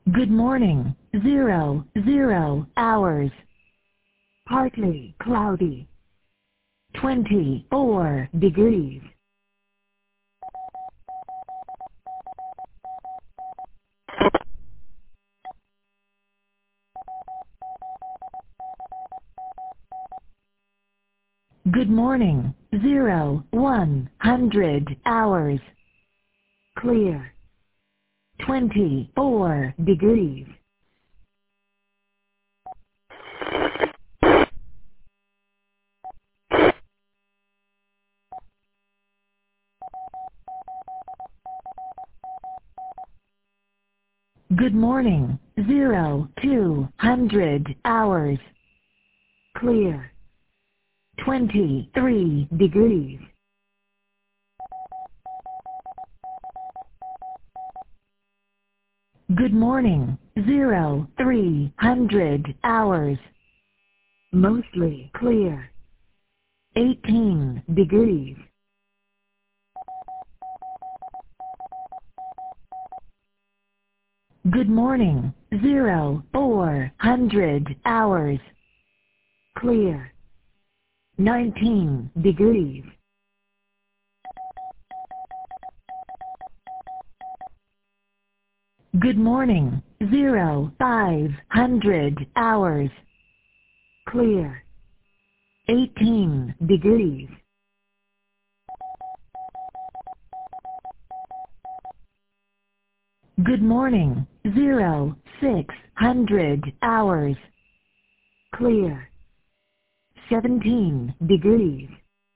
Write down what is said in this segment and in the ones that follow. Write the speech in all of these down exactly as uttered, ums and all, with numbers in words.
Good morning. Zero, zero hours. Partly cloudy. twenty-four degrees. Good morning. Zero, one hundred hours. Clear. twenty-four degrees. Good morning. Zero, two hundred hours. Clear. twenty-three degrees. Good morning. Zero, three hundred hours. Mostly clear. eighteen degrees. Good morning. Zero, four hundred hours. Clear. nineteen degrees. Good morning. Zero, five hundred hours. Clear. eighteen degrees. Good morning. Zero, six hundred hours. Clear. seventeen degrees.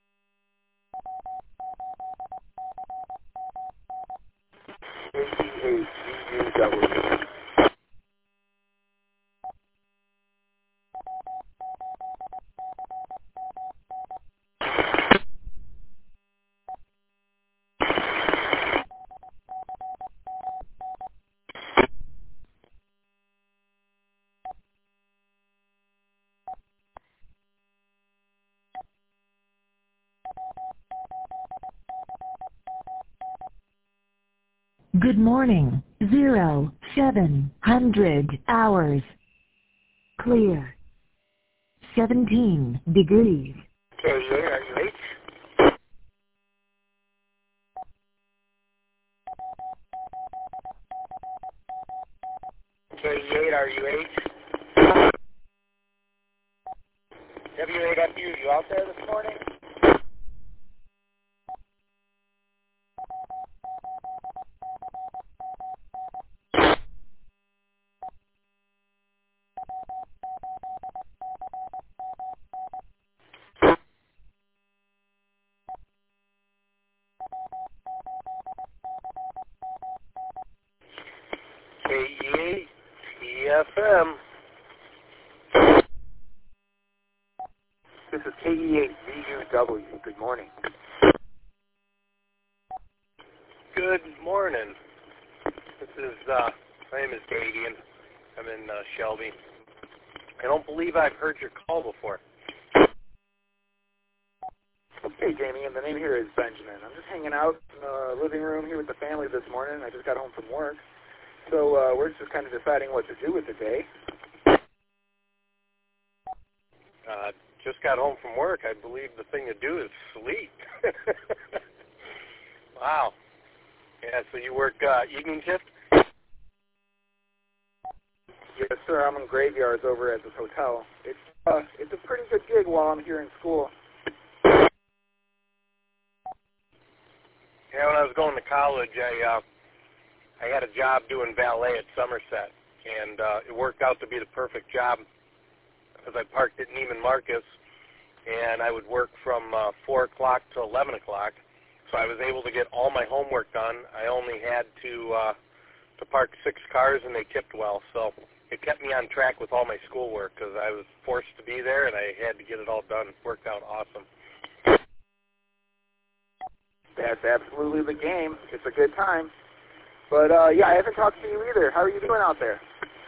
Good morning. Zero, seven hundred hours. Clear. seventeen degrees. K eight, are you H? K eight, are you H? W eight F U, you out there this morning? K E eight, E F M. This is K E eight V U W. Good morning. Good morning. This is, uh, my name is Davian. I'm in uh, Shelby. I don't believe I've heard your call before. Hey, Jamie, and the name here is Benjamin. I'm just hanging out in the living room here with the family this morning. I just got home from work. So uh, we're just kind of deciding what to do with the day. Uh, just got home from work. I believe the thing to do is sleep. Wow. Yeah, so you work uh, evening shift? Yes, sir. I'm in graveyards over at this hotel. It's uh, it's a pretty good gig while I'm here in school. Yeah, when I was going to college, I uh, I had a job doing valet at Somerset, and uh, it worked out to be the perfect job because I parked at Neiman Marcus, and I would work from uh, four o'clock to eleven o'clock. So I was able to get all my homework done. I only had to uh, to park six cars, and they tipped well. So it kept me on track with all my schoolwork because I was forced to be there, and I had to get it all done. It worked out awesome. That's absolutely the game. It's a good time. But, uh, yeah, I haven't talked to you either. How are you doing out there?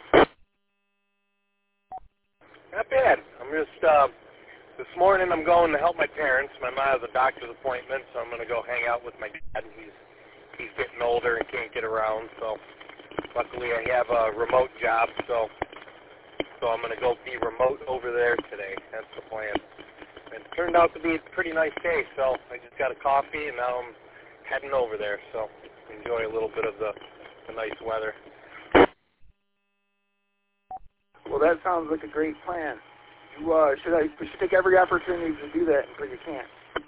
Not bad. I'm just, uh, this morning I'm going to help my parents. My mom has a doctor's appointment, so I'm going to go hang out with my dad. He's he's getting older and can't get around, so luckily I have a remote job, so so I'm going to go be remote over there today. That's the plan. And it turned out to be a pretty nice day, so I just got a coffee, and now I'm heading over there, so enjoy a little bit of the, the nice weather. Well, that sounds like a great plan. You, uh, should I, we should take every opportunity to do that until you can't.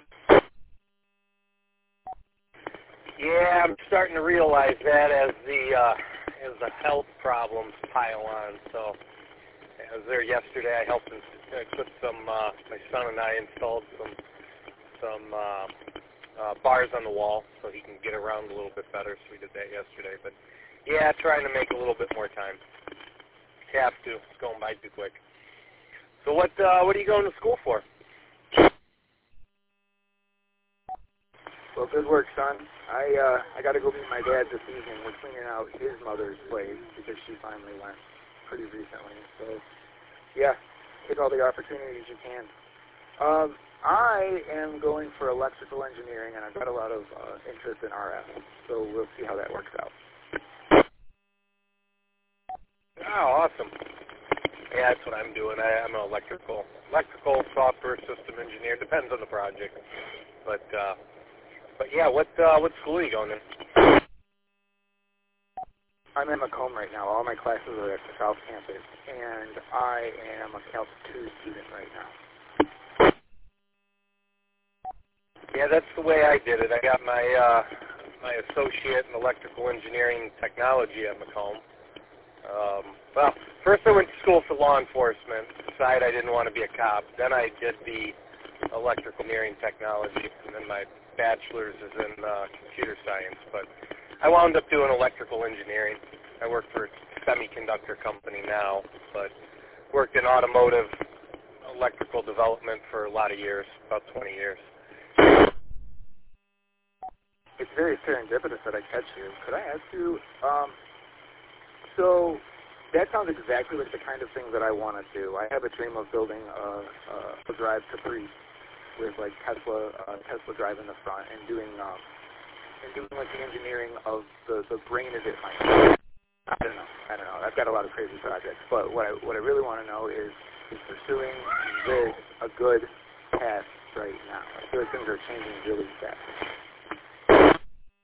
Yeah, I'm starting to realize that as the uh, as the health problems pile on. So I was there yesterday. I helped ins- I put some. Uh, my son and I installed some some uh, uh, bars on the wall so he can get around a little bit better. So we did that yesterday. But yeah, trying to make a little bit more time. Have to. It's going by too quick. So what uh, what are you going to school for? Well, good work, son. I uh, I got to go meet my dad this evening. We're cleaning out his mother's place because she finally went pretty recently. So, yeah, take all the opportunities you can. Um, I am going for electrical engineering, and I've got a lot of uh, interest in R F. So we'll see how that works out. Oh, awesome. Yeah, that's what I'm doing. I, I'm an electrical electrical software system engineer. Depends on the project, but. Uh, But yeah, what uh, what school are you going to? I'm in Macomb right now. All my classes are at the South Campus, and I am a Calc two student right now. Yeah, that's the way I did it. I got my uh, my associate in electrical engineering technology at Macomb. Um, well, first I went to school for law enforcement. Decided I didn't want to be a cop. Then I did the electrical engineering technology, and then my bachelor's is in uh, computer science, but I wound up doing electrical engineering. I work for a semiconductor company now, but worked in automotive electrical development for a lot of years, about twenty years. It's very serendipitous that I catch you. Could I ask you, um, so that sounds exactly like the kind of thing that I want to do. I have a dream of building a, a, a drive Caprice with like Tesla, uh, Tesla Drive in the front, and doing, um, and doing like the engineering of the, the brain of it myself. I don't know. I don't know. I've got a lot of crazy projects, but what I what I really want to know is is pursuing this a good path right now. I feel like things are changing really fast.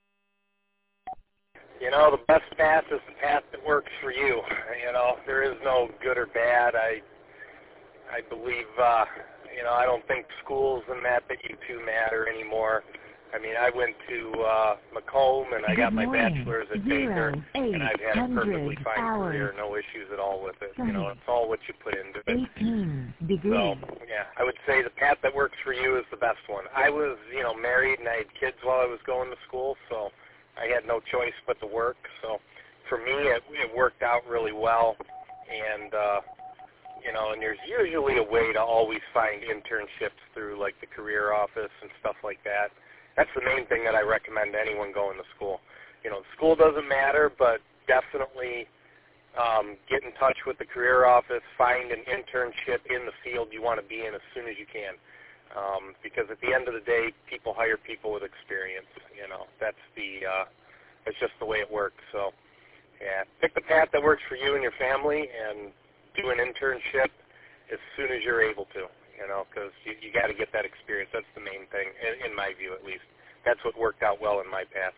You know, the best path is the path that works for you. You know, there is no good or bad. I I believe. Uh, You know, I don't think schools and that that you two matter anymore. I mean, I went to uh, Macomb, and I got my bachelor's at Baker, and I've had a perfectly fine career, no issues at all with it. You know, it's all what you put into it. eighteen degrees. So, yeah, I would say the path that works for you is the best one. I was, you know, married, and I had kids while I was going to school, so I had no choice but to work. So for me, it, it worked out really well, and uh, you know, and there's usually a way to always find internships through, like, the career office and stuff like that. That's the main thing that I recommend to anyone going to school. You know, school doesn't matter, but definitely um, get in touch with the career office, find an internship in the field you want to be in as soon as you can. Um, because at the end of the day, people hire people with experience. You know, that's the, uh, that's just the way it works. So, yeah, pick the path that works for you and your family, and do an internship as soon as you're able to, you know, because you, you got to get that experience. That's the main thing, in, in my view at least. That's what worked out well in my path.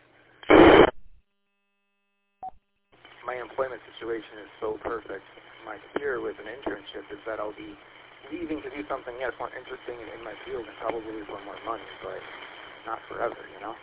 My employment situation is so perfect. My fear with an internship is that I'll be leaving to do something, yes, more interesting in, in my field and probably for more money, but not forever, you know?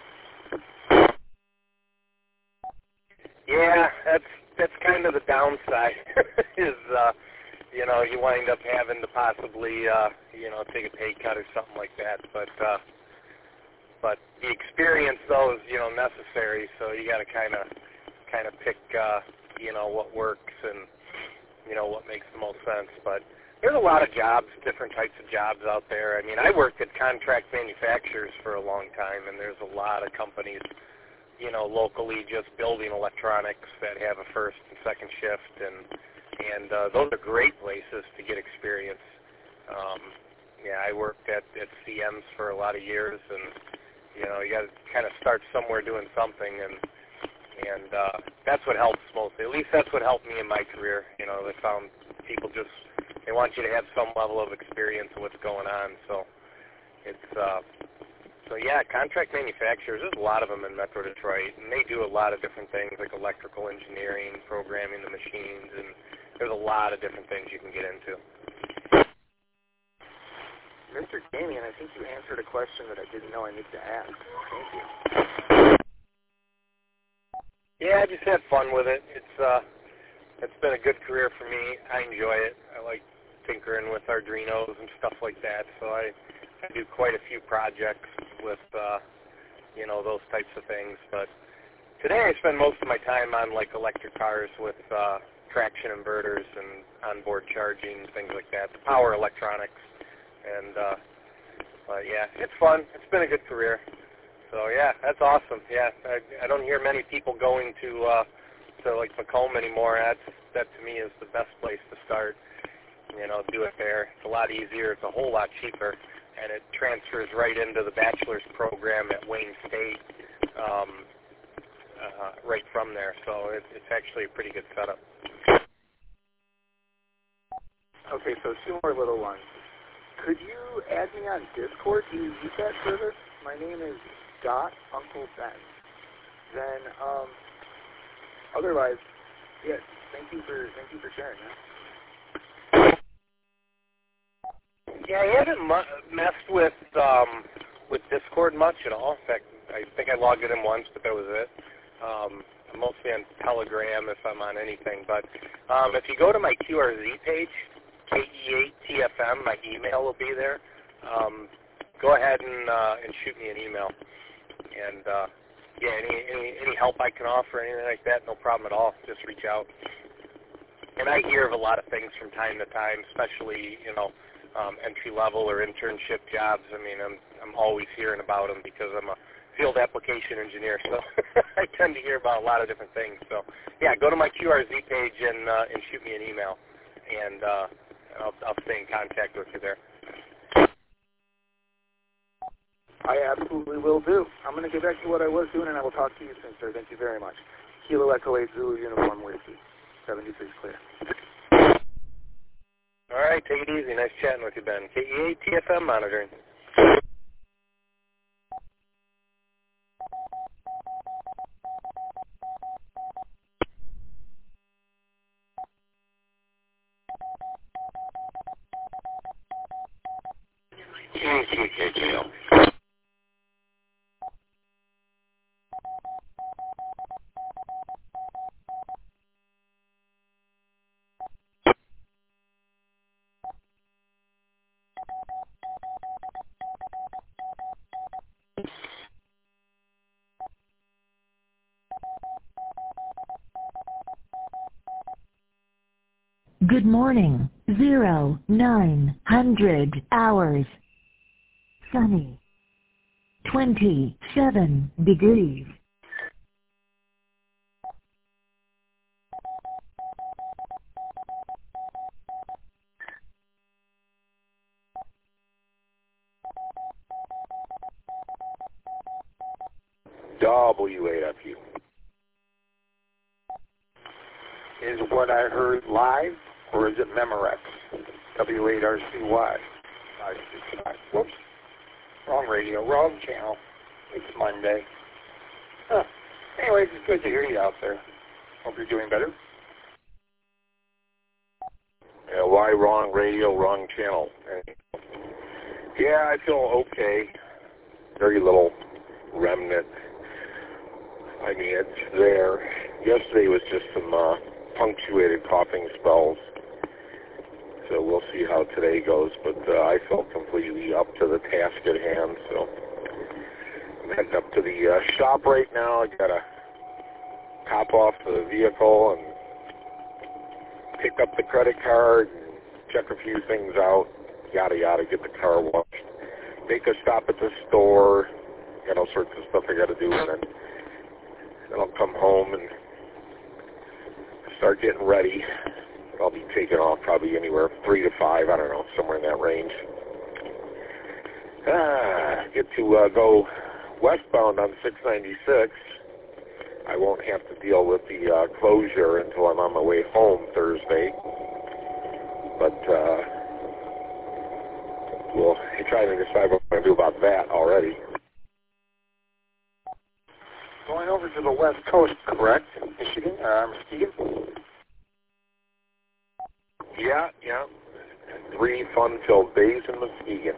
Yeah, that's that's kind of the downside is, uh, you know, you wind up having to possibly, uh, you know, take a pay cut or something like that. But uh, but the experience, though, is, you know, necessary. So you got to kind of kind of pick, uh, you know, what works and, you know, what makes the most sense. But there's a lot of jobs, different types of jobs out there. I mean, I worked at contract manufacturers for a long time, and there's a lot of companies, you know, locally just building electronics that have a first and second shift, and and uh, those are great places to get experience. Um, yeah, I worked at, at C Ms for a lot of years, and, you know, you got to kind of start somewhere doing something, and And uh, that's what helps mostly. At least that's what helped me in my career. You know, I found people just, they want you to have some level of experience of what's going on. So it's, uh, so yeah, contract manufacturers, there's a lot of them in Metro Detroit, and they do a lot of different things like electrical engineering, programming the machines, and there's a lot of different things you can get into. Mister Damian, I think you answered a question that I didn't know I needed to ask. Thank you. Yeah, I just had fun with it. It's uh, it's been a good career for me. I enjoy it. I like tinkering with Arduinos and stuff like that. So I, I do quite a few projects with, uh, you know, those types of things. But today I spend most of my time on like electric cars with uh, traction inverters and onboard charging, things like that. The power electronics. And uh, but yeah, it's fun. It's been a good career. So yeah, that's awesome. Yeah, I, I don't hear many people going to uh, to like Macomb anymore. That's that to me is the best place to start. You know, do it there. It's a lot easier. It's a whole lot cheaper, and it transfers right into the bachelor's program at Wayne State um, uh, right from there. So it, it's actually a pretty good setup. Okay, so two more little ones. Could you add me on Discord? Do you use that service? My name is Dot Uncle Ben. Then, um, otherwise, yes. Thank you for thank you for sharing that. Yeah, I haven't mu- messed with um, with Discord much at all. In fact, I think I logged it in once, but that was it. Um, I'm mostly on Telegram if I'm on anything. But um, if you go to my Q R Z page, K E eight T F M, my email will be there. Um, go ahead and uh, and shoot me an email. And uh, yeah, any, any any help I can offer, anything like that, no problem at all. Just reach out. And I hear of a lot of things from time to time, especially you know um, entry level or internship jobs. I mean, I'm I'm always hearing about them because I'm a field application engineer, so I tend to hear about a lot of different things. So yeah, go to my Q R Z page and uh, and shoot me an email, and uh, I'll I'll stay in contact with you there. I absolutely will do. I'm going to get back to what I was doing, and I will talk to you soon, sir. Thank you very much. Kilo Echo eight Zulu Uniform Whiskey, seventy-six clear. All right, take it easy. Nice chatting with you, Ben. K E eight T F M monitoring. Good morning. Zero, nine hundred hours. Sunny. Twenty-seven degrees. W eight F U. Is what I heard live, or is it Memorex? W eight R C Y. Whoops. Wrong radio, wrong channel. It's Monday. Huh. Anyways, it's good to hear you out there. Hope you're doing better. Yeah, why wrong radio, wrong channel? Yeah, I feel okay. Very little remnant. I mean, it's there. Yesterday was just some uh, punctuated coughing spells. So we'll see how today goes. But uh, I felt completely up to the task at hand. So I'm heading up to the uh, shop right now. I got to cop off the vehicle and pick up the credit card and check a few things out. Yada, yada, get the car washed. Make a stop at the store. Got all sorts of stuff I got to do. And then Then I'll come home and start getting ready. I'll be taking off probably anywhere three to five, I don't know, somewhere in that range. Ah, get to uh, go westbound on six ninety-six. I won't have to deal with the uh, closure until I'm on my way home Thursday. But uh, we'll try to decide what I'm going to do about that already. Going over to the west coast, correct? Michigan, uh, Muskegon? Yeah, yeah. Three fun-filled days in Muskegon.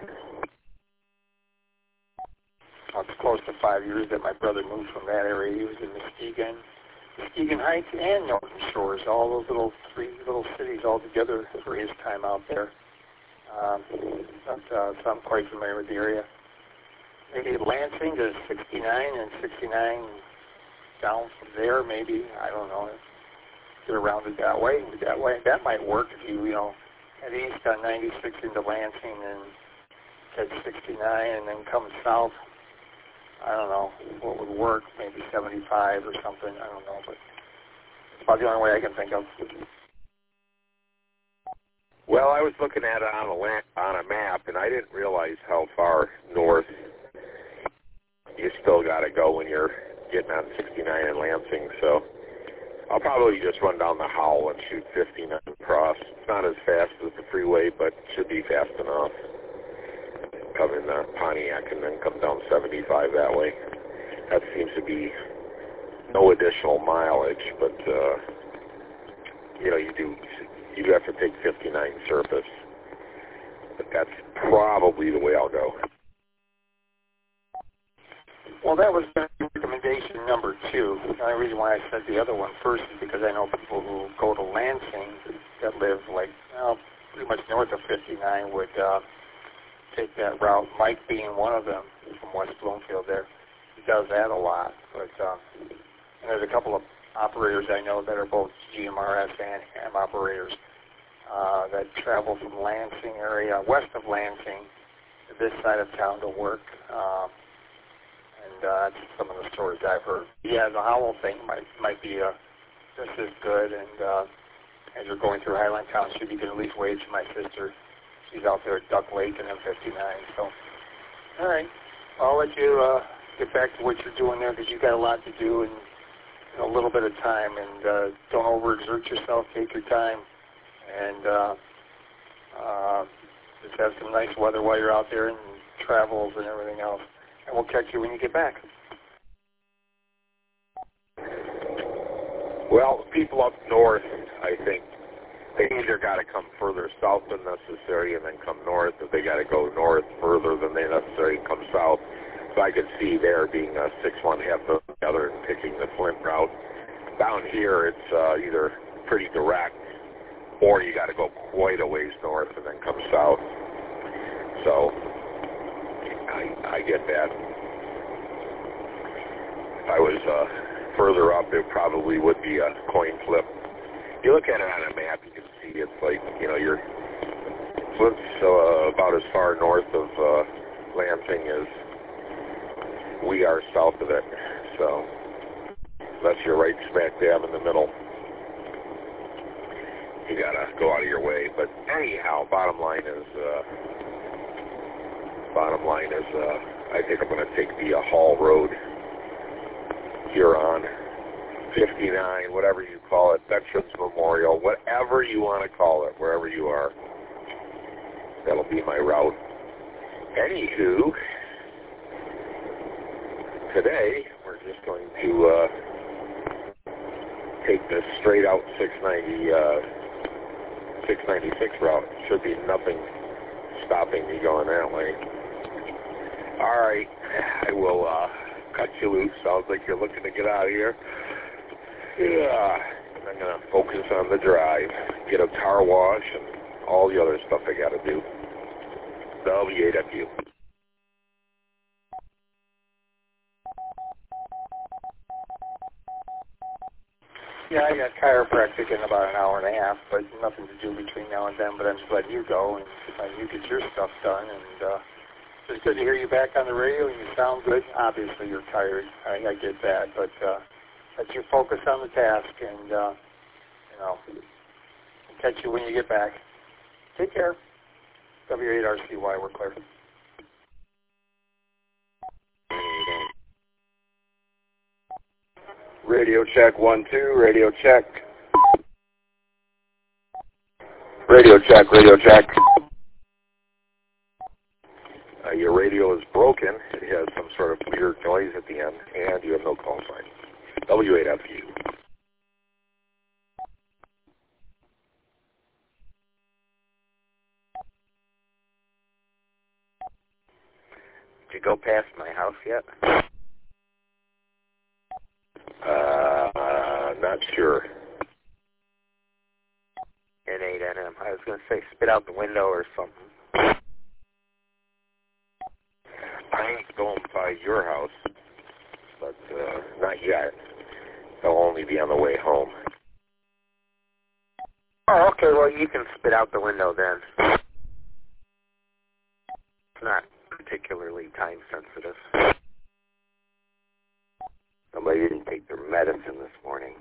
It's close to five years that my brother moved from that area. He was in Muskegon, Muskegon Heights, and Norton Shores, all those little three little cities all together for his time out there. Um, but, uh, so I'm quite familiar with the area. Maybe Lansing to sixty-nine and sixty-nine down from there, maybe. I don't know. Get around it that way. That way, that might work if you, you know, head east on ninety-six into Lansing and catch sixty-nine and then come south. I don't know what would work, maybe seventy-five or something. I don't know, but it's about the only way I can think of. Well, I was looking at it on a la- on a map, and I didn't realize how far north you still got to go when you're getting on sixty-nine in Lansing. So I'll probably just run down the Howell and shoot fifty-nine across. It's not as fast as the freeway, but should be fast enough. Come in uh, Pontiac and then come down seventy-five that way. That seems to be no additional mileage, but uh, you know, you do you have to take fifty-nine surface. But that's probably the way I'll go. Well, that was recommendation number two. The only reason why I said the other one first is because I know people who go to Lansing that live like, well, pretty much north of fifty-nine would uh, take that route. Mike being one of them from West Bloomfield there. He does that a lot. But uh, and there's a couple of operators I know that are both G M R S and ham operators uh, that travel from Lansing area, west of Lansing, to this side of town to work. Um, and uh, that's some of the stories I've heard. Yeah, the Howell thing might might be uh, just as good. And uh, as you're going through Highland Township, you can at least wave to my sister. She's out there at Duck Lake and M fifty-nine. So, all right. I'll let you uh, get back to what you're doing there because you've got a lot to do and you know, a little bit of time. And uh, don't overexert yourself. Take your time. And uh, uh, just have some nice weather while you're out there and travels and everything else. And we'll catch you when you get back. Well, people up north, I think, they either got to come further south than necessary and then come north, or they got to go north further than they necessary and come south. So I could see there being a six one half together and picking the Flint route. Down here, it's uh, either pretty direct, or you got to go quite a ways north and then come south. So I, I get that. If I was uh, further up, it probably would be a coin flip. If you look at it on a map, you can see it's like, you know, you're Flint's uh, about as far north of uh, Lansing as we are south of it. So unless you're right smack dab in the middle, you gotta go out of your way. But anyhow, bottom line is, uh, bottom line is, uh, I think I'm going to take the uh, Hall Road, Huron, fifty-nine, whatever you call it, Veterans Memorial, whatever you want to call it, wherever you are. That'll be my route. Anywho, today we're just going to uh, take this straight out six ninety, uh, six ninety-six route. Should be nothing stopping me going that way. All right, I will uh, cut you loose. Sounds like you're looking to get out of here. Yeah, I'm going to focus on the drive, get a car wash, and all the other stuff I got to do. W A W. Yeah, I got chiropractic in about an hour and a half, but nothing to do between now and then, but I'm just letting you go and letting you get your stuff done. And uh, it's good to hear you back on the radio, and you sound good. Obviously, you're tired. I, I get that, but uh, let you focus on the task, and, uh, you know, catch you when you get back. Take care. W eight R C Y, we're clear. Radio check, one, two, radio check. Radio check, radio check. Uh, your radio is broken. It has some sort of weird noise at the end, and you have no call sign. W eight F U. Did you go past my house yet? Uh, uh not sure. N eight N M. I was going to say spit out the window or something. I ain't going by your house, but uh, not yet. I'll only be on the way home. Oh, okay. Well, you can spit out the window then. It's not particularly time sensitive. Somebody didn't take their medicine this morning.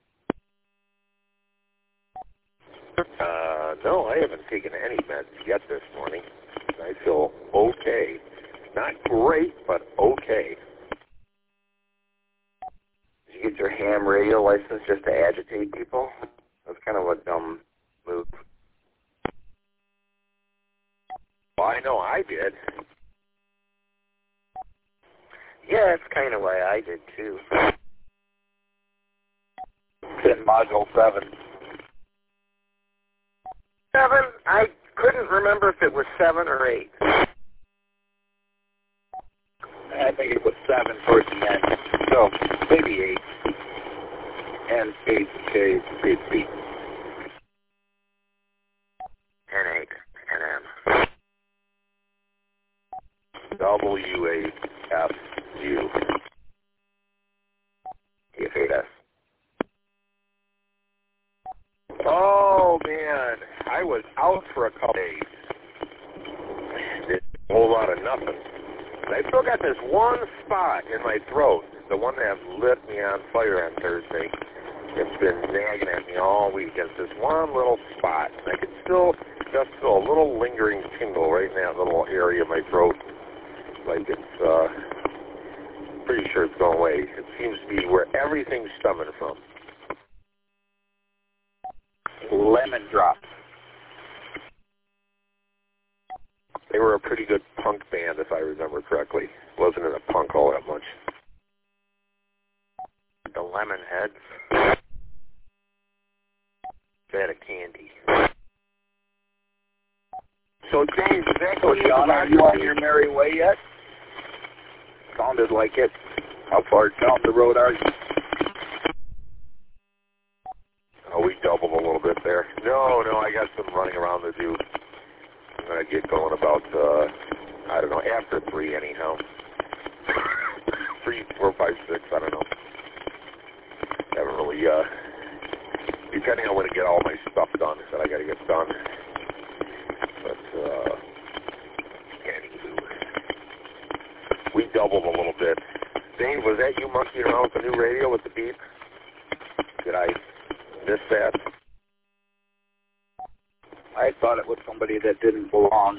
Uh, no, I haven't taken any meds yet this morning. I feel okay. Not great, but okay. Did you get your ham radio license just to agitate people? That's kind of a dumb move. Well, I know I did. Yeah, that's kind of why I did too. Hit module seven. Seven? I couldn't remember if it was seven or eight. I think it was seven towards the end. So, maybe eight. And eight, K, eight, B. N eight N M. W eight F U. F eight S. Oh, man. I was out for a couple days. Did a whole lot of nothing. And I still got this one spot in my throat, the one that lit me on fire on Thursday. It's been nagging at me all week. It's this one little spot. And I can still just feel a little lingering tingle right in that little area of my throat. Like it's, uh, pretty sure it's going away. It seems to be where everything's stemming from. Lemon Drop. They were a pretty good punk band, if I remember correctly. Wasn't in a punk all that much. The Lemonheads. Bed of candy. So, James, is that so, John, are you on your merry way yet? Sounded like it. How far down the road are you? Oh, we doubled a little bit there. No, no, I got some running around to do. I'm going to get going about, uh, I don't know, after three anyhow. Three, four, five, six, I don't know. Haven't really, uh, depending on when to get all my stuff done that I got to get done. But, uh, anywho, we doubled a little bit. Dave, was that you monkeying around with the new radio with the beep? Did I miss that? I thought it was somebody that didn't belong.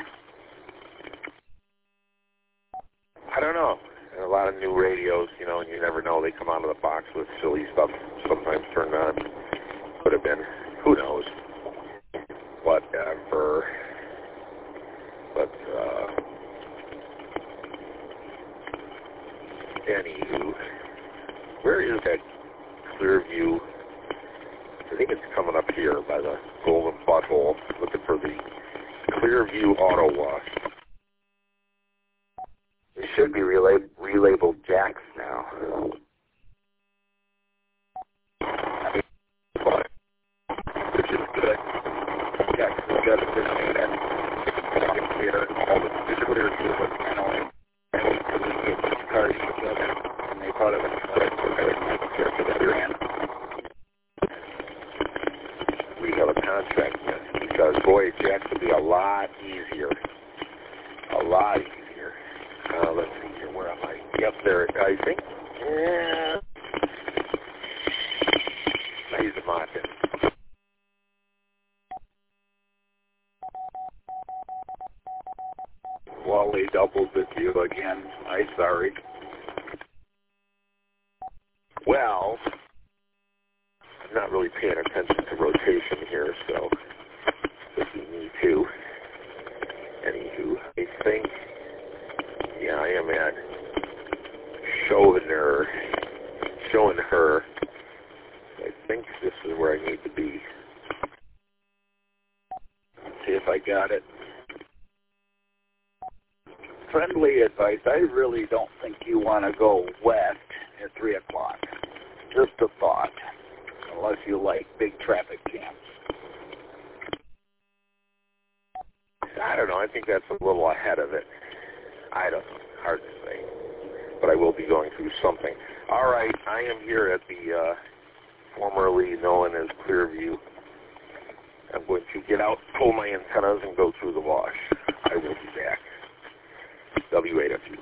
I don't know. And a lot of new radios, you know, and you never know. They come out of the box with silly stuff sometimes turned on. Could have been. Who knows? Whatever. But, uh, anywho, where is that Clearview? I think it's coming up here by the Golden Butthole, looking for the Clearview Auto Wash. It should be relab- relabeled Jack's now. Which is good. Jack's is good. It's good. And clear all the it's clear too, but you know, and we get the cars together, and they thought it was good. So they would clear to the other end. We have a contract yet, because boy, Jack's would be a lot easier. A lot easier. Uh, let's see here, where am I? Yep, there, I think. Yeah. He's a Martin. Wally doubled with you again. I'm sorry. Well, really paying attention to rotation here, so this is me too. Anywho, I think, yeah, I am at showing her, showing her. I think this is where I need to be. Let's see if I got it. Friendly advice, I really don't think you want to go west at three o'clock. Just a thought, unless you like big traffic jams. I don't know. I think that's a little ahead of it. I don't know. Hard to say. But I will be going through something. All right. I am here at the uh, formerly known as Clearview. I'm going to get out, pull my antennas, and go through the wash. I will be back. W eight F U.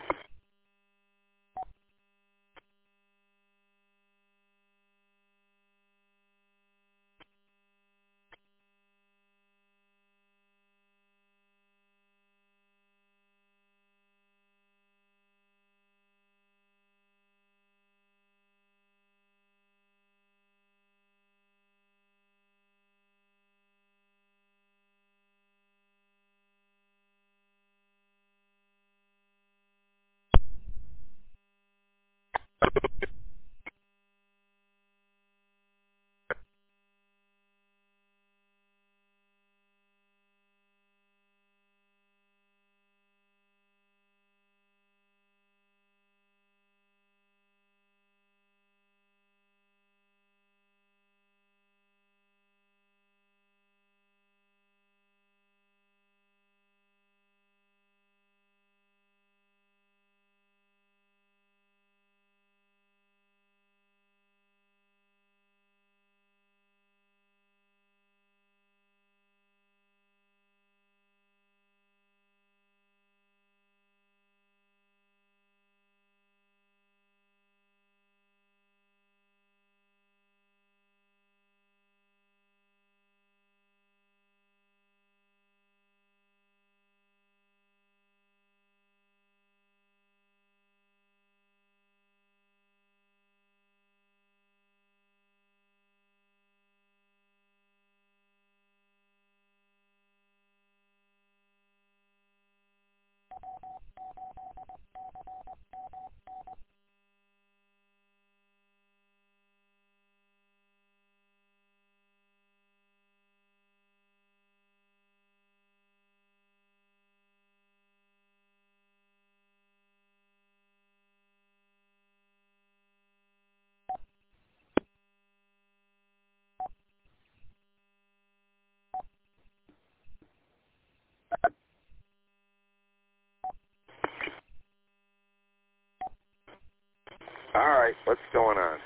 All right, what's going on?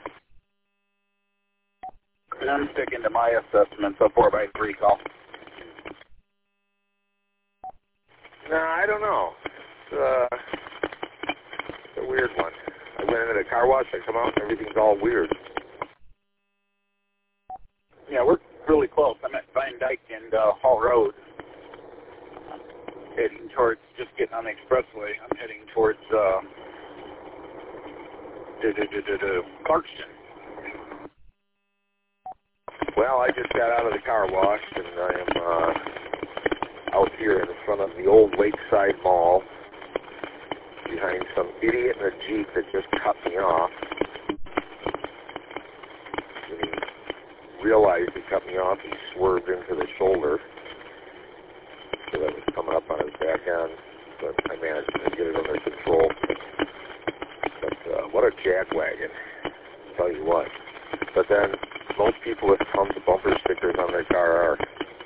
I'm sticking to my assessment, so four by three call. No, I don't know. It's, uh, it's a weird one. I went into the car wash, I come out, and everything's all weird. Yeah, we're really close. I'm at Vine Dyke and uh, Hall Road. Heading towards, just getting on the expressway. I'm heading towards uh, Clarkston. Well, I just got out of the car wash, and I am uh, out here in front of the old Lakeside Mall behind some idiot in a Jeep that just cut me off. When he realized he cut me off, he swerved into the shoulder. So that was coming up on his back end, but I managed to get it under control. But uh, what a jackwagon, I'll tell you what. But then most people with tons of bumper stickers on their car are.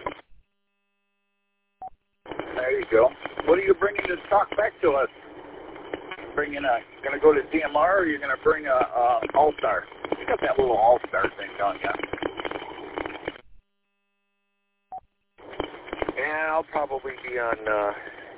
There you go. What are you bringing to talk back to us? Bringing a, going to go to D M R, or you're going to bring a, a All-Star? You got that little All-Star thing, don't you? And I'll probably be on, uh,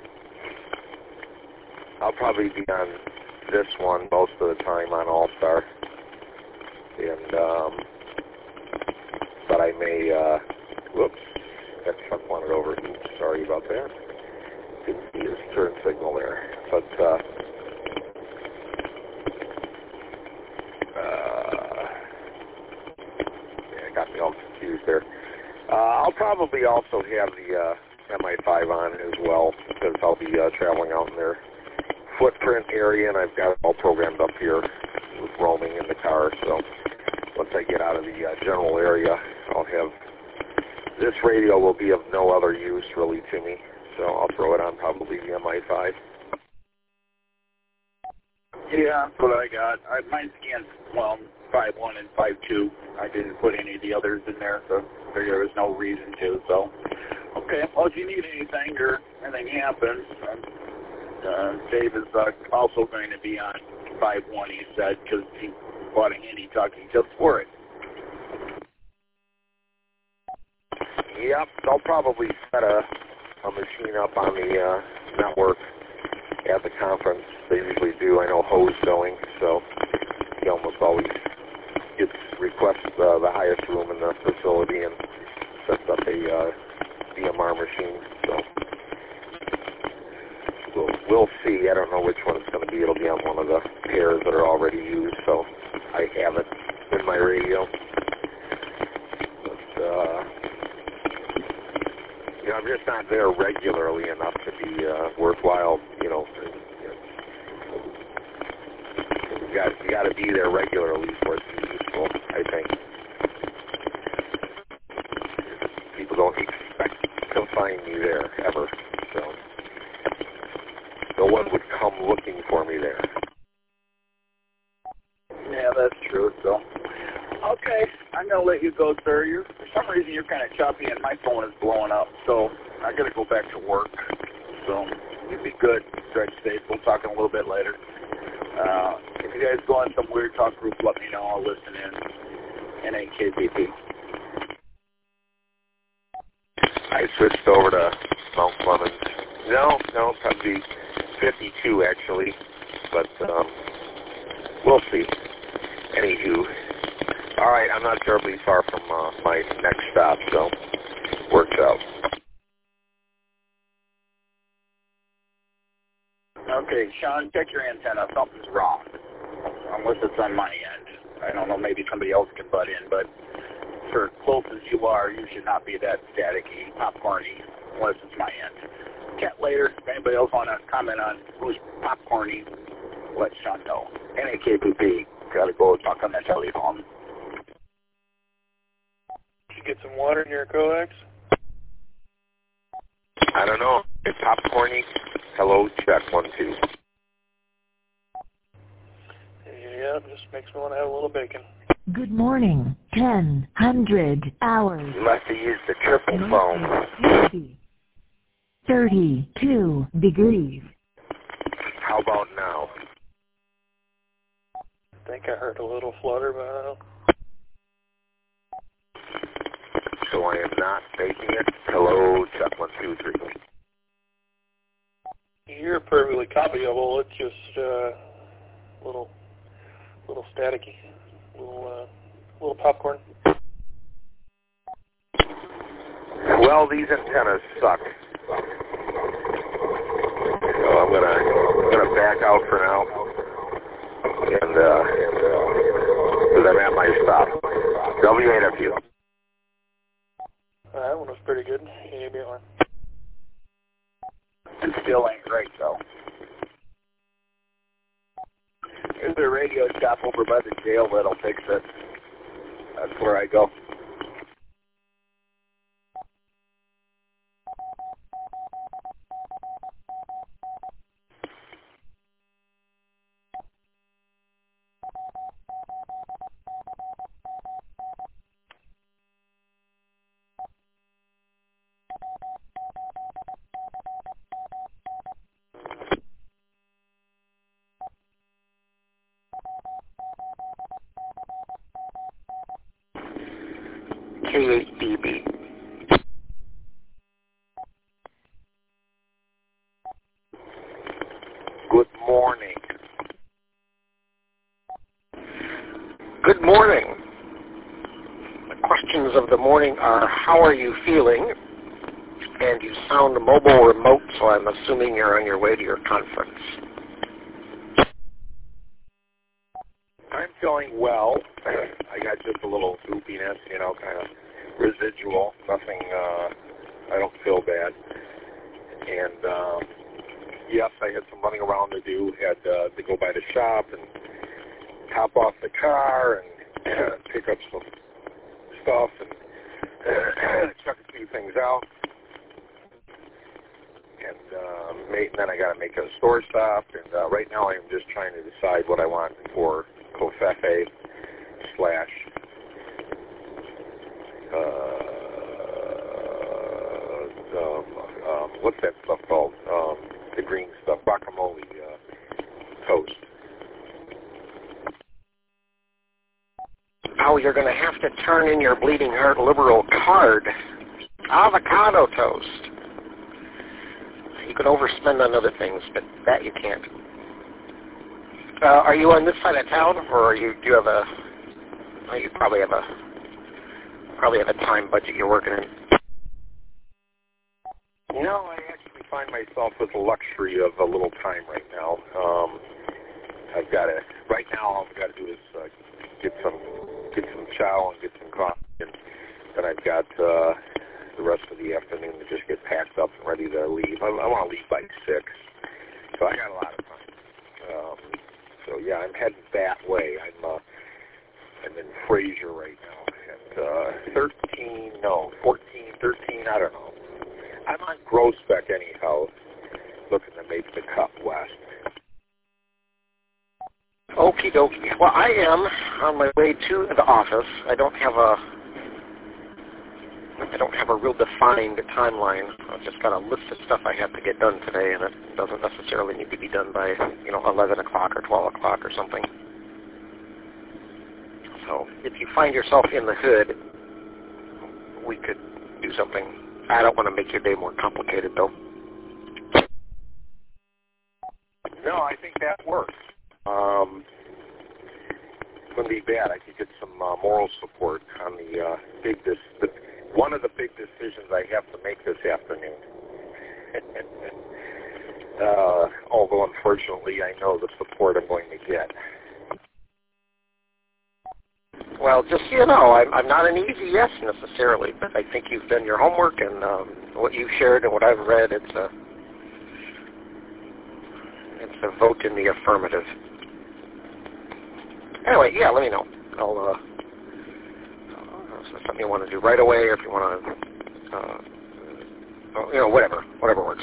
I'll probably be on this one most of the time on All-Star. And, um, but I may, uh, whoops, that truck wanted over. Oops, sorry about that. Didn't see his turn signal there. But, uh, uh, yeah, it got me all I'll probably also have the uh, M I five on as well because I'll be uh, traveling out in their footprint area, and I've got it all programmed up here with roaming in the car. So once I get out of the uh, general area, I'll have this radio will be of no other use really to me. So I'll throw it on probably the M I five. Yeah, that's what I got. I, mine's scanned, well, five one and five two. I didn't put any of the others in there, so there was no reason to. So, okay, well, if you need anything or anything happens, um, uh, Dave is uh, also going to be on five one, he said, because he bought a handy talking tips for it. Yep, they'll probably set a, a machine up on the uh, network at the conference. They usually do. I know Ho's going, so he almost always gets requests uh, the highest room in the facility and sets up a uh, D M R machine. So we'll, we'll see. I don't know which one it's going to be. It'll be on one of the pairs that are already used, so I have it in my radio. But, uh, you know, I'm just not there regularly enough to be uh, worthwhile, you know. You got, you got to be there regularly for it to be useful, I think. People don't expect to find me there, ever. So no one would come looking for me there. Yeah, that's true, so. Okay, I'm going to let you go, sir. You're, for some reason, you're kind of choppy, and my phone is blowing up, so I got to go back to work. So you be good. Stretch safe. We'll talk in a little bit later. Uh, if you guys go on some weird talk group, let me know. I'll listen in. N A K B P. I switched over to Mount Clemens. No, no, probably fifty-two actually, but um, we'll see. Anywho, all right, I'm not terribly far from uh, my next stop, so works out. Okay, Sean, check your antenna. Something's wrong. Unless it's on my end. I don't know, maybe somebody else can butt in, but for close as you are, you should not be that staticky, popcorny, unless it's my end. Chat later. If anybody else want to comment on who's popcorny, let Sean know. N A K P P, got to go talk on that telephone. Did you get some water in your coax? I don't know. It's popcorny. Hello, check one, two. Yeah, just makes me want to have a little bacon. Good morning. Ten hundred hours. You must have used the triple phone. fifty. Thirty-two degrees. How about now? I think I heard a little flutter, but I don't know. So I am not baking it. Hello, check one, two, three. You're perfectly copyable. It's just uh, little, little staticky, little, uh, little popcorn. Well, these antennas suck. So I'm gonna, I'm gonna back out for now, and uh, because I'm at my stop. W eight F U. Uh, that one was pretty good. You gave me one. It still ain't right, though. There's a radio shop over by the jail that'll fix it. That's where I go. K eight B B. Good morning. Good morning. The questions of the morning are, how are you feeling? And you sound mobile remote, so I'm assuming you're on your way to your conference. I'm feeling well. I got just a little goopiness, you know, kind of residual. Nothing And um, yes, I had some running around to do. Had uh, to go by the shop and hop off the car and pick up some stuff and check a few things out. And uh, made, and then I got to make a store stop. And uh, right now I'm just trying to decide what I want for Covfefe slash uh, um, um, what's that stuff called? Um, the green stuff, guacamole uh, toast. Oh, you're going to have to turn in your Bleeding Heart Liberal card. Avocado toast. You can overspend on other things, but that you can't. Uh, are you on this side of town, or are you? Do you have a? Oh, you probably have a. Probably have a time budget you're working in. No, I actually find myself with the luxury of a little time right now. Um, I've got to. Right now, all I've got to do is uh, get some, get some chow and get some coffee, and then I've got. Uh, the rest of the afternoon to just get packed up and ready to leave. I, I want to leave by six, so I got a lot of time. Um, so yeah, I'm heading that way. I'm uh, I'm in Fraser right now at uh, thirteen, no, fourteen, thirteen, I don't know. I'm on Groesbeck anyhow, looking to make the cut west. Okie dokie. Well, I am on my way to the office. I don't have a I don't have a real defined timeline. I've just got a list of stuff I have to get done today, and it doesn't necessarily need to be done by, you know, eleven o'clock or twelve o'clock or something. So if you find yourself in the hood, we could do something. I don't want to make your day more complicated, though. No, I think that works. Um, wouldn't be bad. I could get some uh, moral support on the uh, big dis- the one of the big decisions I have to make this afternoon. uh, although, unfortunately, I know the support I'm going to get. Well, just so you know, I'm, I'm not an easy yes necessarily, but I think you've done your homework, and um, what you've shared and what I've read, it's a it's a vote in the affirmative. Anyway, yeah, let me know. I'll. Uh, So something you want to do right away, or if you want to, uh, you know, whatever, whatever works.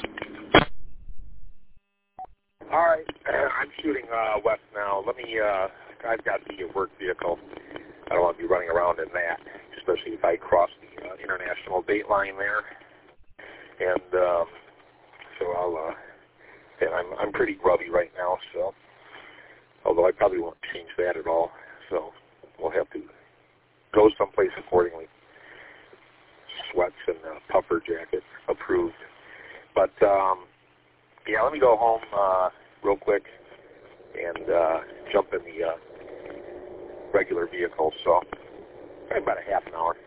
All right, I'm shooting uh, west now. Let me. Uh, I've got the work vehicle. I don't want to be running around in that, especially if I cross the uh, international date line there. And um, so I'll. Uh, and I'm I'm pretty grubby right now, so although I probably won't change that at all. So we'll have to go someplace accordingly. Sweats and uh, puffer jacket approved. But, um, yeah, let me go home uh, real quick and uh, jump in the uh, regular vehicle. So, probably about a half an hour.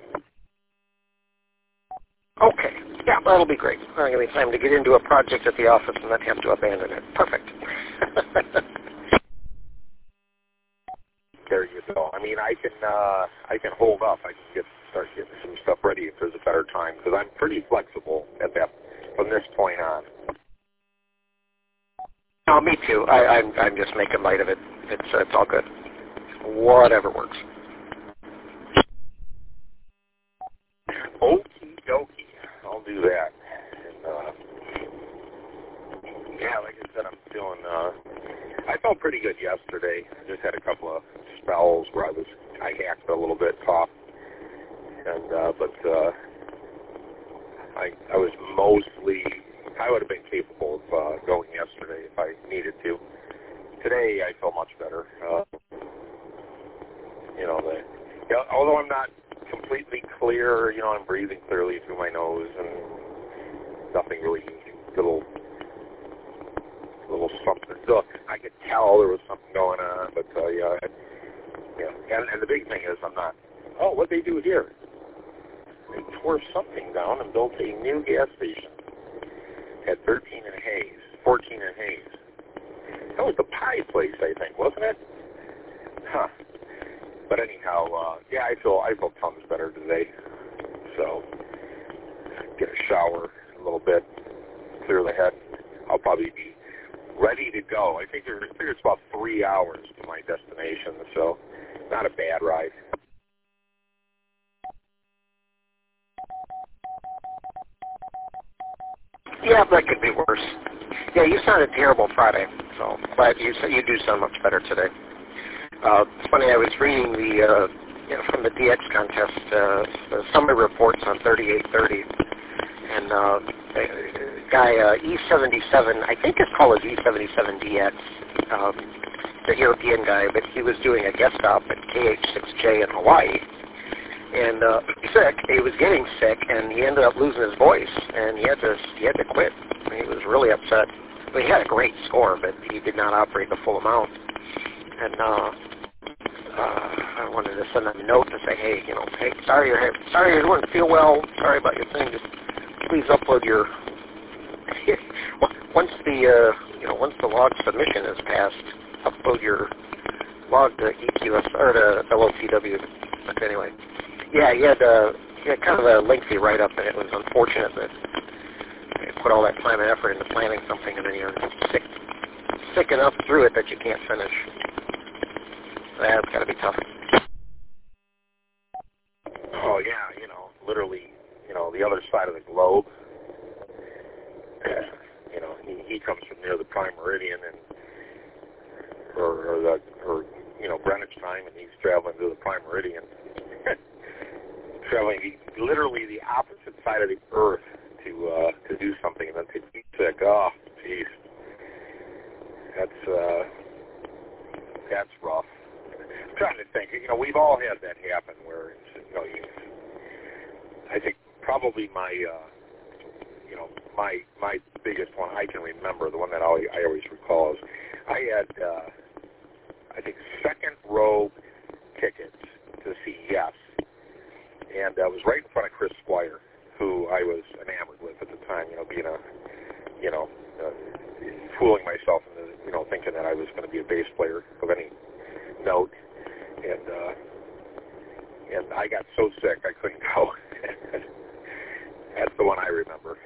Okay. Yeah, that'll be great. I'll give me time to get into a project at the office and then have to abandon it. Perfect. There you go. I mean, I can uh, I can hold up. I can get start getting some stuff ready if there's a better time, because I'm pretty flexible at that from this point on. Oh, me too. I, I'm I'm just making light of it. It's uh, it's all good. Whatever works. Okie dokie. I'll do that. And, uh, yeah, like I said, I'm feeling. Uh, I felt pretty good yesterday. I just had a couple of spells where I was I hacked a little bit, coughed, and uh, but uh, I I was mostly I would have been capable of uh, going yesterday if I needed to. Today I feel much better. Uh, you know, the, you know, although I'm not completely clear, you know, I'm breathing clearly through my nose and nothing really little. little something. So I could tell there was something going on, but uh, yeah, yeah. And, and the big thing is, I'm not. Oh, what they do here? They tore something down and built a new gas station at thirteen and Hayes, fourteen and Hayes. That was the pie place, I think, wasn't it? Huh. But anyhow, uh, yeah, I feel I feel tons better today. So get a shower a little bit, clear the head. I'll probably be ready to go. I think, I figure it's about three hours to my destination, so not a bad ride. Yeah, that could be worse. Yeah, you sounded terrible Friday, so glad you you do sound much better today. Uh, it's funny, I was reading the, uh, you know, from the D X contest, uh, the summary reports on thirty-eight thirty, and uh, a guy, uh, E seventy-seven, I think it's called his E seventy-seven D X, um, the European guy, but he was doing a guest stop at K H six J in Hawaii, and uh, sick, he was getting sick, and he ended up losing his voice, and he had to, he had to quit. He was really upset. Well, he had a great score, but he did not operate the full amount. And uh, uh, I wanted to send him a note to say, hey, you know, hey, sorry you're sorry you didn't feel well. Sorry about your thing. Just please upload your once the uh, you know once the log submission is passed, upload your log to E Q S or to L O T W. But anyway, yeah, he had, uh, he had kind of a lengthy write-up, and it was unfortunate that you put all that time and effort into planning something, and then you're sick, sick enough through it that you can't finish. That's got to be tough. Oh, yeah, you know, literally, you know, the other side of the globe. You know, he, he comes from near the Prime Meridian, and or, or the, or, you know, Greenwich time, and he's traveling to the Prime Meridian. Traveling the, literally the opposite side of the earth to uh, to do something, and then to be sick. Oh, jeez, that's uh, that's rough. I'm trying to think. You know, we've all had that happen where it's, you know, you, I think probably my uh, you know my my biggest one I can remember, the one that I, I always recall is I had uh, I think second row tickets to see Yes. And I uh, was right in front of Chris Squire, who I was enamored with at the time, you know, being a, you know, uh, fooling myself into, you know, thinking that I was going to be a bass player of any note. And, uh, and I got so sick I couldn't go. That's the one I remember.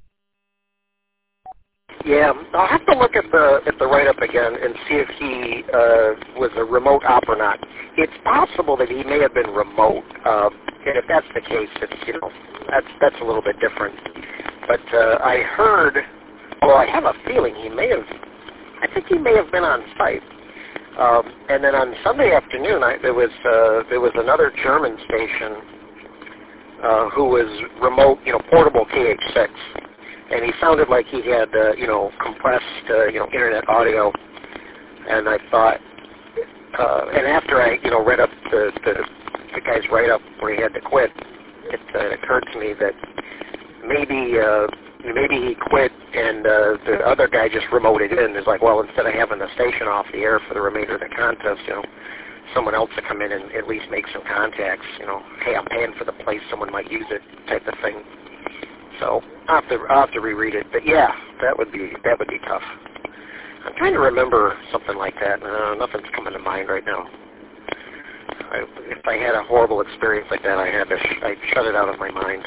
Yeah, I'll have to look at the at the write-up again and see if he uh, was a remote op or not. It's possible that he may have been remote, uh, and if that's the case, it's, you know, that's that's a little bit different. But uh, I heard, well, I have a feeling he may have, I think he may have been on site. Um, and then on Sunday afternoon, I, there was uh, there was another German station uh, who was remote, you know, portable K H six. And he sounded like he had, uh, you know, compressed, uh, you know, internet audio. And I thought, uh, and after I, you know, read up the, the, the guy's write-up where he had to quit, it, uh, it occurred to me that maybe uh, maybe he quit and uh, the other guy just remoted in. It's like, well, instead of having the station off the air for the remainder of the contest, you know, someone else to come in and at least make some contacts, you know, hey, I'm paying for the place, someone might use it type of thing. So I'll have to I'll have to reread it, but yeah, that would be that would be tough. I'm trying to remember something like that. Uh, nothing's coming to mind right now. I, if I had a horrible experience like that, I had to sh- I shut it out of my mind.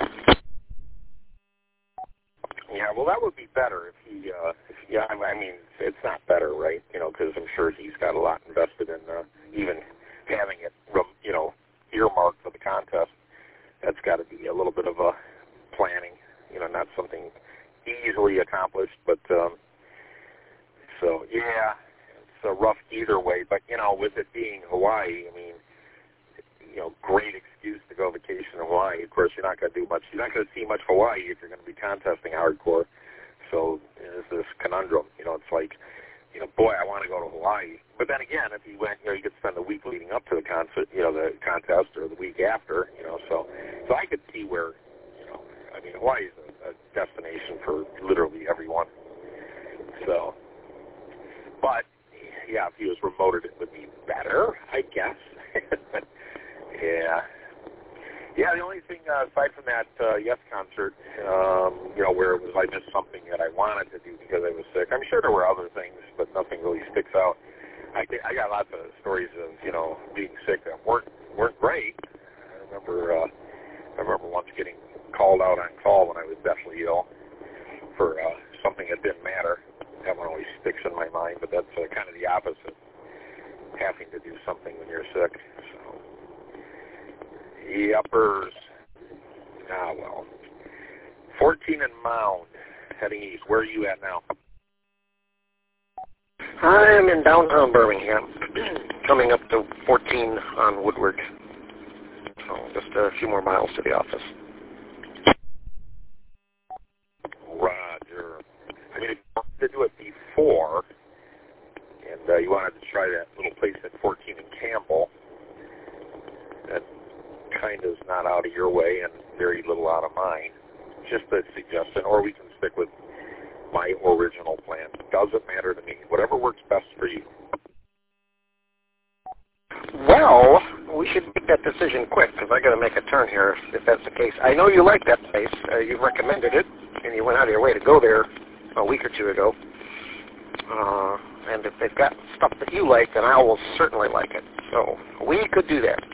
Yeah, well, that would be better if he. Uh, if, yeah, I mean, it's not better, right? You know, because I'm sure he's got a lot invested in uh, even having it, you know, earmarked for the contest. That's got to be a little bit of a planning. You know, not something easily accomplished, but um, so yeah, it's a rough either way. But you know, with it being Hawaii, I mean, you know, great excuse to go vacation in Hawaii. Of course, you're not going to do much. You're not going to see much Hawaii if you're going to be contesting hardcore. So there's this conundrum. You know, it's like, you know, boy, I want to go to Hawaii. But then again, if you went, you know, you could spend the week leading up to the concert, you know, the contest, or the week after. You know, so so I could see where. I mean, Hawaii is a, a destination for literally everyone. So, but, yeah, if he was remoted, it would be better, I guess. yeah. Yeah, the only thing, uh, aside from that uh, Yes concert, um, you know, where it was I missed something that I wanted to do because I was sick. I'm sure there were other things, but nothing really sticks out. I, I got lots of stories of, you know, being sick that weren't, weren't great. I remember, uh, I remember once getting called out on call when I was deathly ill for uh, something that didn't matter. That one always sticks in my mind, but that's uh, kind of the opposite, having to do something when you're sick. So, yuppers. Ah, well. fourteen and Mound, heading east. Where are you at now? I'm in downtown Birmingham, coming up to fourteen on Woodward. So just a few more miles to the office. Roger. I mean, if you wanted to do it before, and uh, you wanted to try that little place at fourteen in Campbell, that kind of is not out of your way and very little out of mine. Just a suggestion, or we can stick with my original plan. Doesn't matter to me. Whatever works best for you. Well, we should make that decision quick, because I got to make a turn here if that's the case. I know you like that place. Uh, you recommended it, and you went out of your way to go there a week or two ago. Uh, and if they've got stuff that you like, then I will certainly like it. So we could do that.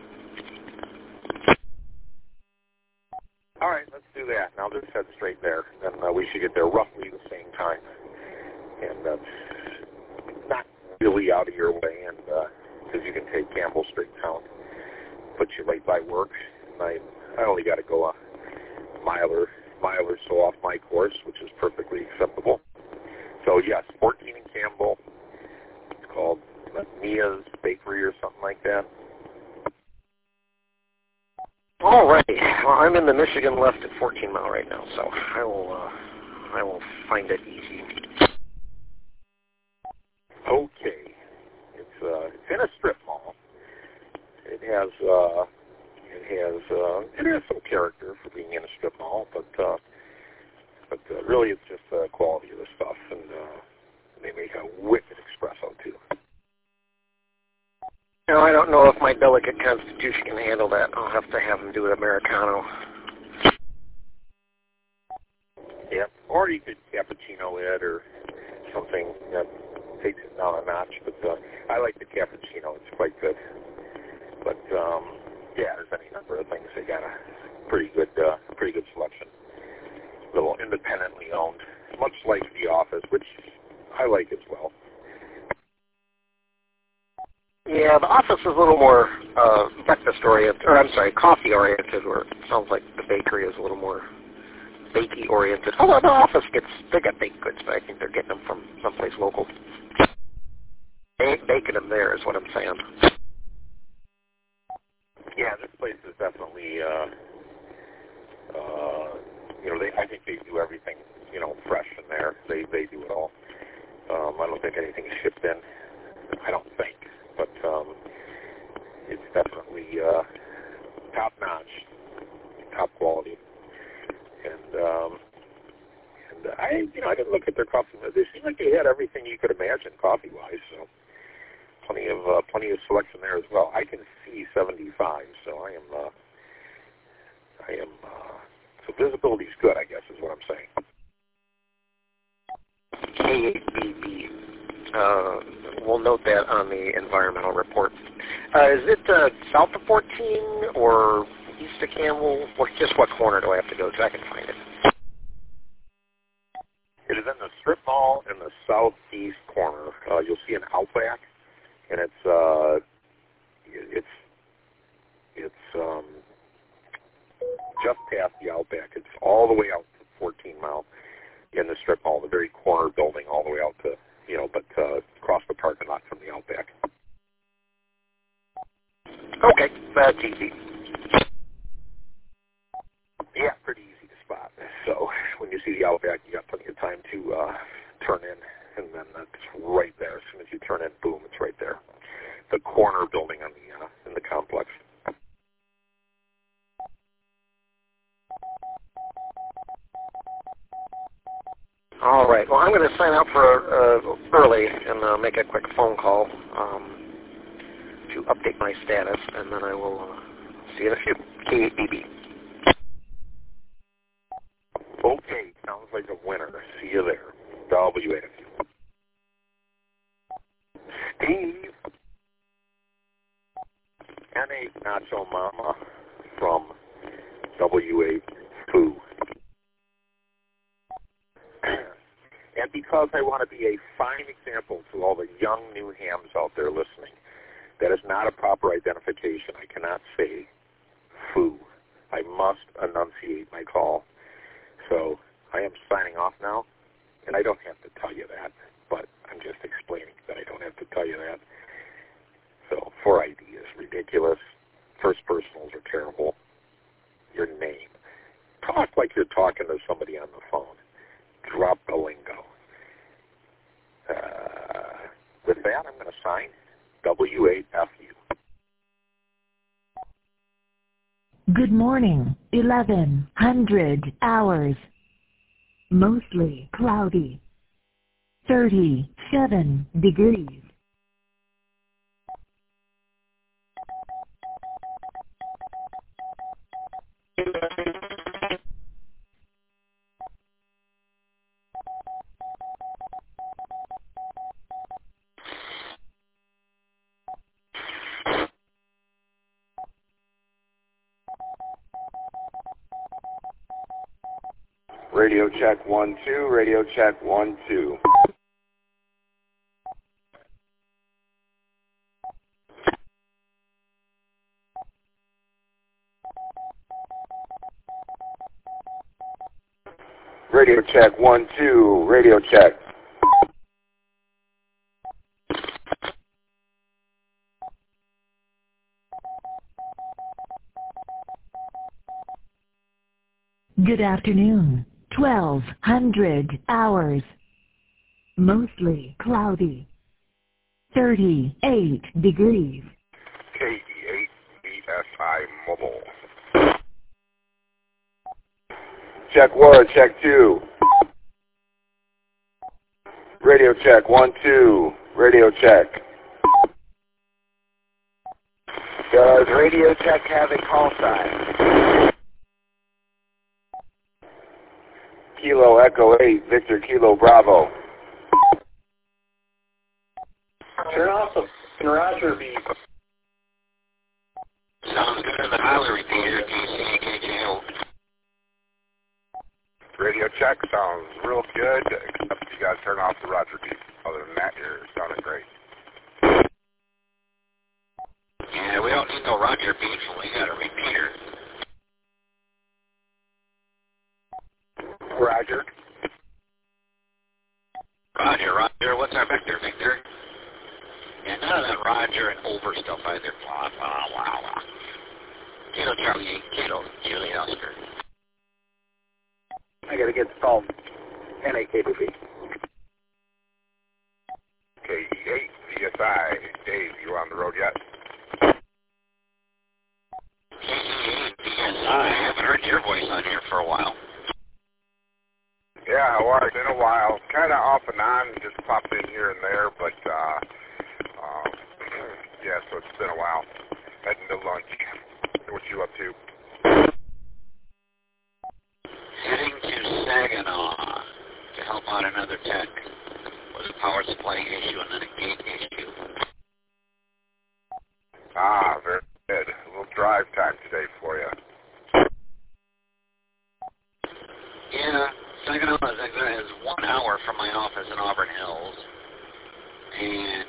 All right, let's do that. Now just head straight there. Then uh, we should get there roughly the same time. And uh, not really out of your way, and because uh, you can take Campbell straight down. Put you right by work. And I, I only got to go a mile or, mile or so off my course, which is perfectly acceptable. So, yes, fourteen in Campbell. It's called Mia's Bakery or something like that. All right. Well, I'm in the Michigan left at fourteen mile right now, so I will uh, I will find it easy. Okay. It's uh, it's in a strip mall. It has uh, it has uh, it has some character for being in a strip mall, but uh, but uh, really it's just the uh, quality of the stuff, and uh, they make a wicked espresso too. No, I don't know if my delicate constitution can handle that. I'll have to have them do an Americano. Yeah, or you could cappuccino it or something that takes it down a notch. But uh, I like the cappuccino; it's quite good. But um, yeah, there's any number of things. They got a pretty good, uh, pretty good selection. A little independently owned, much like The Office, which I like as well. Yeah, The Office is a little more uh, breakfast-oriented, or I'm sorry, coffee-oriented, where it sounds like the bakery is a little more bakey-oriented. Although The Office gets, they got baked goods, but I think they're getting them from someplace local. They ain't baking them there, is what I'm saying. Yeah, this place is definitely, uh, uh, you know, they, I think they do everything, you know, fresh in there. They, they do it all. Um, I don't think anything's shipped in. I don't think. But um, it's definitely uh, top-notch, top quality, and um, and I, you know, I didn't look at their coffee. They seemed like they had everything you could imagine coffee-wise. So plenty of uh, plenty of selection there as well. I can see seventy-five, so I am uh, I am uh, so visibility's good, I guess, is what I'm saying. K eight B B. Uh, we'll note that on the environmental report. Uh, is it uh, south of fourteen or east of Campbell? What, just what corner do I have to go to? I can find it. It is in the strip mall in the southeast corner. Uh, you'll see an Outback, and it's uh, it's it's um, just past the Outback. It's all the way out to fourteen mile in the strip mall, the very corner building, all the way out to. You know, but uh, across the parking lot from the Outback. Okay, that's easy. Yeah, pretty easy to spot. So when you see the Outback, you got plenty of time to uh, turn in, and then that's right there. As soon as you turn in, boom, it's right there. The corner building on the uh, in the complex. All right. Well, I'm going to sign up for uh, early and uh, make a quick phone call um, to update my status, and then I will uh, see you in a few. K eight B B. Okay, sounds like a winner. See you there. W eight. Steve. N eight Nacho Mama from W eight Foo. and because I want to be a fine example to all the young new hams out there listening, that is not a proper identification. I cannot say foo. I must enunciate my call. So I am signing off now, and I don't have to tell you that, but I'm just explaining that I don't have to tell you that. So for I D is ridiculous. First personals are terrible. Your name. Talk like you're talking to somebody on the phone. Drop the lingo. Uh, with that, I'm going to sign W eight F U. Good morning, eleven hundred hours. Mostly cloudy. thirty-seven degrees. Radio check one, two. Radio check one, two. Radio check one, two. Radio check. Good afternoon, twelve hundred hours. Mostly cloudy. thirty-eight degrees. K E eight B S I Mobile. Check one, check two. Radio check one, two. Radio check. Does Radio check have a call sign? Kilo Echo eight, Victor Kilo Bravo. Turn off the Roger beep. Sounds good in the highway repeater, K C A K J O. Radio check sounds real good, except you got to turn off the Roger beep. Other than that, you're sounding great. Yeah, we don't need no Roger beeps when we got a repeater. Roger. Roger, Roger. What's our vector, Victor? Yeah, none of that Roger and over stuff either. Blah, blah, blah, blah. Kilo Charlie eight, Kilo Julie Oscar. I gotta get the phone. N A K B B. K E eight B S I. Dave, you on the road yet? K E eight B S I. I haven't heard your voice on here for a while. Yeah, well, it's been a while. Kind of off and on, just popped in here and there, but, uh, um, yeah, so it's been a while. Heading to lunch. What you up to? Heading to Saginaw to help out another tech with a power supply issue and then a gate issue. Ah, very good. A little drive time today for you. Yeah, Saginaw is, is one hour from my office in Auburn Hills, and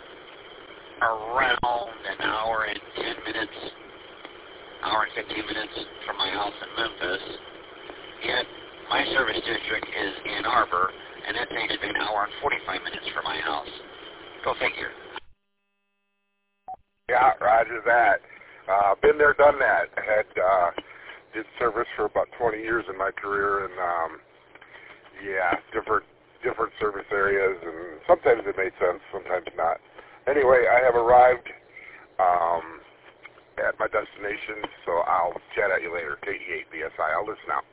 around an hour and ten minutes, hour and fifteen minutes from my house in Memphis. Yet my service district is Ann Arbor, and that takes me an hour and forty-five minutes from my house. Go figure. Yeah, roger that. Uh, been there, done that. I had uh, did service for about twenty years in my career, and um, yeah, different different service areas, and sometimes it made sense, sometimes not. Anyway, I have arrived um, at my destination, so I'll chat at you later. K E eight B S I. I'll listen out.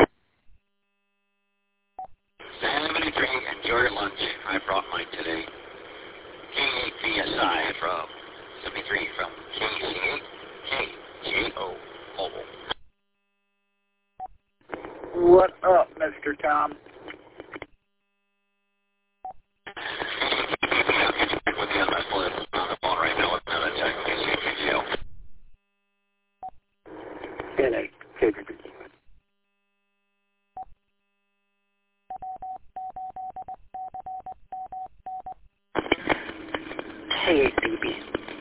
seventy-three, enjoy your lunch. I brought mine today. K eight B S I from seventy-three from K C eight K J O Mobile. What up, Mister Tom? With the other phone on the phone right now with another tech K C A K J O. N A K B B. Hey, B B.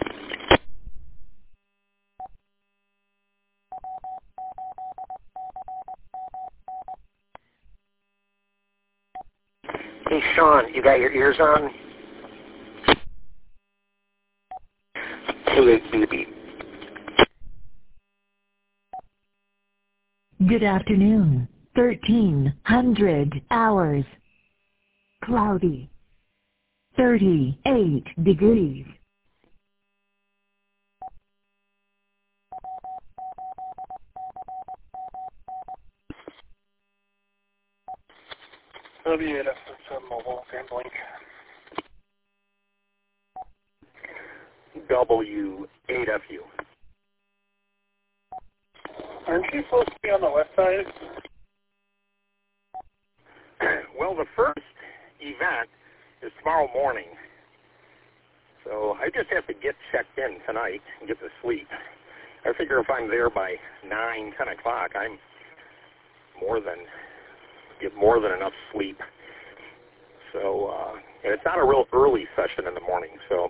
Hey, Sean, you got your ears on? Hey, B B. Good afternoon. thirteen hundred hours. Cloudy. thirty-eight degrees. W eight F U mobile sampling. W eight F U. Aren't you supposed to be on the west side? Well, the first event is tomorrow morning. So I just have to get checked in tonight and get to sleep. I figure if I'm there by nine, ten o'clock, I'm more than, get more than enough sleep. So, uh, and it's not a real early session in the morning, so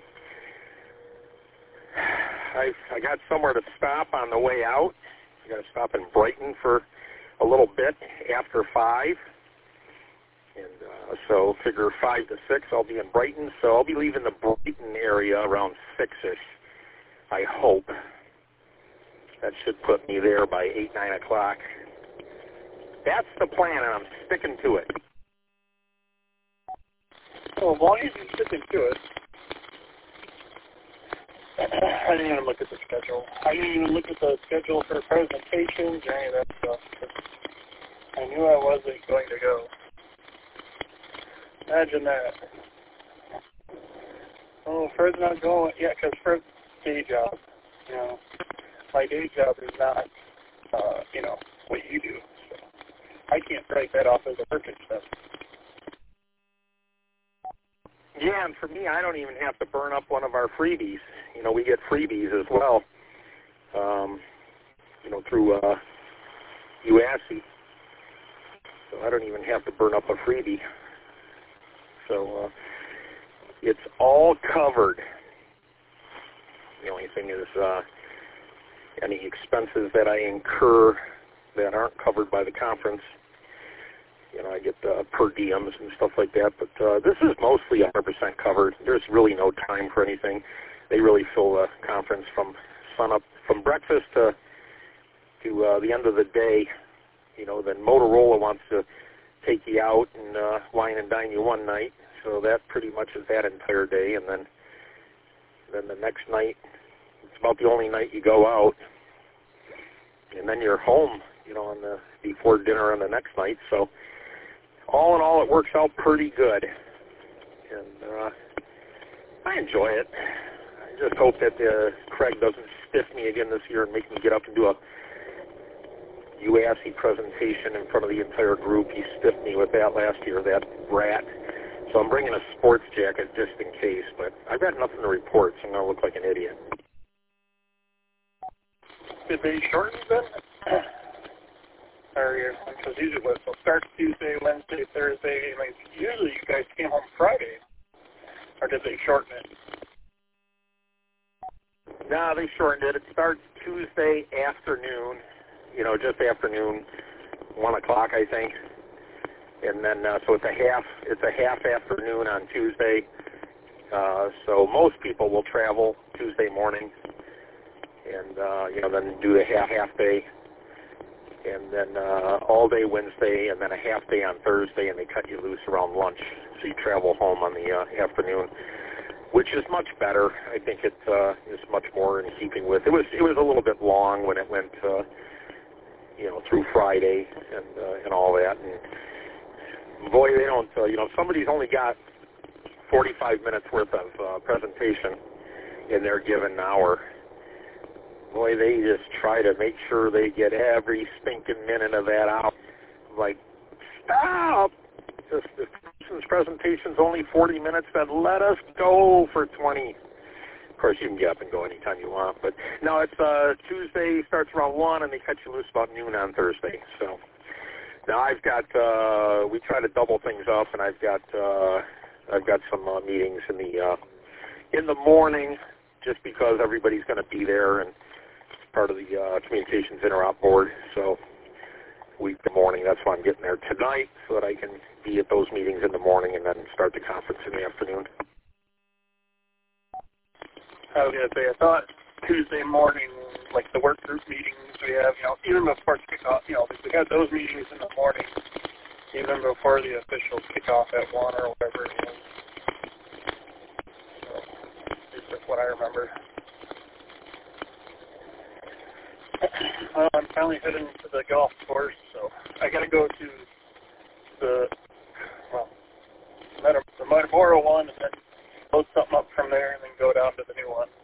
I I got somewhere to stop on the way out. I got to stop in Brighton for a little bit after five. And uh, so figure five to six, I'll be in Brighton. So I'll be leaving the Brighton area around six-ish, I hope. That should put me there by eight, nine o'clock. That's the plan, and I'm sticking to it. Well, as long as you're sticking to it. I didn't even look at the schedule. I didn't even look at the schedule for presentations or any of that stuff. I knew I wasn't going to go. Imagine that. Oh, Fred's not going. Yeah, because Fred's day job, you know. My day job is not, uh, you know, what you do. So I can't write that off as a work expense. Yeah, and for me, I don't even have to burn up one of our freebies. You know, we get freebies as well, um, you know, through uh, U A S C. So I don't even have to burn up a freebie. So uh, it's all covered. The only thing is uh, any expenses that I incur that aren't covered by the conference. You know, I get uh, per diems and stuff like that, but uh, this is mostly one hundred percent covered. There's really no time for anything. They really fill the conference from sun up, from breakfast to to uh, the end of the day. You know, then Motorola wants to take you out and uh, wine and dine you one night, so that pretty much is that entire day, and then then the next night, it's about the only night you go out, and then you're home, you know, on the before dinner on the next night. So all in all, it works out pretty good, and uh, I enjoy it. I just hope that uh, Craig doesn't stiff me again this year and make me get up and do a U A S C presentation in front of the entire group. He stiffed me with that last year, that brat. So I'm bringing a sports jacket just in case, but I've got nothing to report, so I'm going to look like an idiot. Did they shorten then? Or, because usually it so starts Tuesday, Wednesday, Thursday. I mean, usually you guys came home Friday. Or did they shorten it? No, they shortened it. It starts Tuesday afternoon, you know, just afternoon, one o'clock, I think. And then, uh, so it's a half, it's a half afternoon on Tuesday. Uh, so most people will travel Tuesday morning and, uh, you know, then do the half, half day. And then uh, all day Wednesday, and then a half day on Thursday, and they cut you loose around lunch. So you travel home on the uh, afternoon, which is much better. I think it uh, is much more in keeping with. It was it was a little bit long when it went, uh, you know, through Friday and uh, and all that. And boy, they don't. Uh, you know, somebody's only got forty-five minutes worth of uh, presentation in their given hour. Boy, they just try to make sure they get every stinking minute of that out. Like, stop! Just the person's presentation's only forty minutes, then let us go for twenty. Of course, you can get up and go anytime you want, but no, it's uh, Tuesday, starts around one, and they cut you loose about noon on Thursday. So now I've got, uh, we try to double things up, and I've got, uh, I've got some uh, meetings in the uh, in the morning, just because everybody's going to be there and it's part of the uh, communications interop board. So week the morning, that's why I'm getting there tonight, so that I can be at those meetings in the morning and then start the conference in the afternoon. I was going to say, I thought Tuesday morning, like the work group meetings we have, you know, even before kickoff, you know, we had those meetings in the morning, even before the official kickoff at one or whatever it was. So, at least that's what I remember. Uh, I'm finally heading to the golf course, so I got to go to the, well, the Metabora one and then load something up from there and then go down to the new one.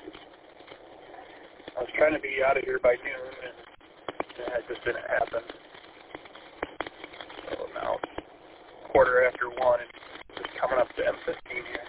I was trying to be out of here by noon, and yeah, it just didn't happen. So now it's quarter after one, and just coming up to M fifteen here.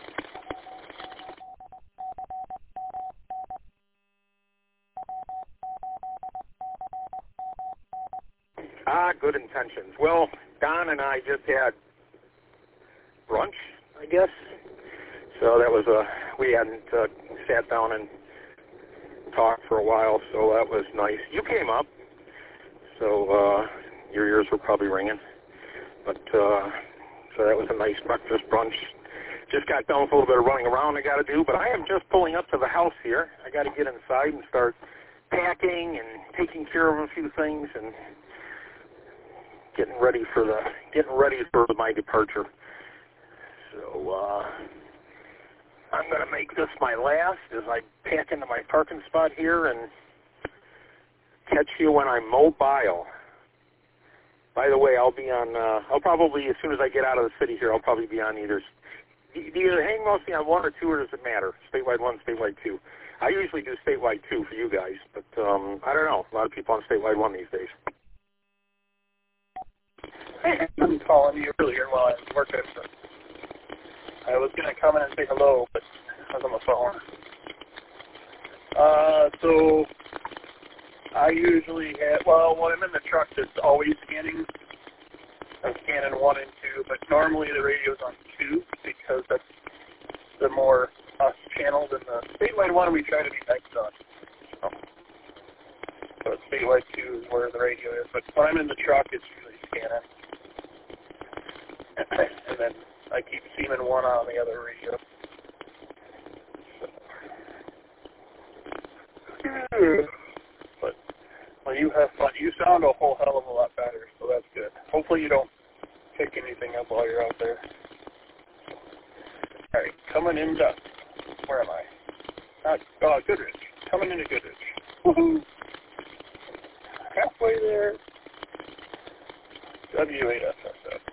Ah, good intentions. Well, Don and I just had brunch, I guess. So that was a, we hadn't uh, sat down and talked for a while, so that was nice. You came up, so uh, your ears were probably ringing. But, uh, so that was a nice breakfast brunch. Just got done with a little bit of running around I got to do, but I am just pulling up to the house here. I got to get inside and start packing and taking care of a few things and getting ready for the, getting ready for my departure. So, uh, I'm going to make this my last as I pack into my parking spot here and catch you when I'm mobile. By the way, I'll be on, uh, I'll probably, as soon as I get out of the city here, I'll probably be on either, do you hang mostly on one or two, or does it matter? Statewide one, statewide two. I usually do statewide two for you guys, but um, I don't know. A lot of people on statewide one these days. Hey, I'm calling you earlier while I was working. I was going to come in and say hello, but I was on the phone. Uh, so I usually have, well, when I'm in the truck, it's always scanning. I'm scanning one and two, but normally the radio's on two because that's the more us channels. And the statewide one we try to be next on. So, so statewide two is where the radio is. But when I'm in the truck, it's usually scanning. And then I keep Seaman one on the other radio. So. But, well, you have fun. You sound a whole hell of a lot better, so that's good. Hopefully you don't pick anything up while you're out there. All right, coming into, where am I? Not, oh, Goodrich. Coming into Goodrich. Woohoo! Halfway there. W eight S S S.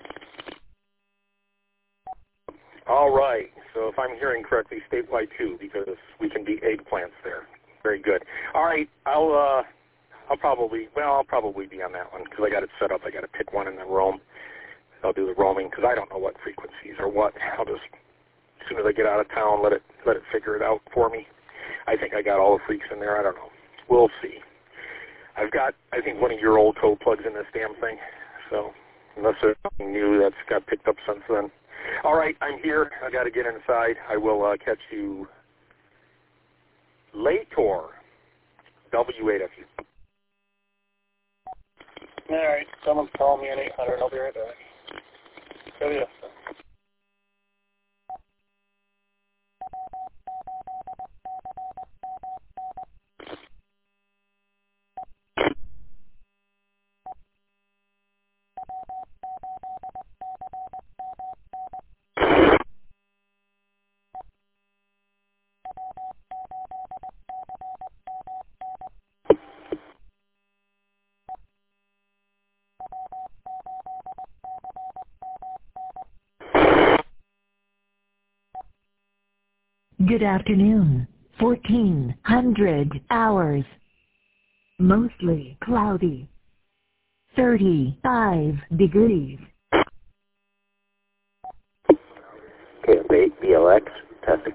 All right. So if I'm hearing correctly, statewide two, because we can be eggplants there. Very good. All right. I'll uh, I'll probably well I'll probably be on that one because I got it set up. I got to pick one and then roam. I'll do the roaming because I don't know what frequencies or what. I'll just as soon as I get out of town, let it let it figure it out for me. I think I got all the freaks in there. I don't know. We'll see. I've got I think one of your old code plugs in this damn thing. So unless there's something new that's got picked up since then. All right, I'm here. I got to get inside. I will uh, catch you later. W eight F U. All right, someone's calling me on eight hundred. I'll be right back. W F S. Good afternoon. fourteen hundred hours. Mostly cloudy. thirty-five degrees. K F eight B L X, testing.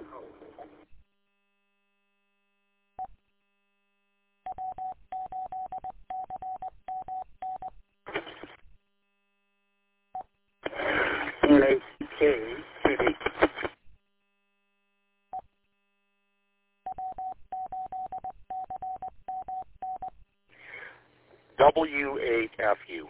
N A C K C D. W eight F U.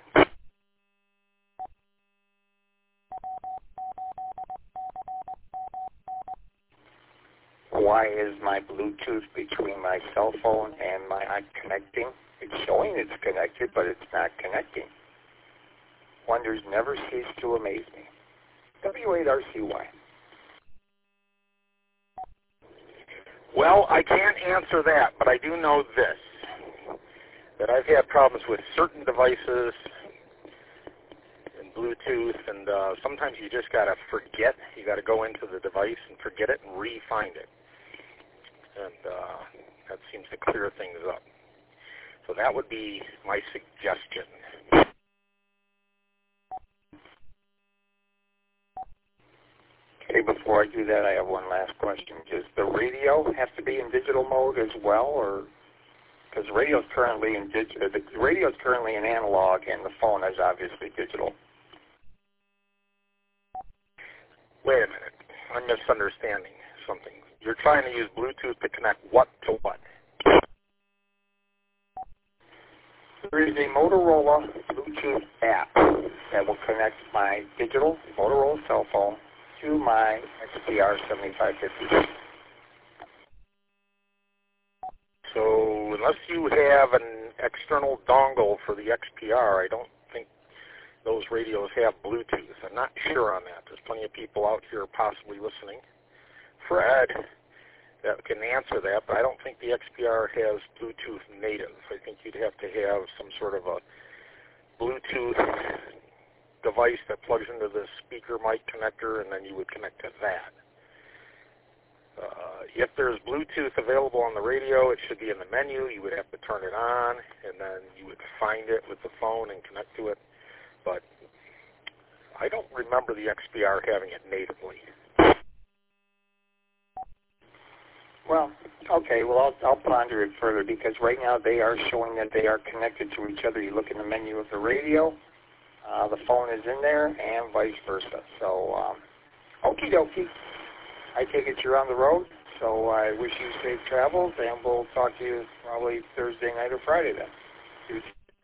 Why is my Bluetooth between my cell phone and my iPhone connecting? It's showing it's connected, but it's not connecting. Wonders never cease to amaze me. W eight R C Y. Well, I can't answer that, but I do know this, that I've had problems with certain devices and Bluetooth, and uh, sometimes you just got to forget. You got to go into the device and forget it and re-find it. And uh, that seems to clear things up. So that would be my suggestion. Okay, before I do that, I have one last question. Does the radio have to be in digital mode as well, or because the radio is currently in digital? The radio is currently in analog, and the phone is obviously digital. Wait a minute, I'm misunderstanding something. You're trying to use Bluetooth to connect what to what? There is a Motorola Bluetooth app that will connect my digital Motorola cell phone to my X P R seventy-five fifty. So unless you have an external dongle for the X P R, I don't think those radios have Bluetooth. I'm not sure on that. There's plenty of people out here possibly listening. Fred, that can answer that, but I don't think the X P R has Bluetooth native. I think you'd have to have some sort of a Bluetooth device that plugs into the speaker mic connector, and then you would connect to that. Uh, if there's Bluetooth available on the radio, it should be in the menu. You would have to turn it on, and then you would find it with the phone and connect to it. But I don't remember the X P R having it natively. Well, okay, well, I'll, I'll ponder it further, because right now they are showing that they are connected to each other. You look in the menu of the radio, uh, the phone is in there, and vice versa. So, um, okie dokie. I take it you're on the road, so I wish you safe travels, and we'll talk to you probably Thursday night or Friday then.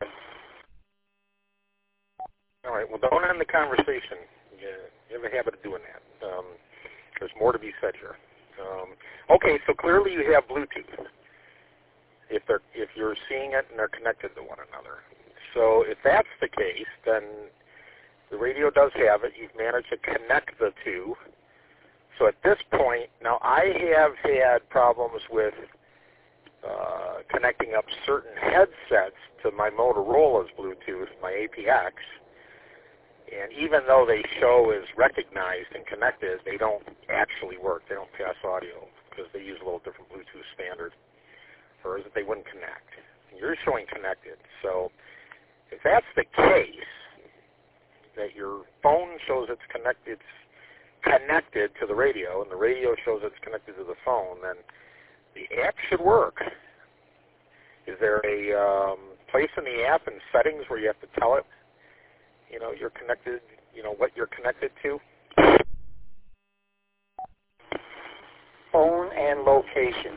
All right, well, don't end the conversation. You, you have a habit of doing that. Um, there's more to be said here. Um, okay, so clearly you have Bluetooth if they're if you're seeing it and they're connected to one another. So if that's the case, then the radio does have it. You've managed to connect the two. So at this point, now I have had problems with uh, connecting up certain headsets to my Motorola's Bluetooth, my A P X. And even though they show as recognized and connected, they don't actually work. They don't pass audio because they use a little different Bluetooth standard, or is it they wouldn't connect. And you're showing connected. So if that's the case, that your phone shows it's connected, it's connected to the radio, and the radio shows it's connected to the phone, then the app should work. Is there a um, place in the app and settings where you have to tell it, you know, you're connected, you know, what you're connected to? Phone and location.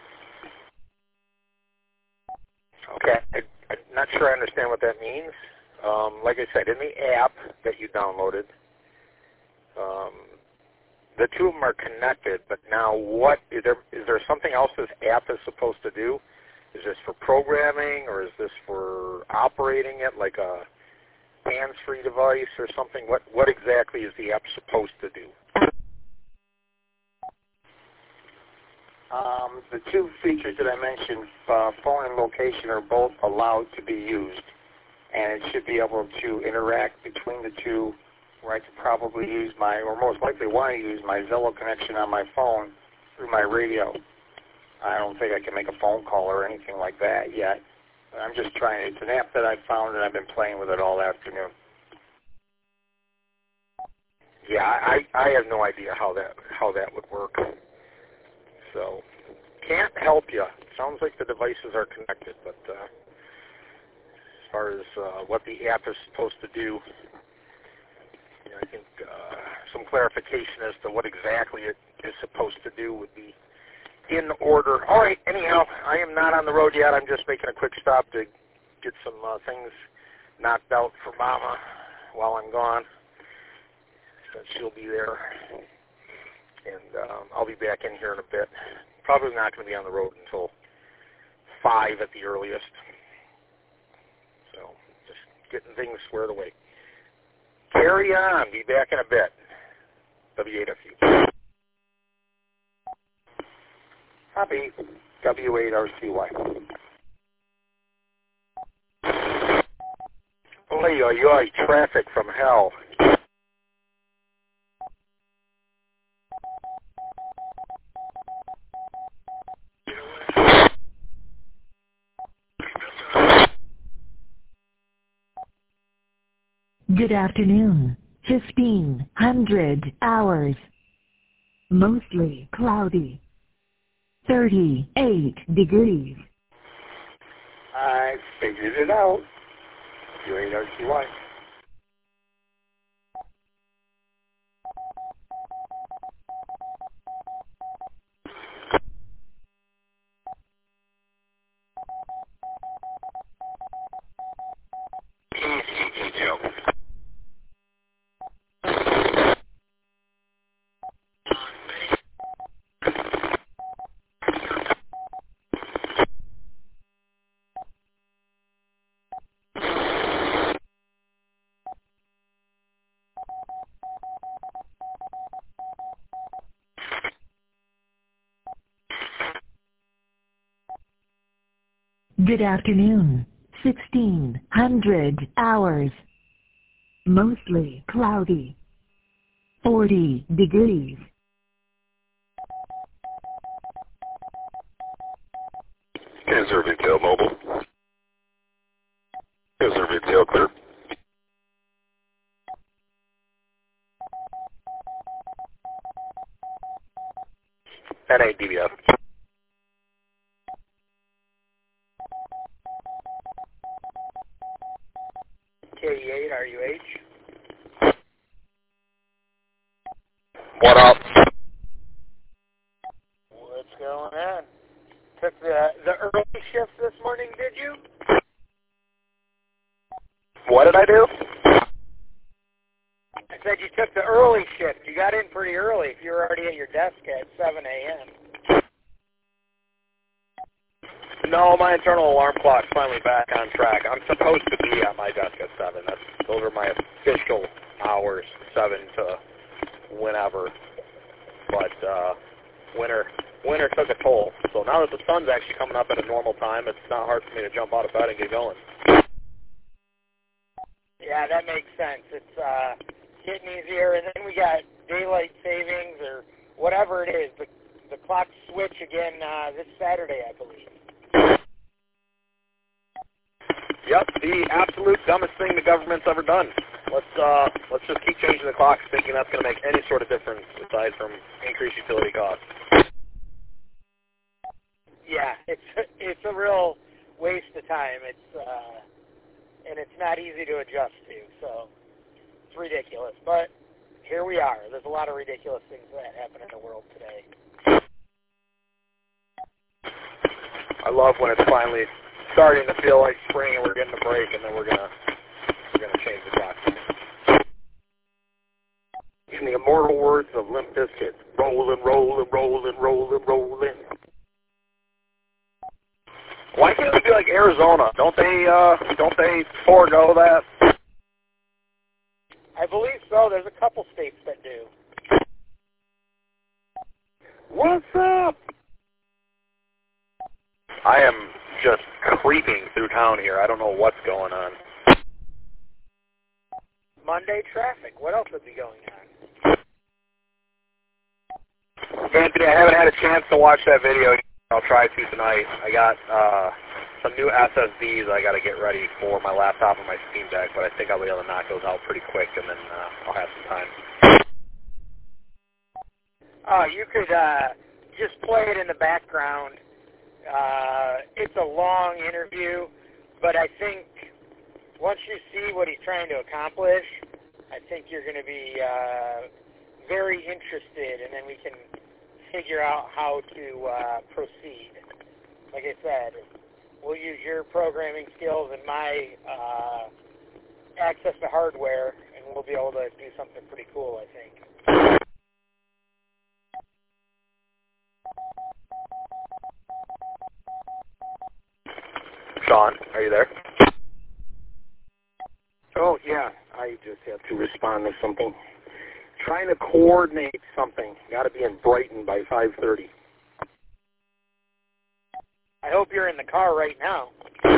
Okay, I, I'm not sure I understand what that means. Um, like I said, in the app that you downloaded, um, the two of them are connected, but now what, is there, is there something else this app is supposed to do? Is this for programming, or is this for operating it like a hands-free device or something? What what exactly is the app supposed to do? Um, the two features that I mentioned, uh, phone and location, are both allowed to be used, and it should be able to interact between the two, where I could probably use my, or most likely want to use my Zello connection on my phone through my radio. I don't think I can make a phone call or anything like that yet. I'm just trying. It's an app that I found, and I've been playing with it all afternoon. Yeah, I, I have no idea how that how that would work. So, can't help you. Sounds like the devices are connected, but uh, as far as uh, what the app is supposed to do, you know, I think uh, some clarification as to what exactly it is supposed to do would be in order. All right, anyhow, I am not on the road yet. I'm just making a quick stop to get some uh, things knocked out for Mama while I'm gone, since she'll be there. And um, I'll be back in here in a bit. Probably not going to be on the road until five at the earliest. So just getting things squared away. Carry on. Be back in a bit. W eight F U. Copy. W eight R C Y. Oy, oy, oy, traffic from hell. Good afternoon. fifteen hundred hours. Mostly cloudy. thirty-eight degrees. I figured it out. W eight R C Y. Easy, Joe. Good afternoon. sixteen hundred hours. Mostly cloudy. forty degrees. Is there retail mobile? Is there retail clear? N A D B F. K eight R U H. What up? What's going on? Took the the early shift this morning, did you? What did I do? I said you took the early shift. You got in pretty early if you were already at your desk at seven a.m. No, my internal alarm clock's finally back on track. I'm supposed to be at my desk at seven. That's those are my official hours, seven to whenever. But uh, winter winter took a toll. So now that the sun's actually coming up at a normal time, it's not hard for me to jump out of bed and get going. Yeah, that makes sense. It's uh, getting easier, and then we got daylight savings or whatever it is. The the clocks switch again uh, this Saturday, I believe. Yep, the absolute dumbest thing the government's ever done. Let's uh, let's just keep changing the clocks, thinking that's going to make any sort of difference aside from increased utility costs. Yeah, it's it's a real waste of time. It's uh, and it's not easy to adjust to, so it's ridiculous. But here we are. There's a lot of ridiculous things that happen in the world today. I love when it's finally starting to feel like spring and we're getting a break, and then we're gonna we're gonna change the clock. In the immortal words of Limp Bizkit, rollin', rollin', rollin', rollin', rollin'. Why can't we be like Arizona? Don't they uh, don't they forego that? I believe so. There's a couple states that do. What's up? I am just creeping through town here. I don't know what's going on. Monday traffic. What else would be going on? Anthony, I haven't had a chance to watch that video. I'll try to tonight. I got uh, some new S S Ds I got to get ready for my laptop and my Steam Deck, but I think I'll be able to knock those out pretty quick, and then uh, I'll have some time. Oh, you could uh, just play it in the background. Uh, it's a long interview, but I think once you see what he's trying to accomplish, I think you're going to be uh, very interested, and then we can figure out how to uh, proceed. Like I said, we'll use your programming skills and my uh, access to hardware, and we'll be able to do something pretty cool, I think. Sean, are you there? Oh, yeah. I just have to respond to something. Trying to coordinate something. Got to be in Brighton by five thirty. I hope you're in the car right now.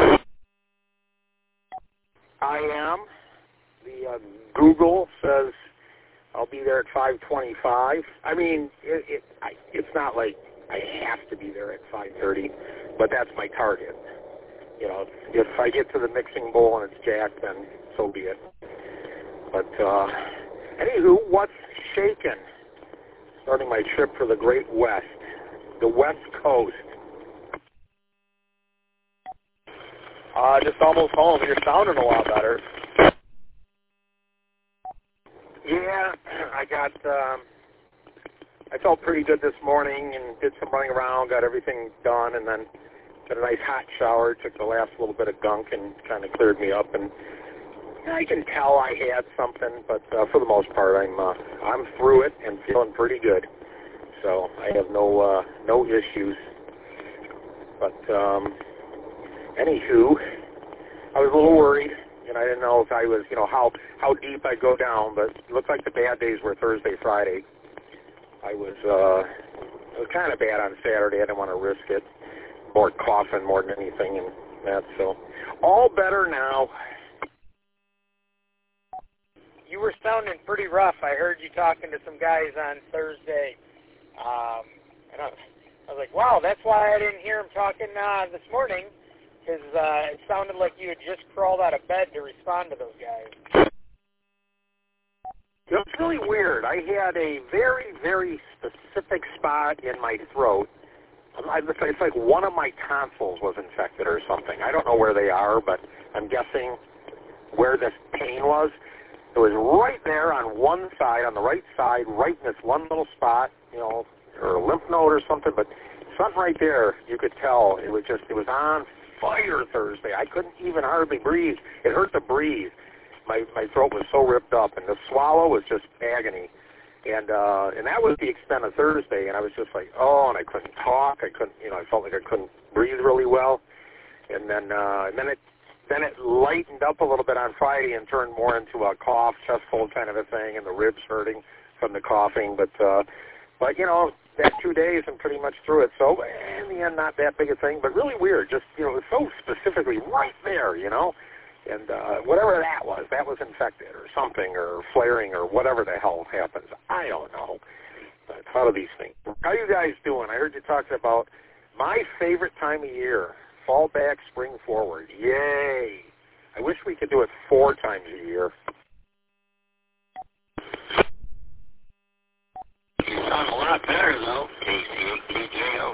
I am. The uh, Google says I'll be there at five twenty-five. I mean, it, it, I, it's not like I have to be there at five thirty, but that's my target. You know, if I get to the mixing bowl and it's jacked, then so be it. But, uh, anywho, what's shaking? Starting my trip for the Great West, the West Coast. Uh, just almost home. You're sounding a lot better. Yeah, I got, um, I felt pretty good this morning and did some running around, got everything done, and then got a nice hot shower, took the last little bit of gunk and kind of cleared me up. And I can tell I had something, but uh, for the most part, I'm uh, I'm through it and feeling pretty good. So I have no uh, no issues. But um, anywho, I was a little worried, and I didn't know if I was, you know, how how deep I'd go down. But it looked like the bad days were Thursday, Friday. I was uh, it was kind of bad on Saturday. I didn't want to risk it. More coughing more than anything, and that. So all better now. You were sounding pretty rough. I heard you talking to some guys on Thursday, um, and I was, I was like, wow, that's why I didn't hear him talking uh, this morning, because uh, it sounded like you had just crawled out of bed to respond to those guys. It was really weird. I had a very, very specific spot in my throat. It's like one of my tonsils was infected or something. I don't know where they are, but I'm guessing where this pain was. It was right there on one side, on the right side, right in this one little spot, you know, or a lymph node or something, but something right there, you could tell. It was just, it was on fire Thursday. I couldn't even hardly breathe. It hurt to breathe. My my throat was so ripped up, and the swallow was just agony. And uh, and that was the extent of Thursday, and I was just like, oh, and I couldn't talk. I couldn't, you know, I felt like I couldn't breathe really well. And then uh, and then it then it lightened up a little bit on Friday and turned more into a cough, chest cold kind of a thing, and the ribs hurting from the coughing. But uh, but you know, that two days I'm pretty much through it. So in the end, not that big a thing, but really weird. Just, you know, so specifically right there, you know. And uh, whatever that was, that was infected or something or flaring or whatever the hell happens. I don't know. But how are these things? How are you guys doing? I heard you talking about my favorite time of year, fall back, spring forward. Yay. I wish we could do it four times a year. You sound a lot better, though, K C A K J O.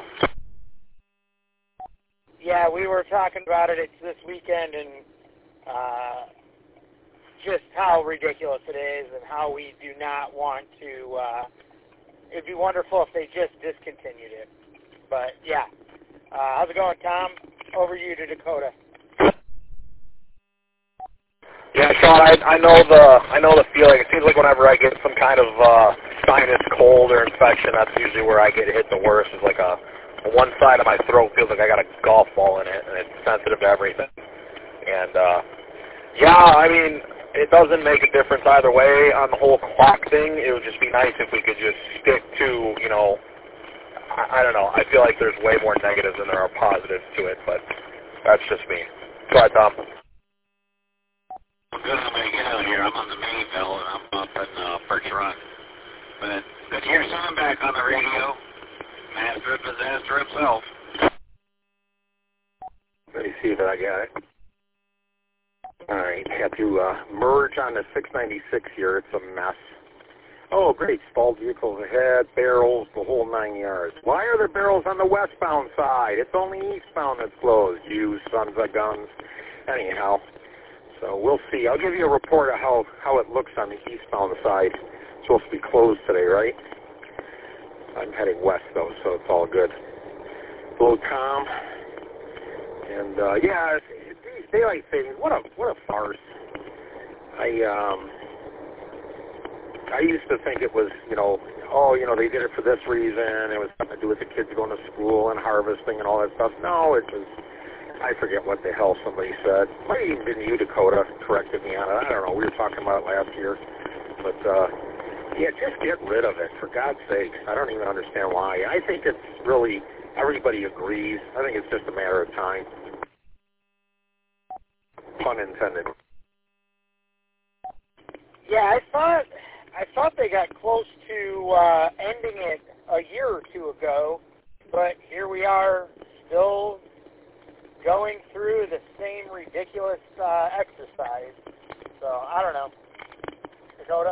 Yeah, we were talking about it. It's this weekend, and Uh, just how ridiculous it is and how we do not want to, uh, it'd be wonderful if they just discontinued it. But, yeah. Uh, how's it going, Tom? Over you to Dakota. Yeah, Sean, I, I know the I know the feeling. It seems like whenever I get some kind of uh, sinus cold or infection, that's usually where I get hit the worst. It's like a, one side of my throat feels like I got a golf ball in it, and it's sensitive to everything. And, uh, yeah, I mean, it doesn't make a difference either way on the whole clock thing. It would just be nice if we could just stick to, you know, I, I don't know. I feel like there's way more negatives than there are positives to it, but that's just me. Go ahead, Tom. I'm good. I'm going to get out here. I'm on the Mayville, and I'm up in uh, Perch Run. But good to hear someone back on the radio. Master of disaster himself. Let me see that I got it. All right, have to uh, merge on the six ninety-six here. It's a mess. Oh, great. Stalled vehicles ahead, barrels, the whole nine yards. Why are there barrels on the westbound side? It's only eastbound that's closed, you sons of guns. Anyhow, so we'll see. I'll give you a report of how, how it looks on the eastbound side. It's supposed to be closed today, right? I'm heading west, though, so it's all good. A little calm. And uh, yeah, these daylight savings, what a what a farce. I um, I used to think it was, you know, oh, you know, they did it for this reason. It was something to do with the kids going to school and harvesting and all that stuff. No, it was, I forget what the hell somebody said. Might have even been you, Dakota, corrected me on it. I don't know. We were talking about it last year. But, uh, yeah, just get rid of it, for God's sake. I don't even understand why. I think it's really, everybody agrees. I think it's just a matter of time. Pun intended. Yeah, I thought I thought they got close to uh, ending it a year or two ago, but here we are still going through the same ridiculous uh, exercise. So, I don't know. Dakota?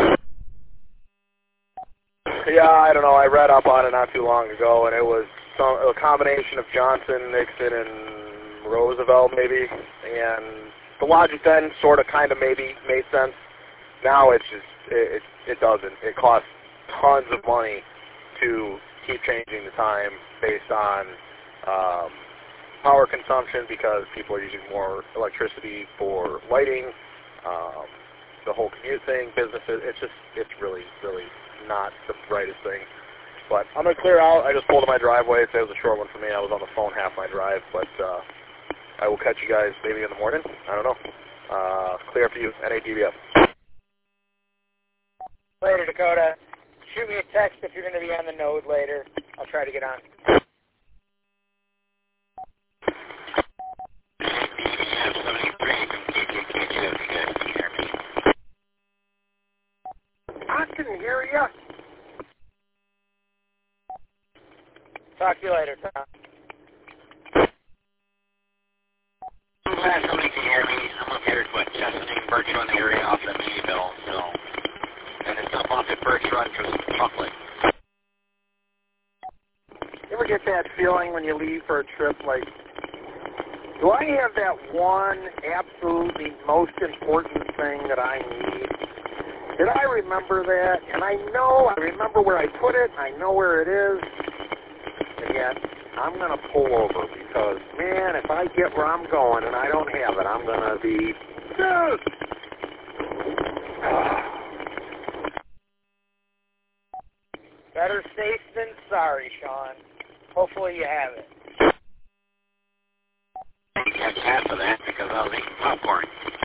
Yeah, I don't know. I read up on it not too long ago, and it was some, a combination of Johnson, Nixon, and Roosevelt, maybe. And the logic then sort of kind of maybe made sense. Now it's just, it, it doesn't. It costs tons of money to keep changing the time based on um, power consumption because people are using more electricity for lighting, um, the whole commute thing, businesses. It's just, it's really, really not the brightest thing. But I'm going to clear out. I just pulled in my driveway. It was a short one for me. I was on the phone half my drive, but uh, I will catch you guys maybe in the morning. I don't know. Uh, clear for you, N A D V F. Later, Dakota. Shoot me a text if you're going to be on the node later. I'll try to get on. I can hear you. Talk to you later, Tom. I'm glad somebody can hear me. I'm up here at what, Chesaning, Birch Run area off the Mayville, so... And it's up off at Birch Run for some chocolate. You ever get that feeling when you leave for a trip, like, do I have that one absolutely most important thing that I need? Did I remember that? And I know, I remember where I put it, I know where it is, and yet I'm going to pull over because, man, if I get where I'm going and I don't have it, I'm going to be pissed. Better safe than sorry, Sean. Hopefully you have it. I didn't catch half of that because I was eating popcorn.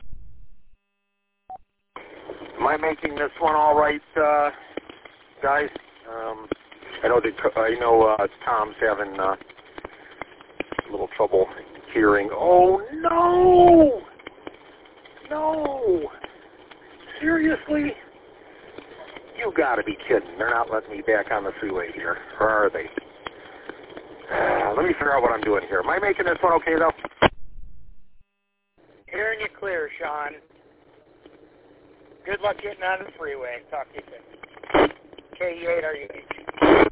Am I making this one all right, uh, guys? Um, I know that I know uh, Tom's having uh, a little trouble hearing. Oh no! No! Seriously? You gotta be kidding. They're not letting me back on the freeway here. Or are they? Uh, let me figure out what I'm doing here. Am I making this one okay, though? Hearing you clear, Sean. Good luck getting on the freeway. Talk to you soon. K E eight R U H.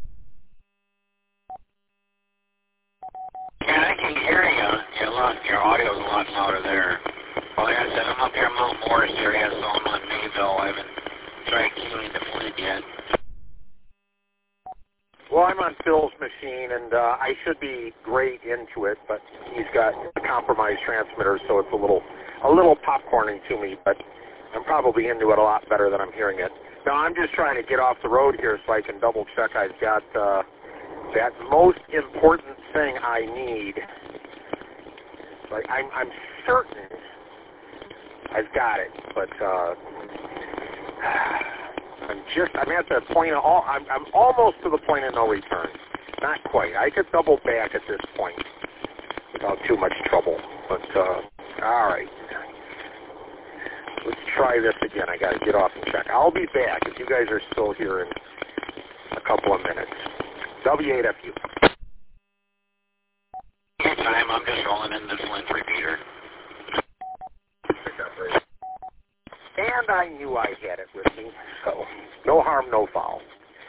Yeah, I can hear you. Your, lot, your audio's a lot louder there. Well, like I said, I'm up here in Mount Morris area, so I'm on Mayville. I haven't tried queuing to Flint yet. Well, I'm on Phil's machine, and uh, I should be great into it, but he's got a compromised transmitter, so it's a little, a little popcorning to me, but I'm probably into it a lot better than I'm hearing it. Now, I'm just trying to get off the road here so I can double check I've got uh, that most important thing I need. Like, I'm, I'm certain I've got it, but uh, I'm just, I'm at the point of, all, I'm, I'm almost to the point of no return. Not quite. I could double back at this point without too much trouble, but uh, all right. Let's try this again. I got to get off and check. I'll be back if you guys are still here in a couple of minutes. W eight F U. Anytime, I'm just rolling in this Flint repeater. And I knew I had it with me, so no harm, no foul.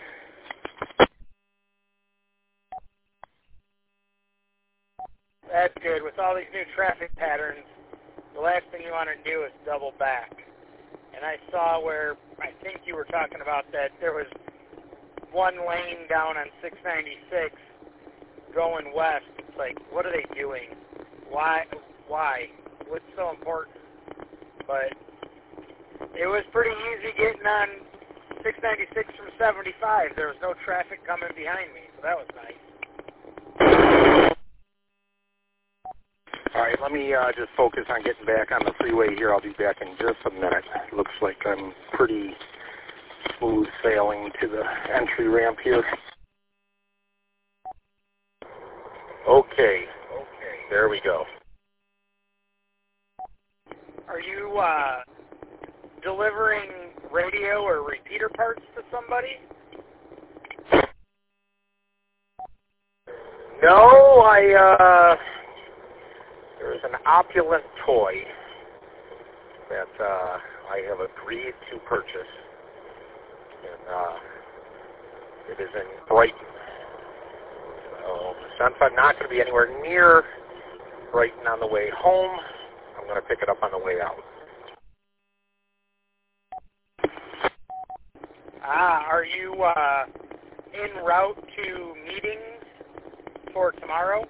That's good. With all these new traffic patterns, the last thing you want to do is double back. And I saw where, I think you were talking about that there was one lane down on six ninety-six going west. It's like, what are they doing? why, why, what's so important? But it was pretty easy getting on six ninety-six from seventy-five. There was no traffic coming behind me, so that was nice. All right, let me uh, just focus on getting back on the freeway here. I'll be back in just a minute. It looks like I'm pretty smooth sailing to the entry ramp here. Okay, okay, there we go. Are you uh, delivering radio or repeater parts to somebody? No, I, uh, there's an opulent toy that uh, I have agreed to purchase, and uh, it is in Brighton. So since I'm not going to be anywhere near Brighton on the way home, I'm going to pick it up on the way out. Ah, are you uh, en route to meetings for tomorrow?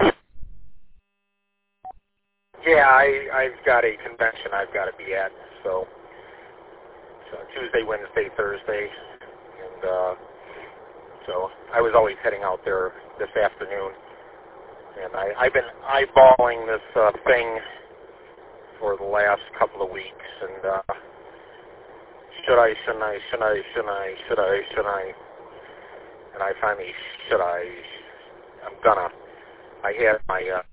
Yeah, I, I've got a convention I've got to be at, so, so Tuesday, Wednesday, Thursday, and uh, so I was always heading out there this afternoon, and I, I've been eyeballing this uh, thing for the last couple of weeks, and uh, should I, shouldn't I, should I, shouldn't I, should I, should I, and I finally, should I, I'm gonna. I had my, uh,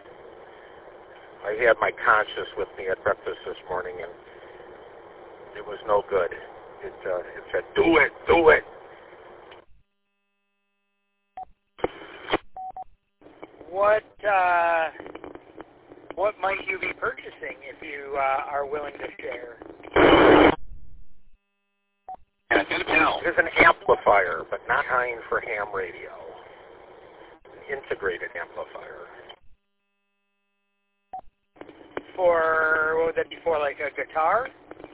I had my conscience with me at breakfast this morning, and it was no good. It, uh, it said, do it, do it. What, uh, what might you be purchasing if you uh, are willing to share? It is an amplifier, but not kind for ham radio. An integrated amplifier. For, what would that be for, like a guitar?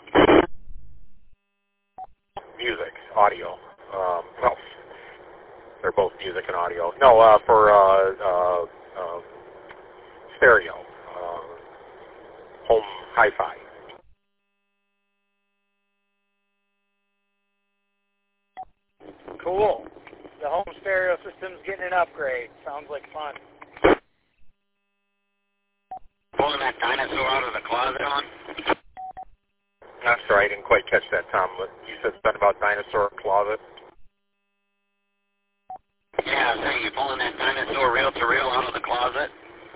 Music, audio. Um, well, they're both music and audio. No, uh, for uh, uh, uh, stereo, uh, home hi-fi. Cool. The home stereo system's getting an upgrade. Sounds like fun. Pulling that dinosaur out of the closet on? I'm sorry, I didn't quite catch that, Tom. You said something about dinosaur closet? Yeah, I was saying, you pulling that dinosaur reel-to-reel out of the closet?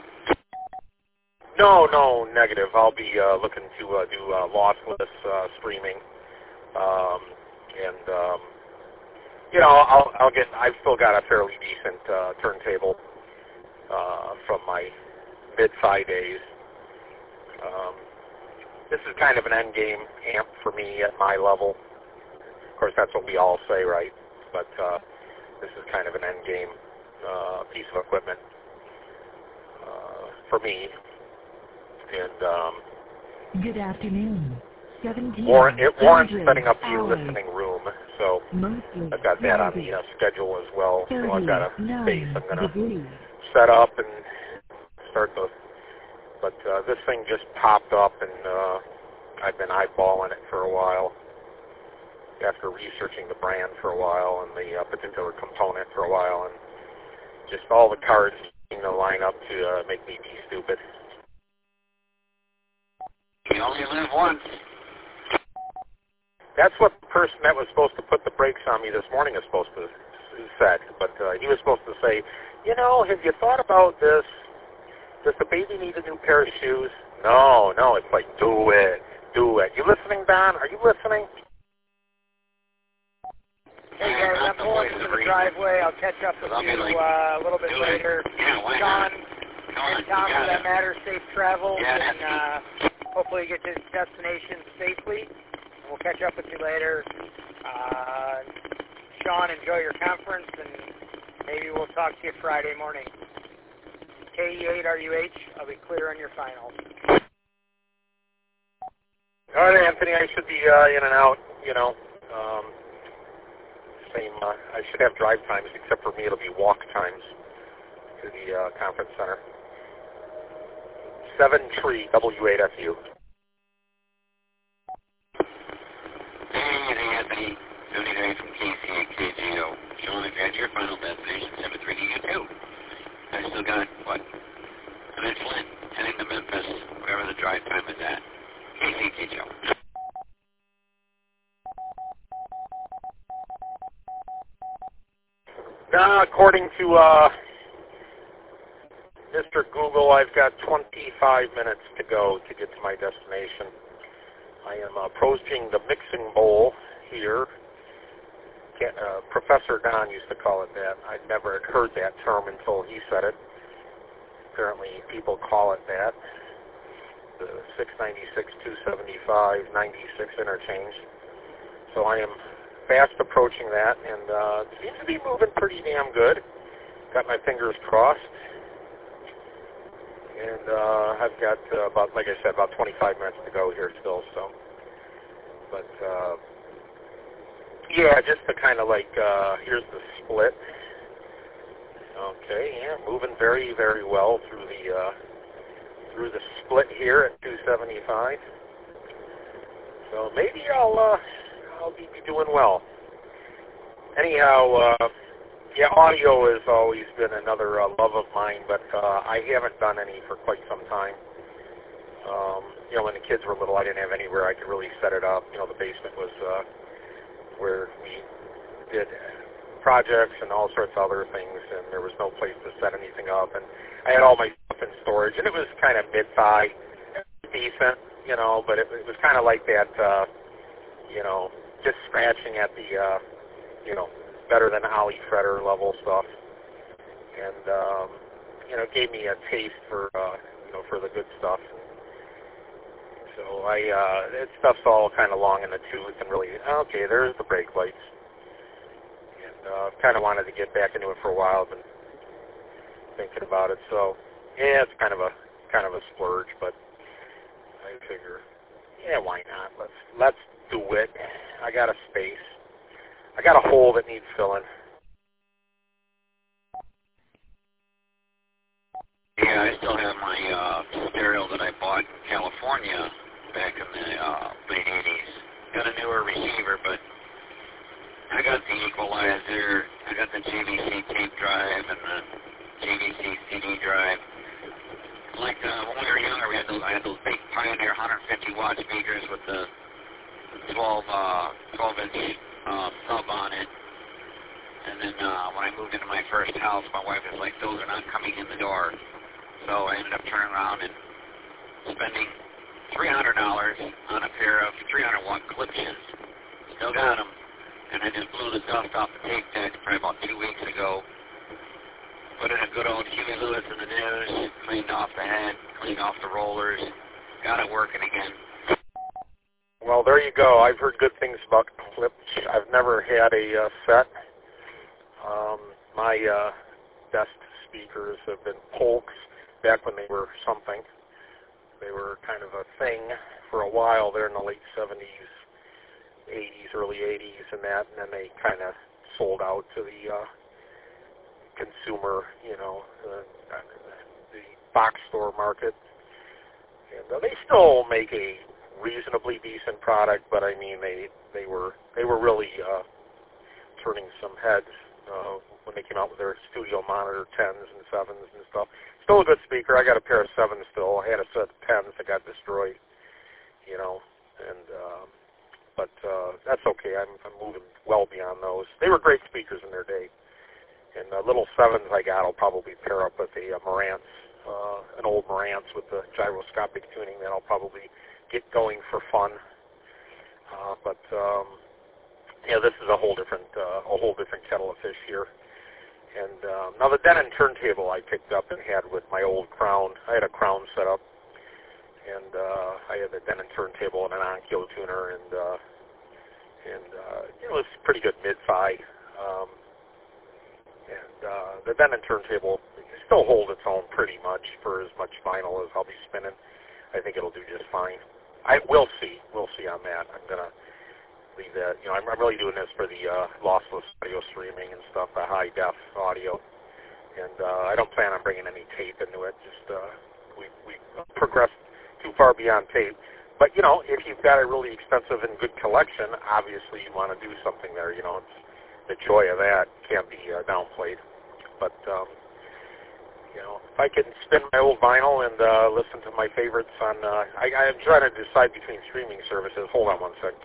No, no, negative. I'll be uh, looking to uh, do uh, lossless uh, streaming, um, and um, you know, I'll, I'll get. I've still got a fairly decent uh, turntable uh, from my mid-fi days. Um, this is kind of an end-game amp for me at my level. Of course, that's what we all say, right? But uh, this is kind of an end-game uh, piece of equipment uh, for me. And um, good afternoon. seventeen Warren, it warrants setting up the hours. listening room, so Mostly I've got that on the uh, schedule as well. So I've got a space I'm going to set up and start the. But uh, this thing just popped up, and uh, I've been eyeballing it for a while. After researching the brand for a while and the uh, particular component for a while, and just all the cards seem to line up to uh, make me be stupid. You only live once. That's what the person that was supposed to put the brakes on me this morning is supposed to said. But uh, he was supposed to say, you know, have you thought about this? Does the baby need a new pair of shoes? No, no. It's like, do it, do it. You listening, Don? Are you listening? Hey guys, I'm pulling into the driveway. I'll catch up with you uh, a little bit later. Sean and Tom, for that matter, safe travels, and uh, hopefully you get to the destination safely. We'll catch up with you later. Uh, Sean, enjoy your conference, and maybe we'll talk to you Friday morning. K E eight R U H, I'll be clear on your finals. All right, Anthony, I should be uh, in and out, you know. Um, same. Uh, I should have drive times, except for me, it'll be walk times to the uh, conference center. seven tree W eight F U. Hey, Anthony. seventy-nine from K C A K G O. Sean, if you had your final destination, seven three D U two. I still got, what? I'm in Flint, heading to Memphis, wherever the drive time is at. K C A K G O. Now, according to uh, Mister Google, I've got twenty-five minutes to go to get to my destination. I am approaching the mixing bowl here. Uh, Professor Don used to call it that. I'd never heard that term until he said it. Apparently people call it that. The six ninety-six, two seventy-five, ninety-six interchange. So I am fast approaching that, and uh, it seems to be moving pretty damn good. Got my fingers crossed. And uh, I've got uh, about, like I said, about twenty-five minutes to go here still. So, but uh, yeah, just to kind of like, uh, here's the split. Okay, yeah, moving very, very well through the uh, through the split here at two seventy-five. So maybe I'll uh, I'll be doing well. Anyhow, uh, yeah, audio has always been another uh, love of mine, but uh, I haven't done any for quite some time. Um, you know, when the kids were little, I didn't have anywhere I could really set it up. You know, the basement was uh, where we did projects and all sorts of other things, and there was no place to set anything up. And I had all my stuff in storage, and it was kind of mid-thigh, decent, you know, but it, it was kind of like that, uh, you know, just scratching at the, uh, you know, better than Ollie Fredder level stuff. And, um, you know, it gave me a taste for, uh, you know, for the good stuff. So I, uh, that stuff's all kind of long in the tooth and really, okay, there's the brake lights. And uh, kind of wanted to get back into it for a while. I've been thinking about it. So, yeah, it's kind of a, kind of a splurge, but I figure, yeah, why not? Let's, let's do it. I got a space. I got a hole that needs filling. Yeah, I still have my uh, stereo that I bought in California back in the uh, late eighties. Got a newer receiver, but I got the equalizer, I got the J V C tape drive and the J V C C D drive. Like uh, when we were younger, we had those, I had those big Pioneer one hundred fifty watt speakers with the twelve, uh, twelve inch uh, sub on it. And then uh, when I moved into my first house, my wife was like, those are not coming in the door. So I ended up turning around and spending three hundred dollars on a pair of three hundred watt clip shins. Still got them. And I just blew the dust off the tape deck probably about two weeks ago. Put in a good old Huey Lewis in the news, cleaned off the head, cleaned off the rollers, got it working again. Well, there you go. I've heard good things about clips. I've never had a uh, set. Um, my uh, best speakers have been Polks back when they were something. They were kind of a thing for a while there in the late seventies, eighties, early eighties and that, and then they kind of sold out to the uh, consumer, you know, uh, the box store market. And uh, they still make a reasonably decent product, but I mean, they they were they were really uh, turning some heads uh, when they came out with their studio monitor tens and sevens and stuff. Still a good speaker. I got a pair of sevens still. I had a set of tens that got destroyed, you know, and uh, but uh, that's okay. I'm, I'm moving well beyond those. They were great speakers in their day. And the little sevens I got, I'll probably pair up with a uh, Marantz, uh, an old Marantz with the gyroscopic tuning that I'll probably get going for fun. Uh, but um, yeah, this is a whole different, uh, a whole different kettle of fish here. And uh, now the Denon turntable I picked up and had with my old Crown. I had a Crown set up, and uh, I had the Denon turntable and an Onkyo tuner, and uh, and uh, it was pretty good mid-fi. Um, and uh, the Denon turntable still holds its own pretty much for as much vinyl as I'll be spinning. I think it'll do just fine. I will see. We'll see on that. I'm gonna leave that. You know, I'm, I'm really doing this for the uh, lossless audio streaming and stuff, the high def audio, and uh, I don't plan on bringing any tape into it. Just uh, we we progressed too far beyond tape. But you know, if you've got a really expensive and good collection, obviously you want to do something there. You know, it's, the joy of that can't be uh, downplayed. But um, you know, if I can spin my old vinyl and uh, listen to my favorites on, uh, I, I'm trying to decide between streaming services. Hold on one second.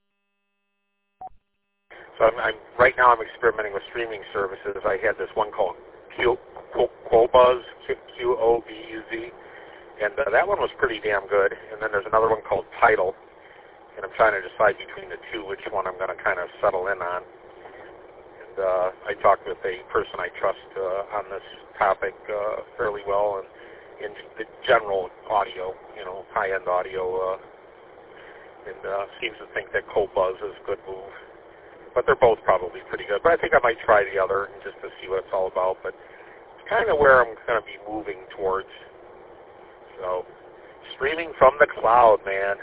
So I'm, I'm right now I'm experimenting with streaming services. I had this one called Q, Q, Qobuz, Q O B U Z, and uh, that one was pretty damn good. And then there's another one called Tidal, and I'm trying to decide between the two which one I'm going to kind of settle in on. And uh, I talked with a person I trust uh, on this topic uh, fairly well, and in the general audio, you know, high-end audio, uh, and uh, seems to think that Qobuz is a good move. But they're both probably pretty good. But I think I might try the other just to see what it's all about. But it's kind of where I'm going to be moving towards. So, streaming from the cloud, man.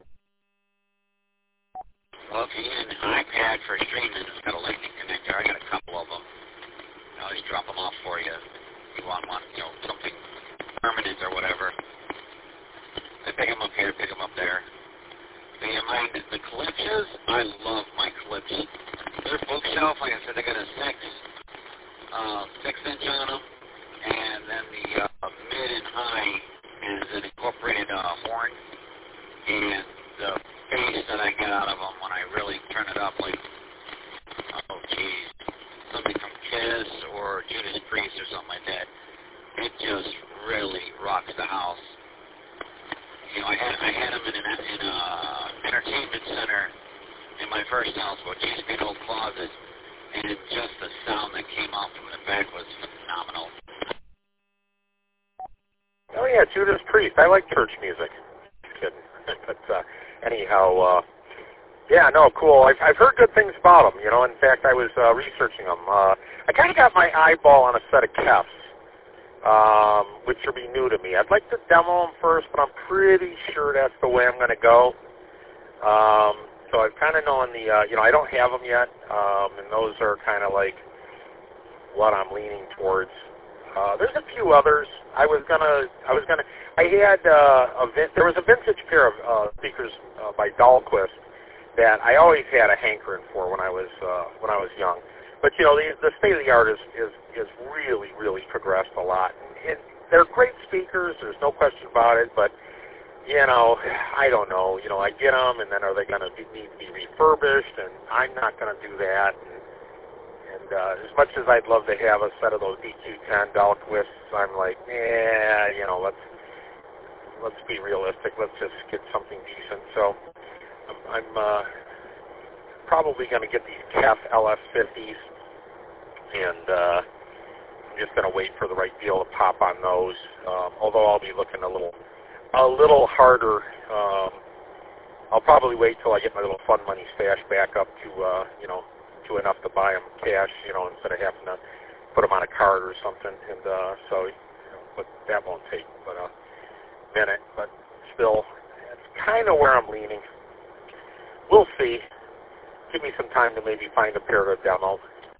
Well, if you need an iPad for streaming, it's got a lightning connector. I got a couple of them. I'll just drop them off for you. If you want one, you know, something permanent or whatever. I pick them up here, pick them up there. Yeah, my, the Calypsos, I love my Calypsos. Their bookshelf, like I said, they got a six, uh, six inch on them, and then the uh, mid and high is an incorporated uh, horn, and the bass that I get out of them when I really turn it up, like, oh geez, something from Kiss or Judas Priest or something like that, it just really rocks the house. You know, I had I had them in an in a entertainment center in my first house, which used to be an old closet, and just the sound that came out from the back was phenomenal. Oh yeah, Judas Priest. I like church music. Just kidding. But uh, anyhow, uh, yeah, no, cool. I've I've heard good things about them. You know, in fact, I was uh, researching them. Uh, I kind of got my eyeball on a set of Kefs. Um, which will be new to me. I'd like to demo them first, but I'm pretty sure that's the way I'm going to go. Um, so I've kind of known the, uh, you know, I don't have them yet, um, and those are kind of like what I'm leaning towards. Uh, there's a few others. I was gonna, I was gonna, I had uh, a vin- there was a vintage pair of uh, speakers uh, by Dahlquist that I always had a hankering for when I was uh, when I was young. But, you know, the, the state of the art is, is, is really, really progressed a lot. And they're great speakers. There's no question about it. But, you know, I don't know. You know, I get them, and then are they going to need to be refurbished? And I'm not going to do that. And, and uh, as much as I'd love to have a set of those D Q ten Dahlquists, I'm like, yeah, you know, let's let's be realistic. Let's just get something decent. So I'm, I'm uh, probably going to get these C A F L S fifties. And uh, I'm just going to wait for the right deal to pop on those. Um, although I'll be looking a little, a little harder. Um, I'll probably wait till I get my little fun money stash back up to, uh, you know, to enough to buy them cash. You know, instead of having to put them on a card or something. And uh, so, you know, but that won't take but a minute. But still, it's kind of where I'm leaning. We'll see. Give me some time to maybe find a pair to demo.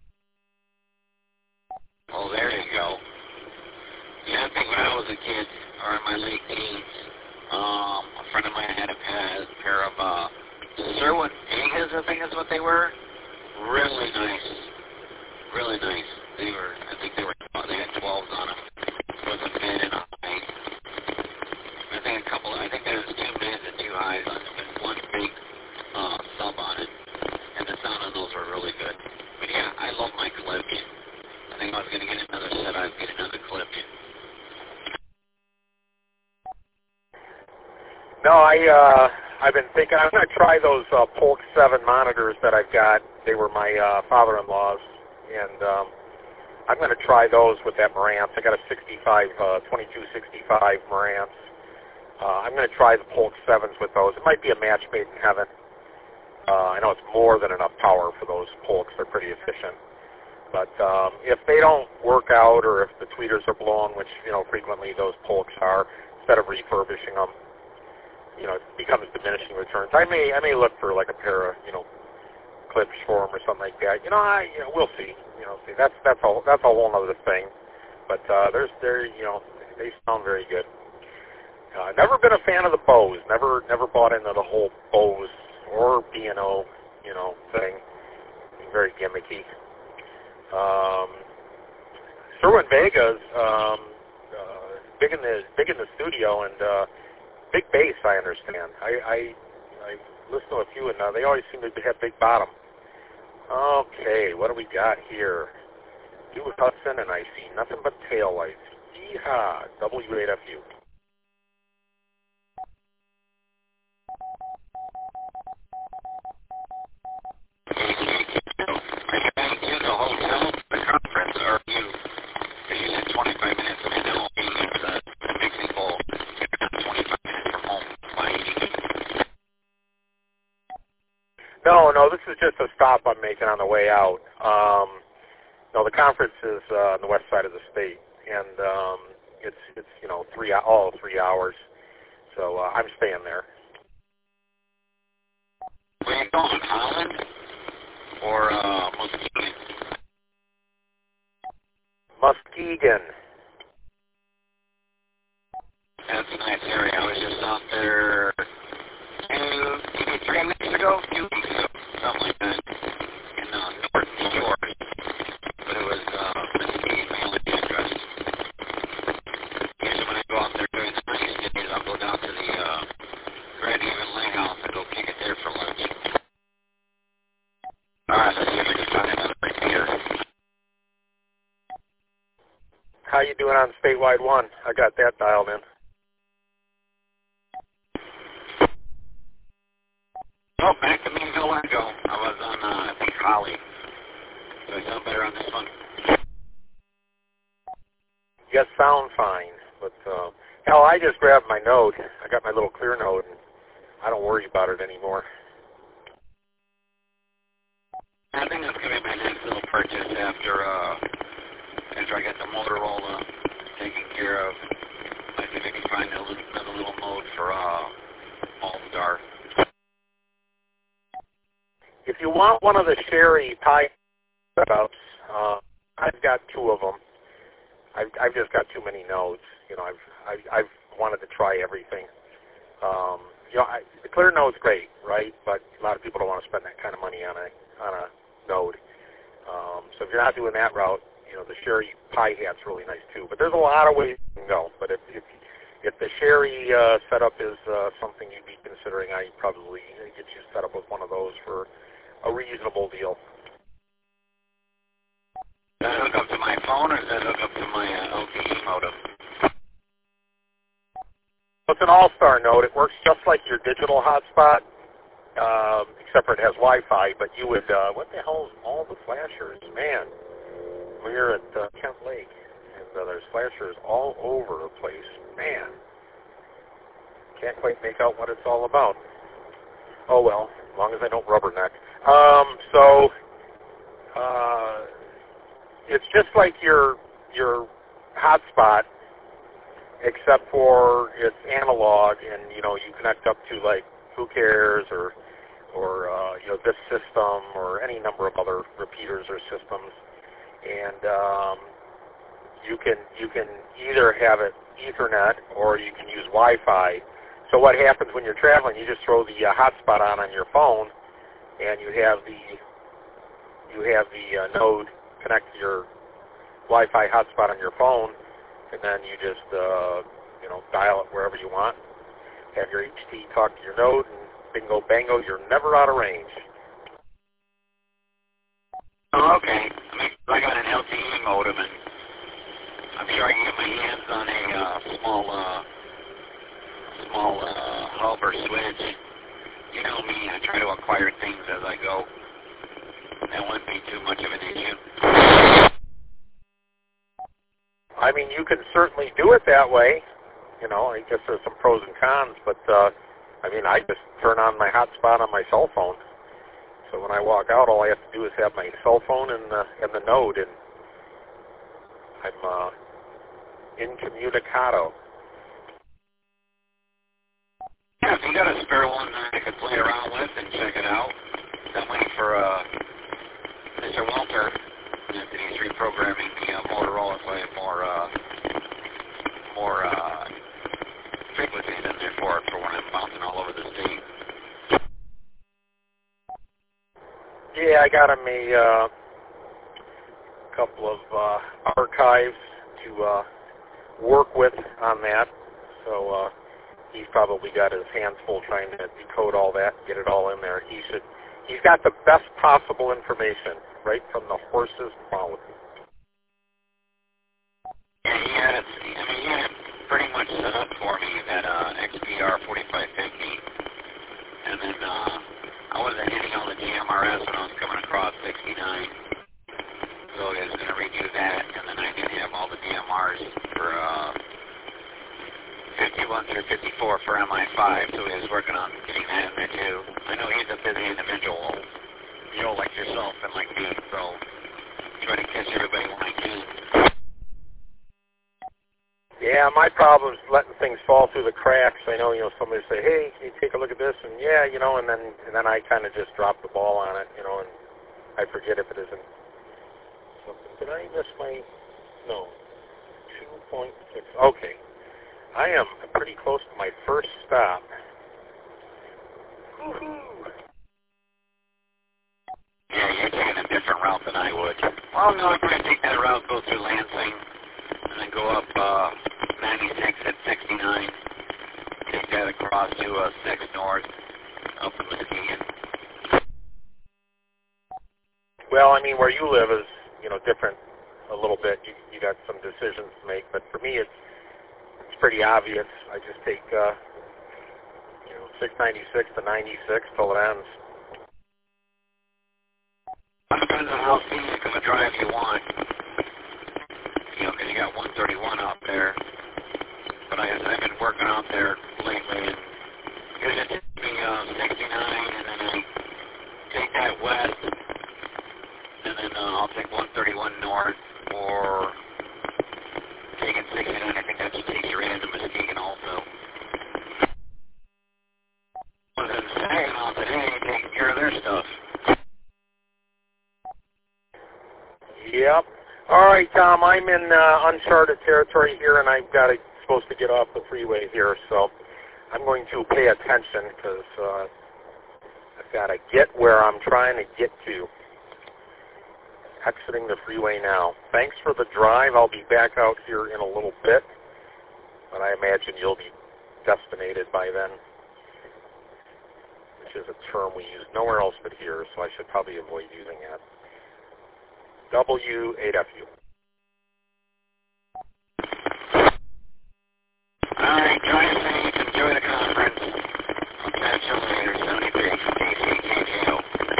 Oh, there you go. Yeah, I think when I was a kid, or in my late teens, um, a friend of mine had a pair, a pair of uh, Sherwin Vegas, I think is what they were. Really nice. Really nice. They were, I think they were, they had twelves on them. It was a mid and a high. I think a couple, I think there was two mids and two highs on it, and one big uh, sub on it. And the sound on those were really good. But yeah, I love my Clips. I think I was going to get another set. I'd get another Clips. No, I, uh, I've been thinking I'm going to try those uh, Polk seven monitors that I've got. They were my uh, father-in-law's, and um, I'm going to try those with that Marantz. I got a sixty-five, uh, twenty-two sixty-five Marantz. Uh, I'm going to try the Polk sevens with those. It might be a match made in heaven. Uh, I know it's more than enough power for those Polks. They're pretty efficient. But um, if they don't work out, or if the tweeters are blown, which, you know, frequently those Polks are, instead of refurbishing them, you know, it becomes diminishing returns. I may I may look for like a pair of, you know, Clips for them or something like that. You know, I you know, we'll see. You know, see that's that's a that's a whole other thing. But uh, there's there you know they sound very good. Uh, never been a fan of the Bose. Never, never bought into the whole Bose or B and O, you know, thing. Very gimmicky. Um, Sherwin Vega's um, uh, big in the big in the studio and uh, big bass. I understand. I, I I listen to a few and uh, they always seem to have big bottom. Okay, what do we got here? Hugh Hudson, and I see nothing but tail lights. Yeehaw! W eight F U. Are you going to the hotel, the conference, or are you, because you said twenty-five minutes, and I know it's a big people, twenty-five minutes from home by eating. No, no, this is just a stop I'm making on the way out. Um, no, the conference is uh, on the west side of the state, and um, it's, it's you know, three, all three hours, so uh, I'm staying there. Where are you going, Holland? Or uh, Muskegon? Muskegon. That's a nice area. I was just out there two, maybe three weeks ago, a few weeks ago, something like that, in uh, North New York. But it was uh, Muskegon mainly address. Usually when I go out there during the nice days, I'll go down to the uh, Grand Haven Lighthouse and go kick it there for lunch. All right, let's see if we can find another repeater. How you doing on Statewide One? I got that dialed in. Oh, back to me a while ago. I was on, uh, I think, Holly. Do I sound better on this one? Yes, sound fine. But, uh, hell, I just grabbed my Node. I got my little clear Node, and I don't worry about it anymore. I think that's going to be my next little purchase after, uh, after I get the Motorola taken care of. I think I can find a little, another little mode for, uh, All-Star. If you want one of the Sherry Pi setups, uh, I've got two of them. I've, I've just got too many nodes. You know, I've, I've, I've wanted to try everything. Um, you know, I, the clear node's great, right? But a lot of people don't want to spend that kind of money on a, on a node. Um, so if you're not doing that route, you know, the Sherry Pi Hat's really nice too. But there's a lot of ways you can go. But if if, if the Sherry uh, setup is uh, something you'd be considering, I'd probably get you set up with one of those for a reasonable deal. Does that hook up to my phone, or does that hook up to my uh, L T E modem? It's an all-star node. It works just like your digital hotspot, um, except for it has Wi-Fi. But you would, uh, what the hell is all the flashers? Man, we're at uh, Kent Lake, and uh, there's flashers all over the place. Man, can't quite make out what it's all about. Oh well, as long as I don't rubberneck. Um, so uh, it's just like your your hotspot, except for it's analog, and you know you connect up to like Who Cares or or uh, you know this system or any number of other repeaters or systems, and um, you can you can either have it Ethernet or you can use Wi-Fi. So what happens when you're traveling? You just throw the uh, hotspot on on your phone, and you have the you have the uh, node connect to your Wi-Fi hotspot on your phone, and then you just uh, you know dial it wherever you want. Have your H T talk to your node, and bingo bango, you're never out of range. Oh, okay. I mean, I got an L T E modem, and I'm sure I can get my hands on a uh, small. Uh, small uh, hub or switch. You know me, I try to acquire things as I go. That wouldn't be too much of an issue. I mean, you can certainly do it that way. You know, I guess there's some pros and cons, but uh, I mean, I just turn on my hotspot on my cell phone. So when I walk out, all I have to do is have my cell phone and the, and the node, and I'm uh, incommunicado. Yeah, if you got a spare one that I could play around with and check it out, I'm waiting for uh, Mister Walter that he's reprogramming the uh, Motorola so I have more, uh, more uh, frequency Yeah, I got him a uh, couple of uh, archives to uh, work with on that. So uh, he's probably got his hands full trying to decode all that, get it all in there. He should. He's got the best possible information right from the horse's mouth. Yeah, he had it. I mean, he had it pretty much set up for me that uh, X P R forty-five fifty, and then uh, I wasn't hitting all the D M R S when I was coming across sixty-nine. So I was going to redo that, and then I didn't have all the D M Rs for uh, fifty-one through fifty-four for M I five, so he was working on getting that in there too. I know he's a busy individual, you know, like yourself and like me, so try to catch everybody when I can. Yeah, my problem is letting things fall through the cracks. I know, you know, somebody say, hey, can you take a look at this? And yeah, you know, and then and then I kind of just drop the ball on it, you know, and I forget if it isn't something. Did I miss my, no, two point six. Okay. I am pretty close to my first stop. Woo-hoo. Yeah, you're taking a different route than I would. Well, no, I'm going to take that route, go through Lansing, and then go up uh, ninety-six at sixty-nine, take that across to uh, six North, up to Muskegon. Well, I mean, where you live is, you know, different a little bit. You, you got some decisions to make, but for me, it's it's pretty obvious. I just take, uh, you know, six ninety-six to ninety-six till it ends. It depends on how scenic of a drive you want. You know, because you got one thirty-one out there. But I, I've been working out there lately, and here's it takes me uh, sixty-nine, and then I take that west, and then uh, I'll take one thirty-one north, or taking sixty-nine, I think that just takes you right into Muskegon also. I was in Saginaw today taking care of their stuff. Yep. All right, Tom, I'm in uh, uncharted territory here, and I've got to, supposed to get off the freeway here, so I'm going to pay attention because uh, I've got to get where I'm trying to get to. Exiting the freeway now. Thanks for the drive. I'll be back out here in a little bit, but I imagine you'll be destinated by then, which is a term we use nowhere else but here, so I should probably avoid using that. W eight F U. All right, drive safe. Enjoy the conference. I'll catch you later. seventy-three from D C K J O.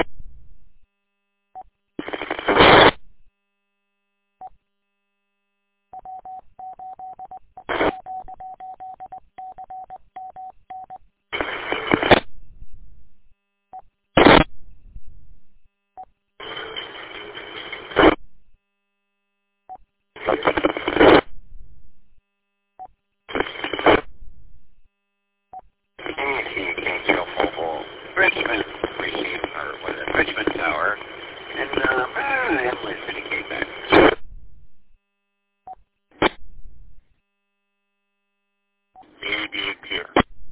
Richmond, receive, or was it Richmond Tower, and uh, ah, Emily City came back. The A B clear.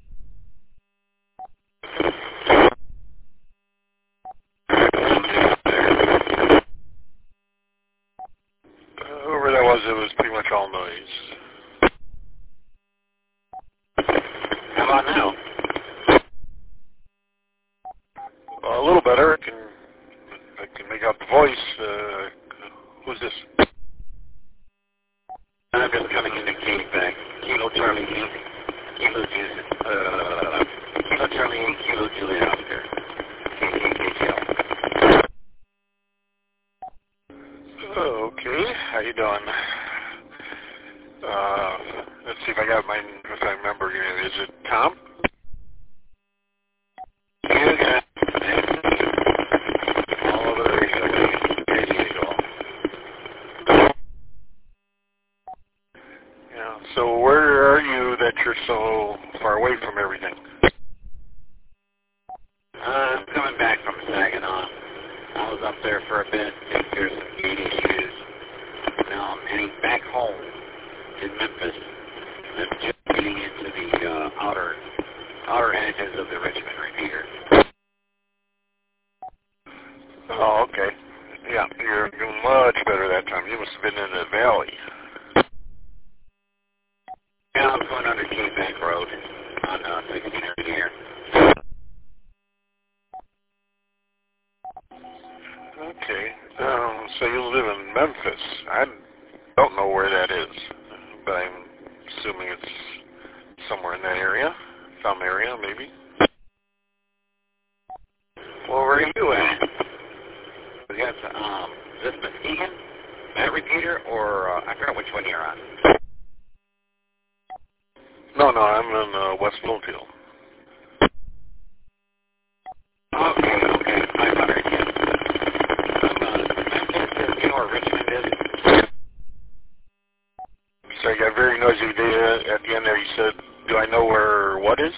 Whoever that was, it was pretty much all noise. How about now? Uh, a little better. I can I can make out the voice. Uh, who's this? I'm just coming into K-Back. Kilo Charlie eight. Kilo Juliet. Uh, Kilo Charlie eight. Kilo Juliet Oscar. K K K J L. Oh, okay. How you doing? Uh, let's see if I got my, if I remember. Is it Tom? You got all over the radio, as usual. Yeah. So where are you that you're so far away from everything? Uh, I'm coming back from Saginaw. I was up there for a bit, taking care of some gate issues. Now I'm heading back home in Memphis. I'm just getting into the uh, outer outer edges of the Richmond repeater. Oh, okay. Yeah, you're doing much better that time. You must have been in the valley. Yeah, I was going under Cape Bank Road on uh, sixteen every year. Okay. Um, so you live in Memphis. I don't know where that is, but I'm assuming it's somewhere in that area, some area maybe. Well, where are you at? We got, um, is this Muskegon, Matt Repeater, or uh, I forgot which one you're on. No, no, I'm in uh, West Bloomfield. Okay, okay, five hundred, yeah. I'm, uh, Memphis, you know where Richmond is? So you got very noisy data at the end there. You said, do I know where what is?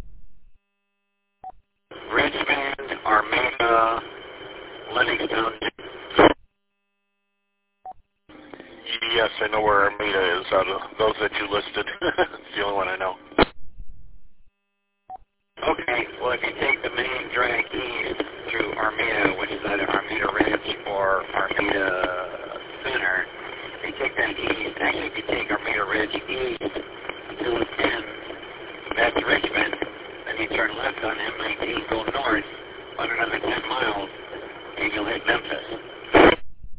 Richmond, Armada, Lennoxtown. Yes, I know where Armada is out of those that you listed. It's the only one I know. Okay, well, if you take the main drag east through Armada, which is either Armada Ridge or Armada Center, you take that east. Actually, if you take Armada Ridge east until it ends, that's Richmond. Then you turn left on M nineteen, go north on another ten miles, and you'll hit Memphis.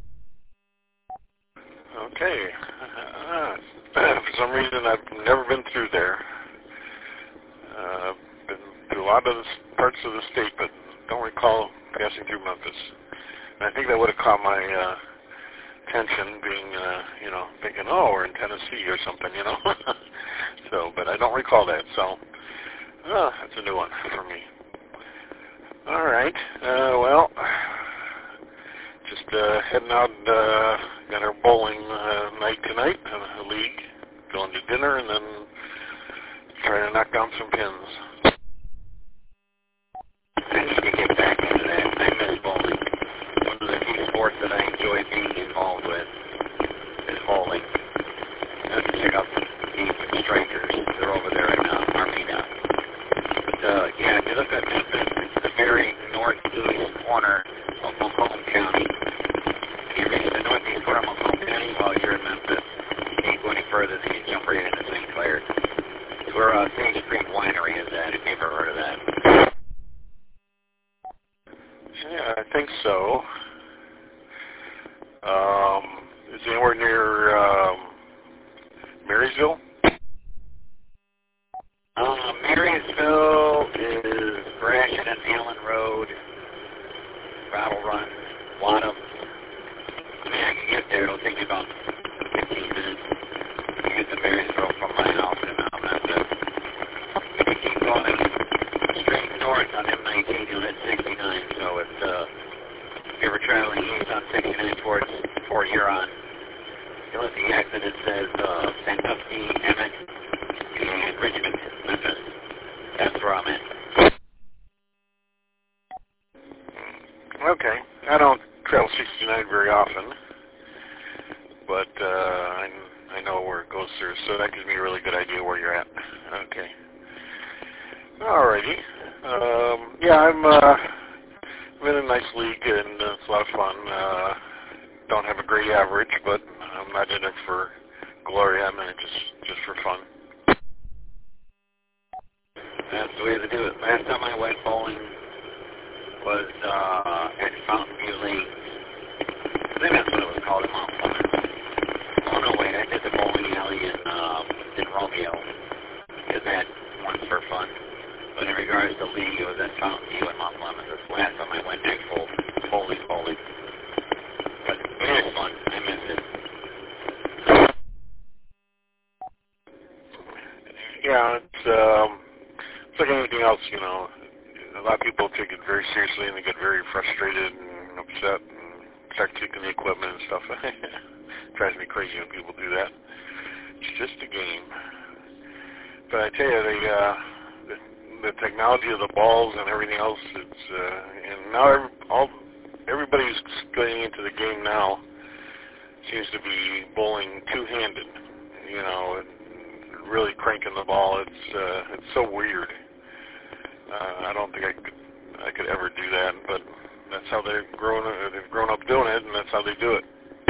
Okay. Uh, for some reason, I've never been through there. Uh, been through a lot of the parts of the state, but don't recall passing through Memphis. And I think that would have caught my uh, attention, being, uh, you know, thinking, oh, we're in Tennessee or something, you know. So, but I don't recall that. So, uh, that's a new one for me. All right. Uh, well. Just uh, heading out, uh, got our bowling uh, night tonight, uh, a league, going to dinner, and then trying to knock down some pins. I need to get back into that. I miss bowling. One of the few sports that I enjoy being involved with is bowling. I have to check out the team with strikers. They're over there in uh, Armada. But, uh, yeah, if you look at Memphis, it's the very northeast corner of Macomb County. If you reach the northeast corner of Macomb County while you're in Memphis, you can't go any further than you jump right into Saint Clair. It's where uh, Sage Creek Winery is at, if you've ever heard of that. Yeah, I think so. Um, is it anywhere near um, Marysville? Uh, Marysville is Gratiot and Allen Road, Rattle Run, Wadham. I mean, I can get there. It'll take me about fifteen minutes to get to Marysville from my house in Mount Memphis. If you keep going straight north on M nineteen, you'll hit sixty-nine. So it's, uh, if you're ever traveling east on sixty-nine towards Fort Huron, you'll hit the exit that says uh, Sandusky, Emmett, and Richmond, Memphis. That's where I'm at. Okay. I don't travel sixty-nine very often, but uh, I, I know where it goes through, so that gives me a really good idea where you're at. Okay. Alrighty. Um, yeah, I'm, uh, I'm in a nice league, and uh, it's a lot of fun. Uh, don't have a great average, but I'm not in it for glory. I'm in it just, just for fun. That's the way to do it. Last time I went bowling was uh, at Fountain View Lake. I think that's what it was called in Mount Clemens. Oh, no, wait, I did the bowling alley in, um, in Romeo. Did that once for fun. But in regards to league, it was at Fountain View in Mount Clemens. That's the last time I went actual bowling bowling. But it is fun. I missed it. Yeah, it's, um, it's like anything else, you know. A lot of people take it very seriously, and they get very frustrated and upset and start kicking the equipment and stuff. It drives me crazy when people do that. It's just a game. But I tell you, the, uh, the, the technology of the balls and everything else, it's, uh, and now every, all, everybody who's getting into the game now seems to be bowling two-handed, you know, and really cranking the ball. It's, uh, it's so weird. Uh, I don't think I could I could ever do that, but that's how they've grown. Uh, they've grown up doing it, and that's how they do it.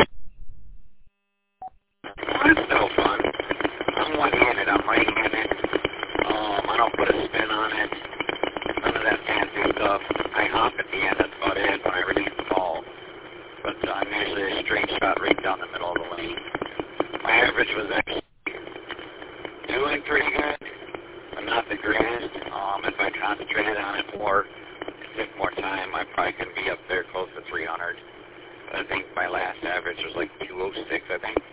It's no fun. I'm one-handed. I'm right-handed. Um, I don't put a spin on it. None of that fancy stuff. I hop at the end. That's about it when I release the ball. But uh, I'm usually a straight shot right down the middle of the lane. My average was actually doing pretty good, but not the greatest. Um, if I concentrated on it more, took more time, I probably could be up there close to three hundred. But I think my last average was like two oh six, I think.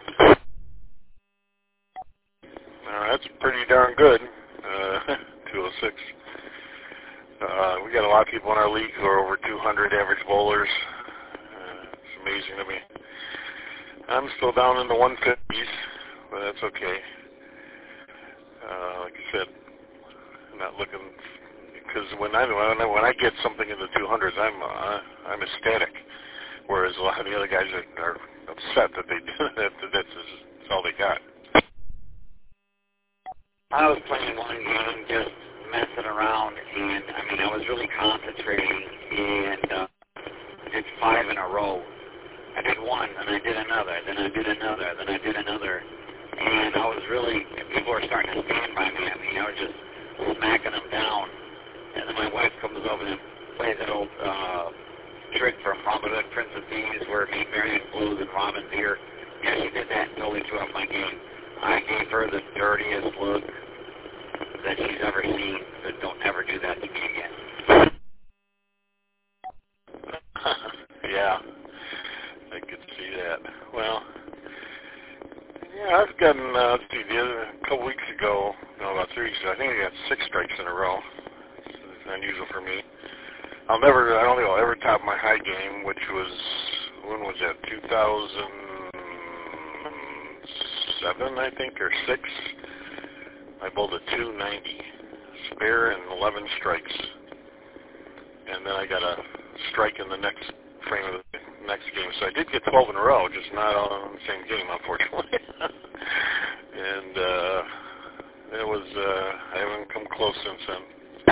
Uh, that's pretty darn good, uh, two oh six. Uh, we got a lot of people in our league who are over two hundred average bowlers. Uh, it's amazing to me. I'm still down in the one fifties, but that's okay. Uh, like I said, I'm not looking, because when I when I, when I get something in the two hundreds, I'm uh, I'm ecstatic. Whereas a lot of the other guys are, are upset that they that that's, that's all they got. I was playing one game, just messing around, and I mean, I was really concentrating, and uh, I did five in a row. I did one, then I did another, then I did another, then I did another, and I was really, people were starting to stand by me. I mean, I was just smacking them down, and then my wife comes over and plays that old uh, trick from Robin Hood, Prince of Thieves, where Maid Marian blows in Robin's ear. Yeah, she did that and totally threw up my game. I gave her the dirtiest look that she's ever seen, so don't ever do that to me again. Yeah, I could see that. Well, yeah, I've gotten, uh, let's see, the other, a couple weeks ago, no, about three weeks ago, I think I got six strikes in a row. It's, it's unusual for me. I'll never, I don't think I'll ever top my high game, which was, when was that, two thousand seven, I think, or six. I bowled a two ninety, spare and eleven strikes. And then I got a strike in the next frame of the next game. So I did get twelve in a row, just not all in the same game, unfortunately. and uh, it was, uh, I haven't come close since then.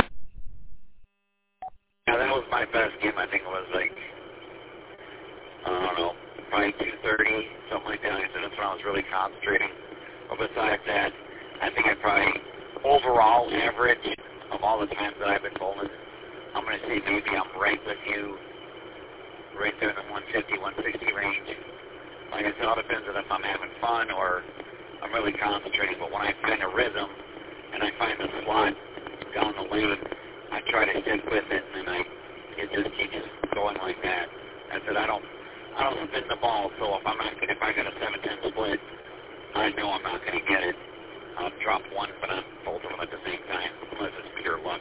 Yeah, that was my best game. I think it was like, I don't know, probably two thirty, something like that. I said that's when I was really concentrating. But besides that, I think I probably, overall average of all the times that I've been bowling, I'm going to say maybe I'm right with you, right there in the one fifty, one sixty range. Like I said, it all depends on if I'm having fun or I'm really concentrating. But when I find a rhythm and I find the slot down the lane, I try to stick with it, and then I, it just keeps going like that. I said, I don't, I don't spin the ball, so if I'm not, if I got a seven ten split, I know I'm not going to get it. I'll drop one, but on both of them at the same time, unless it's pure luck.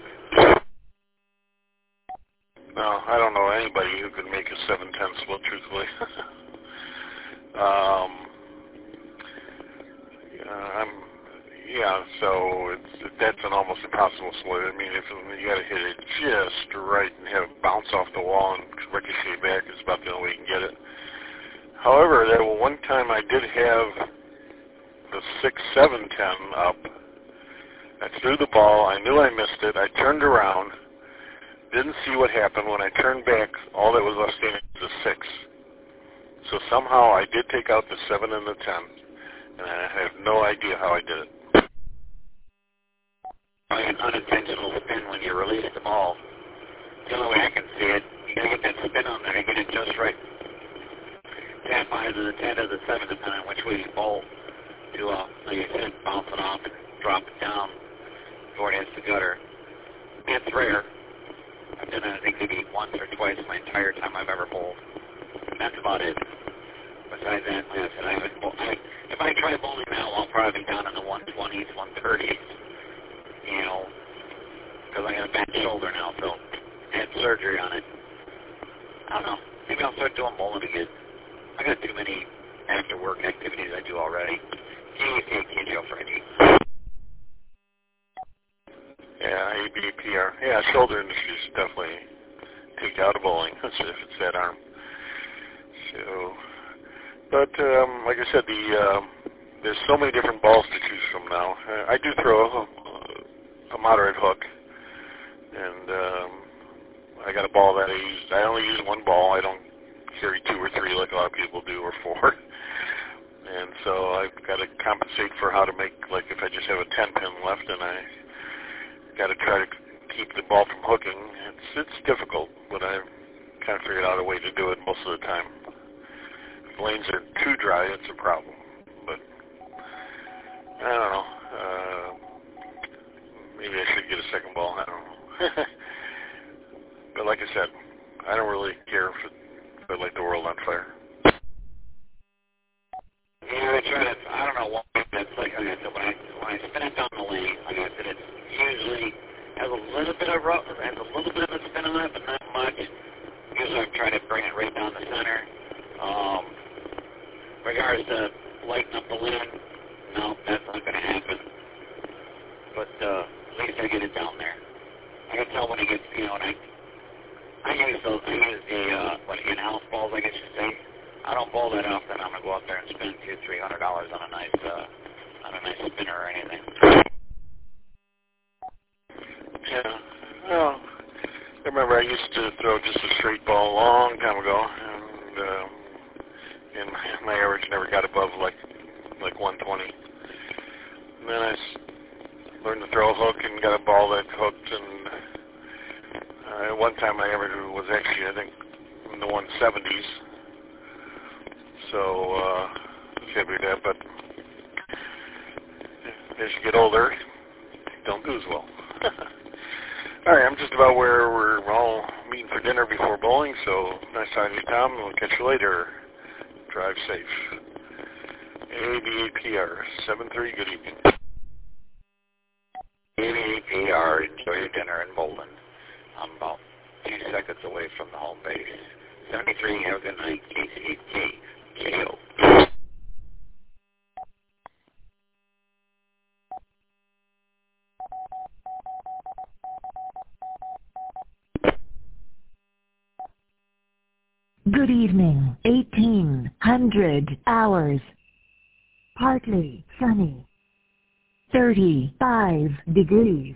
No, I don't know anybody who could make a seven ten split, truthfully. um, uh, I'm, yeah, so it's, that's an almost impossible split. I mean, if you got to hit it just right and have it bounce off the wall and ricochet back, is about the only way you can get it. However, there was one time I did have the six seven ten up. I threw the ball. I knew I missed it. I turned around. Didn't see what happened. When I turned back, all that was left standing was a six. So somehow I did take out the seven and the ten, and I have no idea how I did it. Probably an unintentional spin when you release the ball. The only way I can see it, you gotta get that spin on there and get it just right. Tap either the ten or the seven, depending on which way you bowl. To, uh, like I said, bounce it off and drop it down before it hits the gutter. It's rare. I've done it, I think, maybe once or twice my entire time I've ever bowled. And that's about it. Besides that, like I said, I haven't bowled. I, if I try bowling now, I'll probably be down in the one twenties, one thirties, you know, because I got a bad shoulder now, so I had surgery on it. I don't know. Maybe I'll start doing bowling again. I got too many after-work activities I do already. G E P, Joe Freddy. Yeah, A B P R. Yeah, shoulder industries definitely take out of bowling if it's that arm. So, but um, like I said, the um, there's so many different balls to choose from now. Uh, I do throw a, a moderate hook, and um, I got a ball that I use. I only use one ball. I don't carry two or three like a lot of people do, or four. And so I've got to compensate for how to make, like if I just have a ten pin left and I got to try to keep the ball from hooking. It's it's difficult, but I've kind of figured out a way to do it most of the time. If lanes are too dry, it's a problem. But I don't know. Uh, maybe I should get a second ball. I don't know. But like I said, I don't really care if, it, if I light the world on fire. Yeah, I try to, I don't know why, that's like, like I said, when I, when I spin it down the lane, like I said, it usually has a little bit of rough, has a little bit of a spin on it, but not much. Usually I'm trying to bring it right down the center. Um, regards to lighting up the lane, no, that's not going to happen. But uh, at least I get it down there. I can tell when it gets, you know, when I, I use those, I use the, uh, what, in-house balls, I guess you say. I don't bowl that often. I'm gonna go out there and spend two, three hundred dollars on a nice, uh, on a nice spinner or anything. Yeah. Well, I remember I used to throw just a straight ball a long time ago, and uh, and my, my average never got above like like one twenty. And then I s- learned to throw a hook and got a ball that hooked, and uh, at one time my average was actually I think in the one seventies. So, uh, figured that, but as you get older, don't do as well. All right, I'm just about where we're all meeting for dinner before bowling, so nice talking to you, Tom, and we'll catch you later. Drive safe. A B A P R, seven three, good evening. A B A P R, enjoy your dinner in Bolden. I'm about two seconds away from the home base. seventy-three, have a good night, K C eight K. Good evening, eighteen hundred hours. Partly sunny. thirty-five degrees.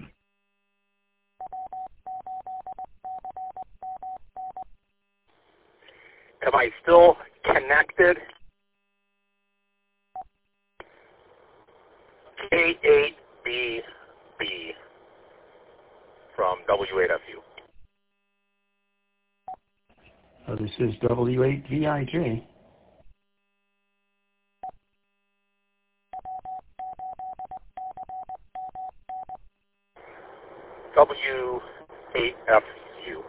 Am I still connected? K eight B B from W eight F U. Uh, this is W eight V I J. W eight F U.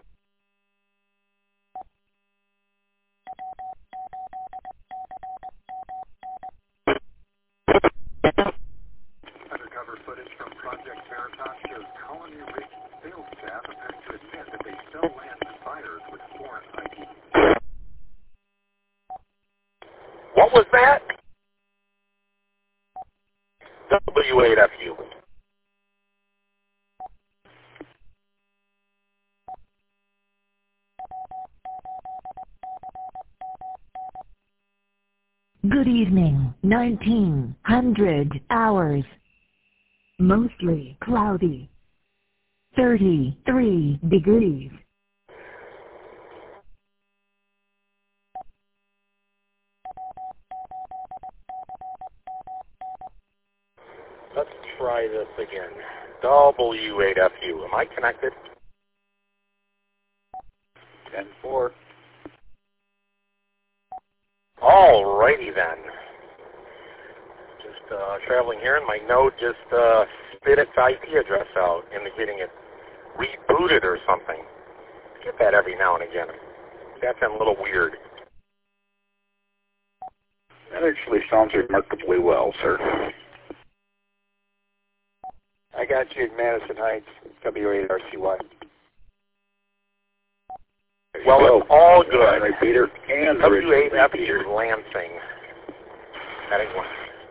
Undercover footage from Project Veritas shows Colony Ridge sales staff appearing to admit that they sell land to buyers with foreign I D. What was that? W eight F U. Good evening, nineteen hundred hours. Mostly cloudy. thirty-three degrees. Let's try this again. W eight F U. Am I connected? ten four. Alrighty then. Just uh, traveling here, and my node just uh, spit its I P address out, indicating it rebooted or something. Get that every now and again. That sounds a little weird. That actually sounds remarkably well, sir. I got you in Madison Heights, W eight R C Y. Well, it's all good. Right, Peter. And W eight F U Lansing. Heading west.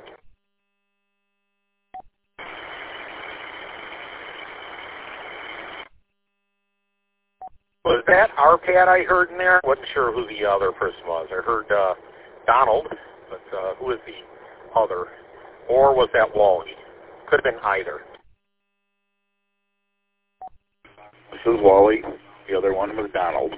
Was that our pad I heard in there? Wasn't sure who the other person was. I heard uh, Donald, but uh, who is the other? Or was that Wally? Could have been either. This is Wally. The other one was Donald.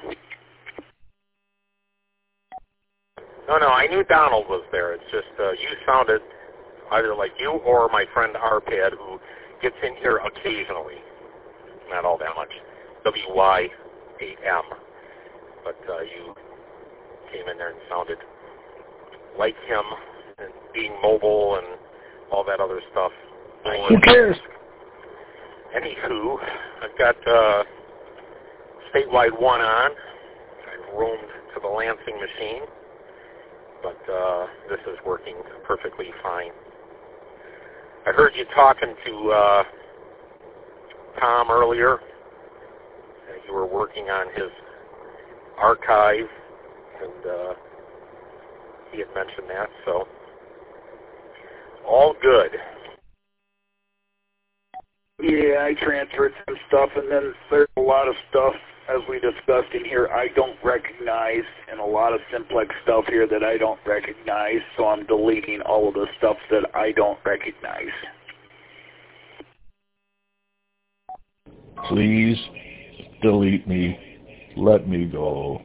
No, no, I knew Donald was there. It's just uh, you sounded either like you or my friend Arpad, who gets in here occasionally. Not all that much. W Y eight M. But uh, you came in there and sounded like him, and being mobile and all that other stuff. Who cares? Anywho, I've got uh, statewide one on. I've roamed to the Lansing machine, but uh, this is working perfectly fine. I heard you talking to uh, Tom earlier. You were working on his archive, and uh, he had mentioned that, so all good. Yeah, I transferred some stuff, and then there's a lot of stuff, as we discussed in here, I don't recognize, and a lot of simplex stuff here that I don't recognize, so I'm deleting all of the stuff that I don't recognize. Please delete me. Let me go.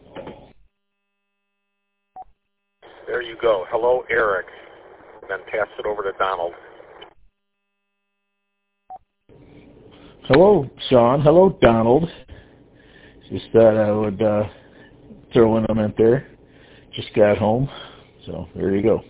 There you go. Hello, Eric. And then pass it over to Donald. Hello, Sean. Hello, Donald. Just thought I would uh, throw in a comment there. Just got home, so there you go.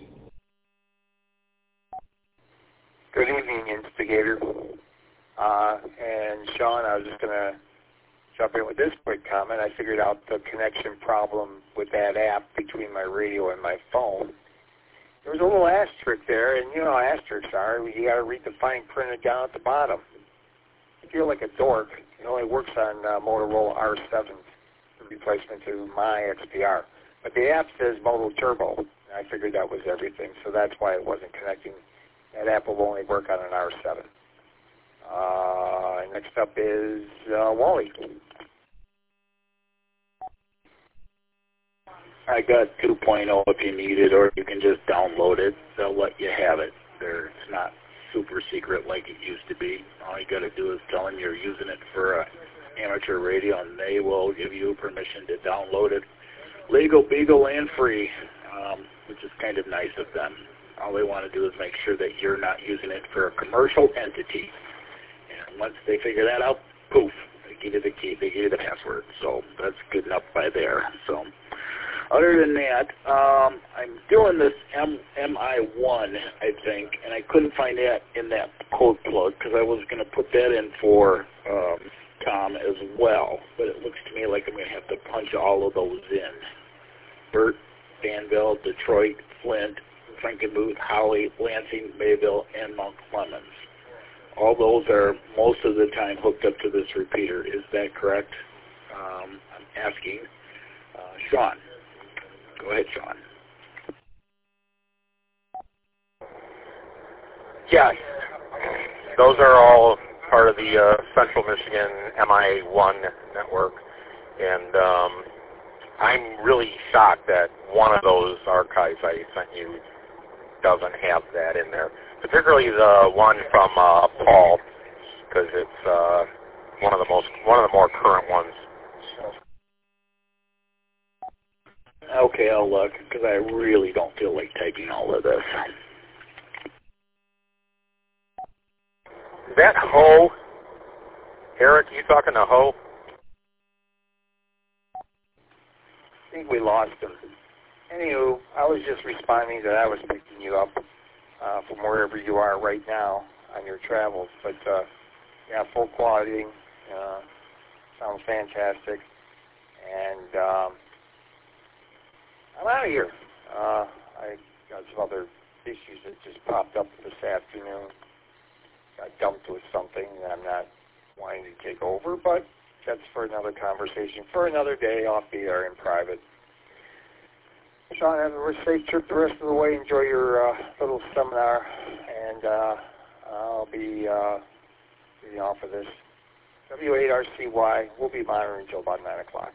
Good evening, Instigator. Uh, and Sean, I was just going to jump in with this quick comment. I figured out the connection problem with that app between my radio and my phone. There was a little asterisk there, and you know how asterisks are. You got to read the fine print down at the bottom. I feel like a dork. It only works on uh, Motorola R seven, replacement to my X P R. But the app says Moto Turbo, and I figured that was everything, so that's why it wasn't connecting. That app will only work on an R seven. Uh, next up is uh, Wally. I got two point oh if you need it, or you can just download it. They'll let you have it. They're, it's not super secret like it used to be. All you got to do is tell them you're using it for uh, amateur radio, and they will give you permission to download it. Legal, beagle, and free, um, which is kind of nice of them. All they want to do is make sure that you're not using it for a commercial entity. And once they figure that out, poof, they give you the key, they give you the password. So that's good enough by there. So other than that, um, I'm doing this M I one, I think, and I couldn't find that in that code plug because I was going to put that in for um, Tom as well. But it looks to me like I'm going to have to punch all of those in. Burt, Danville, Detroit, Flint, Frankenmuth, Holly, Lansing, Mayville, and Mount Clemens. All those are most of the time hooked up to this repeater. Is that correct? Um, I'm asking uh, Sean. Go ahead, Sean. Yes. Those are all part of the uh, Central Michigan M I one network. And um, I'm really shocked that one of those archives I sent you doesn't have that in there, particularly the one from uh, Paul, because it's uh, one of the most one of the more current ones. Okay, I'll look, because I really don't feel like typing all of this. Is that Ho? Eric, you talking to Ho? I think we lost him. Anywho, I was just responding that I was picking you up uh, from wherever you are right now on your travels. But, uh, yeah, full quality, uh, sounds fantastic. And um, I'm out of here. Uh, I got some other issues that just popped up this afternoon. Got dumped with something that I'm not wanting to take over, but that's for another conversation, for another day off the air in private. Sean, have a safe trip the rest of the way. Enjoy your uh, little seminar, and uh, I'll be uh, getting off of this. W eight R C Y, we'll be monitoring until about nine o'clock.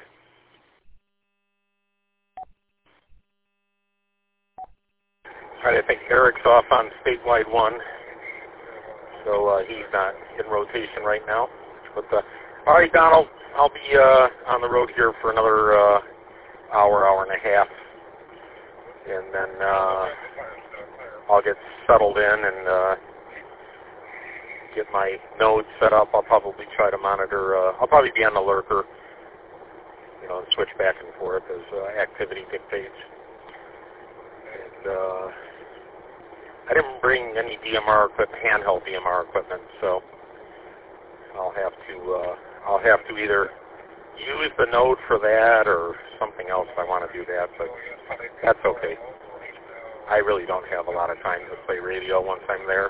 All right, I think Eric's off on statewide one, so uh, he's not in rotation right now. But uh, All right, Donald. I'll be uh, on the road here for another uh, hour, hour and a half, and then uh, I'll get settled in and uh, get my node set up. I'll probably try to monitor. Uh, I'll probably be on the lurker, you know, and switch back and forth as uh, activity dictates. And uh, I didn't bring any D M R equipment, handheld D M R equipment, so I'll have to. Uh, I'll have to either use the node for that or something else if I want to do that, but that's okay. I really don't have a lot of time to play radio once I'm there.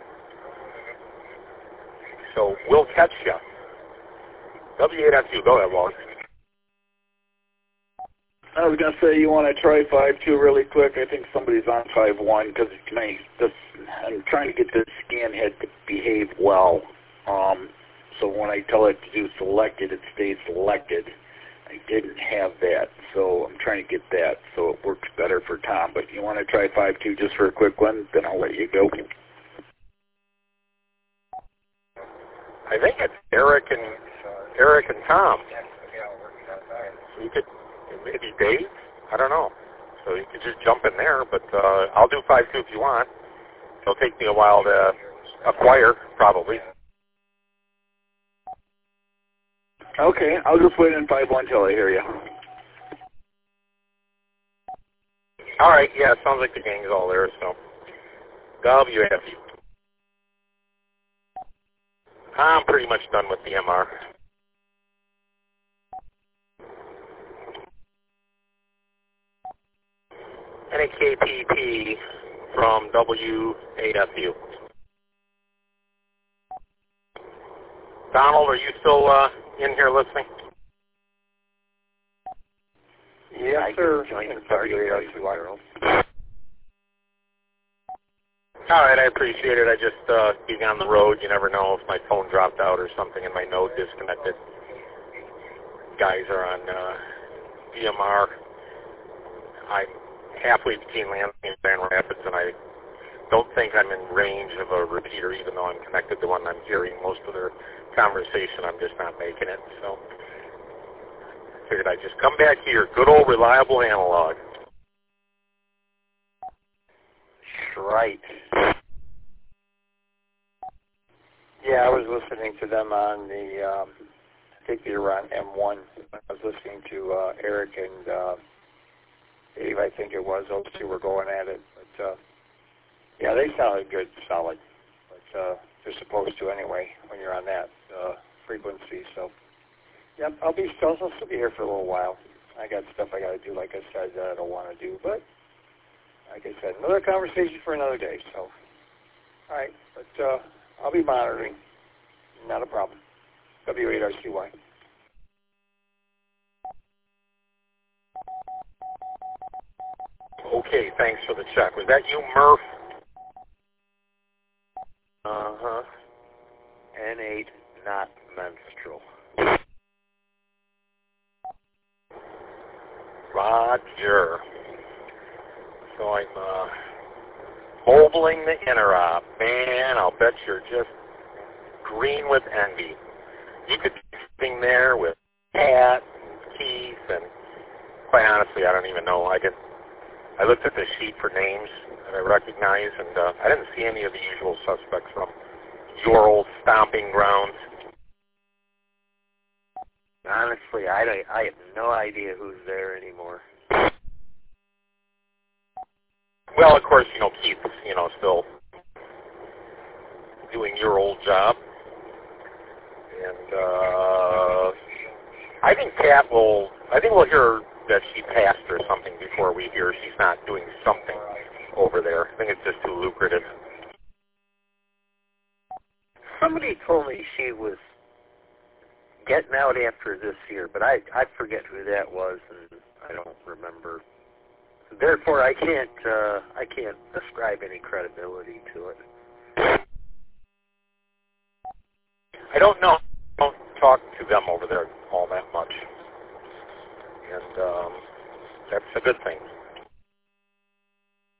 So we'll catch you. W eight S U, go ahead, Walt. I was going to say, you want to try five two really quick. I think somebody's on five one because I'm trying to get this scan head to behave well. Um, so when I tell it to do selected, it stays selected. I didn't have that, so I'm trying to get that so it works better for Tom. But you want to try five two just for a quick one, then I'll let you go. I think it's Eric and Eric and Tom. So you could maybe Dave. I don't know. So you could just jump in there. But uh, I'll do five two if you want. It'll take me a while to acquire, probably. Okay, I'll just wait in five one till I hear you. All right. Yeah, it sounds like the gang's all there. So W F U. I'm pretty much done with the M R. N A K P P from W eight S U. Donald, are you still uh, in here listening? Yes, I sir. Join the W eight S U. All right, I appreciate it. I just, uh, being on the road, you never know if my phone dropped out or something and my node disconnected. Guys are on uh, D M R. I'm halfway between Lansing and Grand Rapids, and I don't think I'm in range of a repeater, even though I'm connected to one. I'm hearing most of their conversation. I'm just not making it. So I figured I'd just come back here. Good old reliable analog. Right. Yeah, I was listening to them on the, um, I think they were on M one. I was listening to uh, Eric and uh, Dave, I think it was. Those two were going at it. But, uh, yeah, they sounded good, solid. But uh, they're supposed to anyway when you're on that uh, frequency. So, yep, I'll be still, I'll still be here for a little while. I got stuff I got to do, like I said, that I don't want to do. But like I said, another conversation for another day. So, all right, but uh, I'll be monitoring. Not a problem. W eight R C Y. Okay, thanks for the check. Was that you, Murph? Uh-huh. N eight, not menstrual. Roger. So I'm uh, mobiling the interop. Man, I'll bet you're just green with envy. You could be sitting there with Pat and Keith, and quite honestly, I don't even know. I get. I looked at the sheet for names that I recognize, and uh, I didn't see any of the usual suspects from your old stomping grounds. Honestly, I, don't, I have no idea who's there anymore. Well, of course, you know, Keith's, you know, still doing your old job. And uh, I think Pat will, I think we'll hear that she passed or something before we hear she's not doing something over there. I think it's just too lucrative. Somebody told me she was getting out after this year, but I I forget who that was, and I don't remember. Therefore, I can't uh, I can't ascribe any credibility to it. I don't know. I don't talk to them over there all that much, and um, that's a good thing.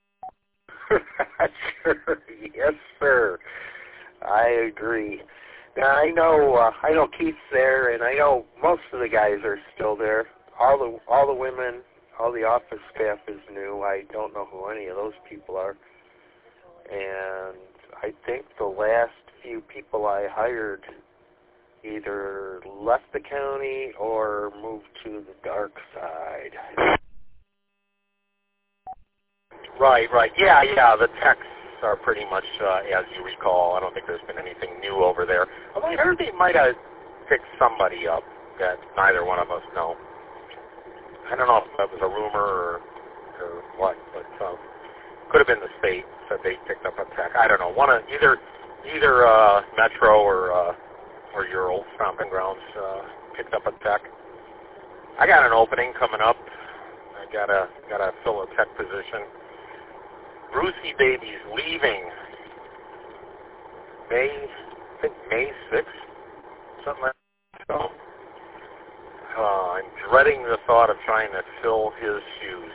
Sure, yes, sir. I agree. Now, I know uh, I know Keith's there, and I know most of the guys are still there. All the all the women, all the office staff is new. I don't know who any of those people are. And I think the last few people I hired either left the county or moved to the dark side. Right, right. Yeah, yeah, the techs are pretty much uh, as you recall. I don't think there's been anything new over there. Although I heard they might have picked somebody up that neither one of us know. I don't know if that was a rumor or, or what, but um, could have been the state that they picked up a tech. I don't know. One of either either uh, Metro or uh, or your old stomping grounds uh, picked up a tech. I got an opening coming up. I gotta gotta fill a tech position. Brucey Baby's leaving May, I think May sixth, something like that. So, uh, I'm dreading the thought of trying to fill his shoes.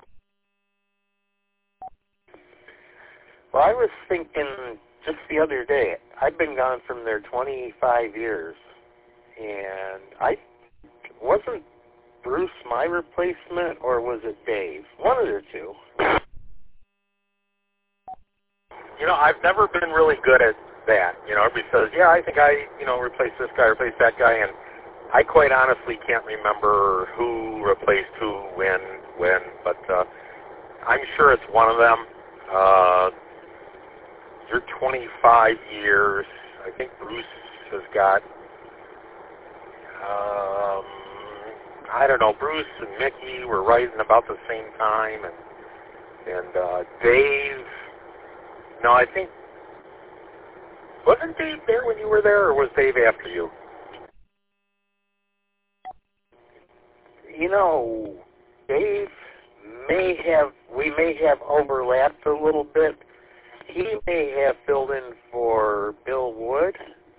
Well, I was thinking just the other day, I've been gone from there twenty-five years, and I wasn't Bruce my replacement, or was it Dave? One of the two. You know, I've never been really good at that. You know, everybody says, yeah, I think I, you know, replaced this guy, replaced that guy, and I quite honestly can't remember who replaced who, when, when, but uh, I'm sure it's one of them. Uh, you're twenty-five years. I think Bruce has got, um, I don't know, Bruce and Mickey were rising about the same time, and, and uh, Dave... No, I think, wasn't Dave there when you were there, or was Dave after you? You know, Dave may have, we may have overlapped a little bit. He may have filled in for Bill Wood.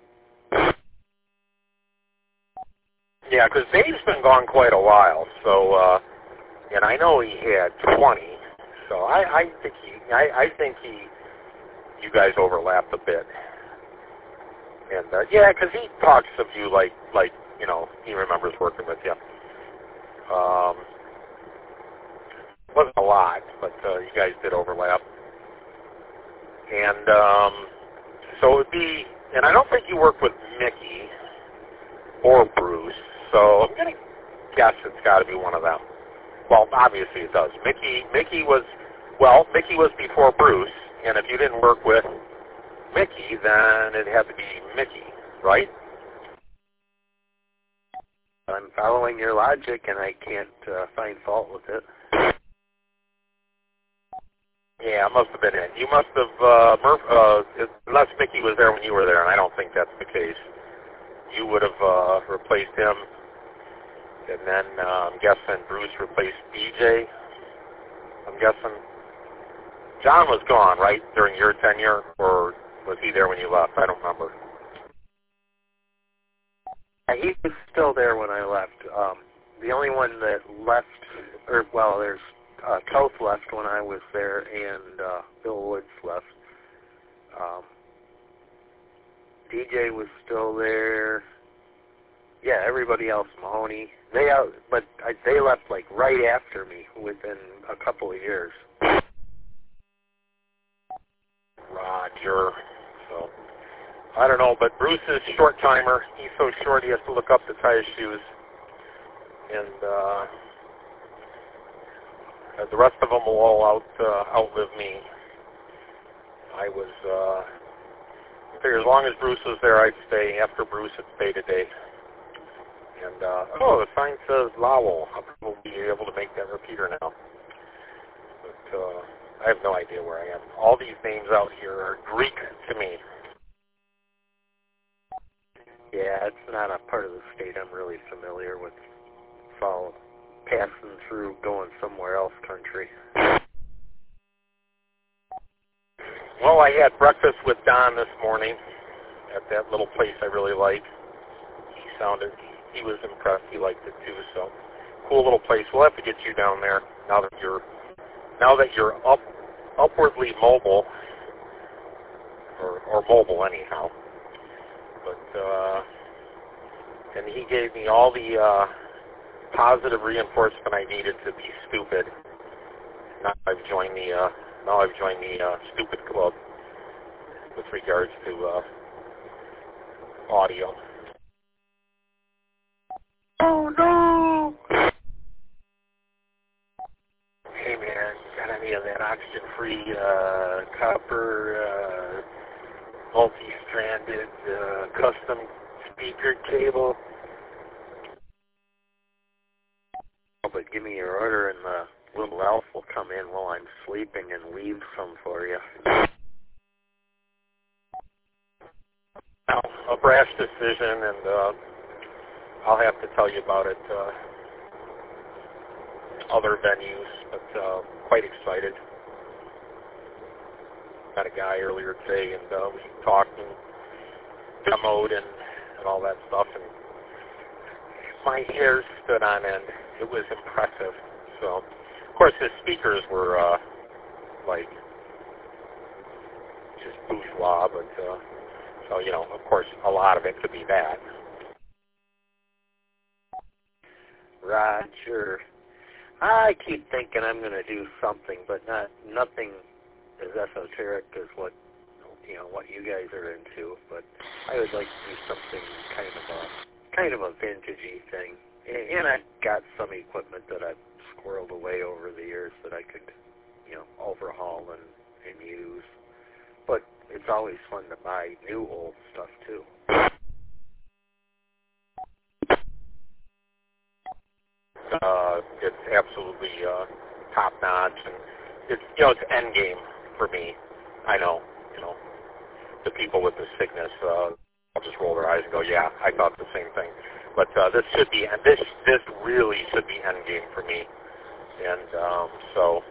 Yeah, because Dave's been gone quite a while, so, uh, and I know he had twenty, so I, I think he, I, I think he, you guys overlapped a bit. And, uh, yeah, because he talks of you like, like, you know, he remembers working with you. Um, wasn't a lot, but uh, you guys did overlap. And um, so it would be, and I don't think you work with Mickey or Bruce, so I'm going to guess it's got to be one of them. Well, obviously it does. Mickey, Mickey was, well, Mickey was before Bruce. And if you didn't work with Mickey, then it had to be Mickey, right? I'm following your logic, and I can't uh, find fault with it. Yeah, it must have been it. You must have, uh, Murph, uh, unless Mickey was there when you were there, and I don't think that's the case, you would have uh, replaced him. And then uh, I'm guessing Bruce replaced B J. I'm guessing. John was gone, right, during your tenure, or was he there when you left? I don't remember. He was still there when I left. Um, the only one that left, or well, there's uh, Toth left when I was there, and uh, Bill Woods left. Um, D J was still there. Yeah, everybody else, Mahoney. They out, but I, they left like right after me, within a couple of years. Roger. So, I don't know, but Bruce is a short timer. He's so short he has to look up to tie his shoes. And uh, the rest of them will all out uh, outlive me. I was, uh, I figure as long as Bruce was there, I'd stay. After Bruce, it's day to day. And, uh, oh, the sign says Lowell. I'll probably be able to make that repeater now. But, uh, I have no idea where I am. All these names out here are Greek to me. Yeah, it's not a part of the state I'm really familiar with. It's all passing through, going somewhere else country. Well, I had breakfast with Don this morning at that little place I really like. He sounded, he was impressed. He liked it too, so cool little place. We'll have to get you down there now that you're Now that you're up, upwardly mobile, or, or mobile anyhow. but uh, and he gave me all the uh, positive reinforcement I needed to be stupid. Now I've joined the uh, now I've joined the uh, stupid club with regards to uh, audio. Oh no! Hey man, got any of that oxygen-free uh, copper uh, multi-stranded uh, custom speaker cable? Oh, but give me your order and the little elf will come in while I'm sleeping and leave some for you. Now, a brash decision, and uh, I'll have to tell you about it uh, other venues, but uh, quite excited. Met a guy earlier today, and uh, we talked and demoed and, and all that stuff, and my hair stood on end. It was impressive. So, of course, his speakers were uh, like just bourgeois, but uh, so you know, of course, a lot of it could be that. Roger. I keep thinking I'm going to do something, but not nothing as esoteric as what you know what you guys are into. But I would like to do something kind of a kind of a vintagey thing. And, and I've got some equipment that I've squirreled away over the years that I could, you know, overhaul and, and use. But it's always fun to buy new old stuff too. Uh, it's absolutely uh, top notch, and it's you know it's end game for me. I know, you know, the people with the sickness, uh, I'll just roll their eyes and go, yeah, I thought the same thing. But uh, this should be, and this this really should be end game for me. And um, so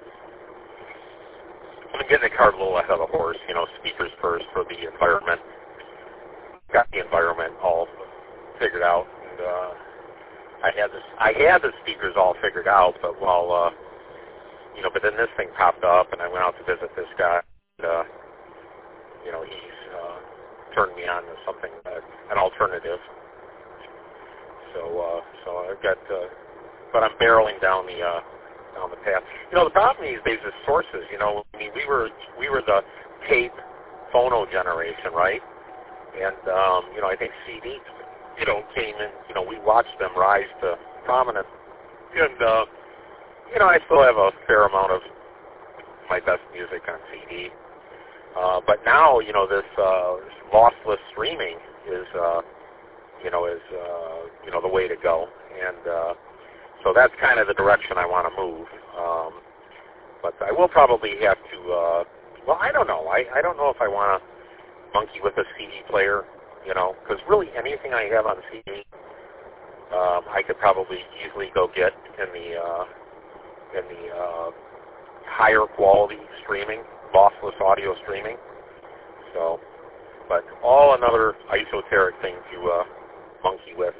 I'm getting the cart a little ahead of the horse. You know, speakers first for the environment. Got the environment all figured out, and uh, I had this. I had the speakers all figured out, but while uh, you know, but then this thing popped up, and I went out to visit this guy. And, uh, you know, he's uh, turned me on to something, uh, an alternative. So, uh, so I've got, uh, but I'm barreling down the uh, down the path. You know, the problem these days is sources. You know, I mean, we were we were the tape phono generation, right? And um, you know, I think C D, you know, came in. You know, we watched them rise to prominence. And uh, you know, I still have a fair amount of my best music on C D. Uh, but now, you know, this, uh, this lossless streaming is, uh, you know, is, uh, you know, the way to go. And uh, so that's kind of the direction I want to move. Um, but I will probably have to, uh, well, I don't know. I, I don't know if I want to monkey with a C D player, you know, because really anything I have on C D, um, I could probably easily go get in the, uh, in the uh, higher quality streaming, lossless audio streaming. So, but all another esoteric thing to uh, monkey with.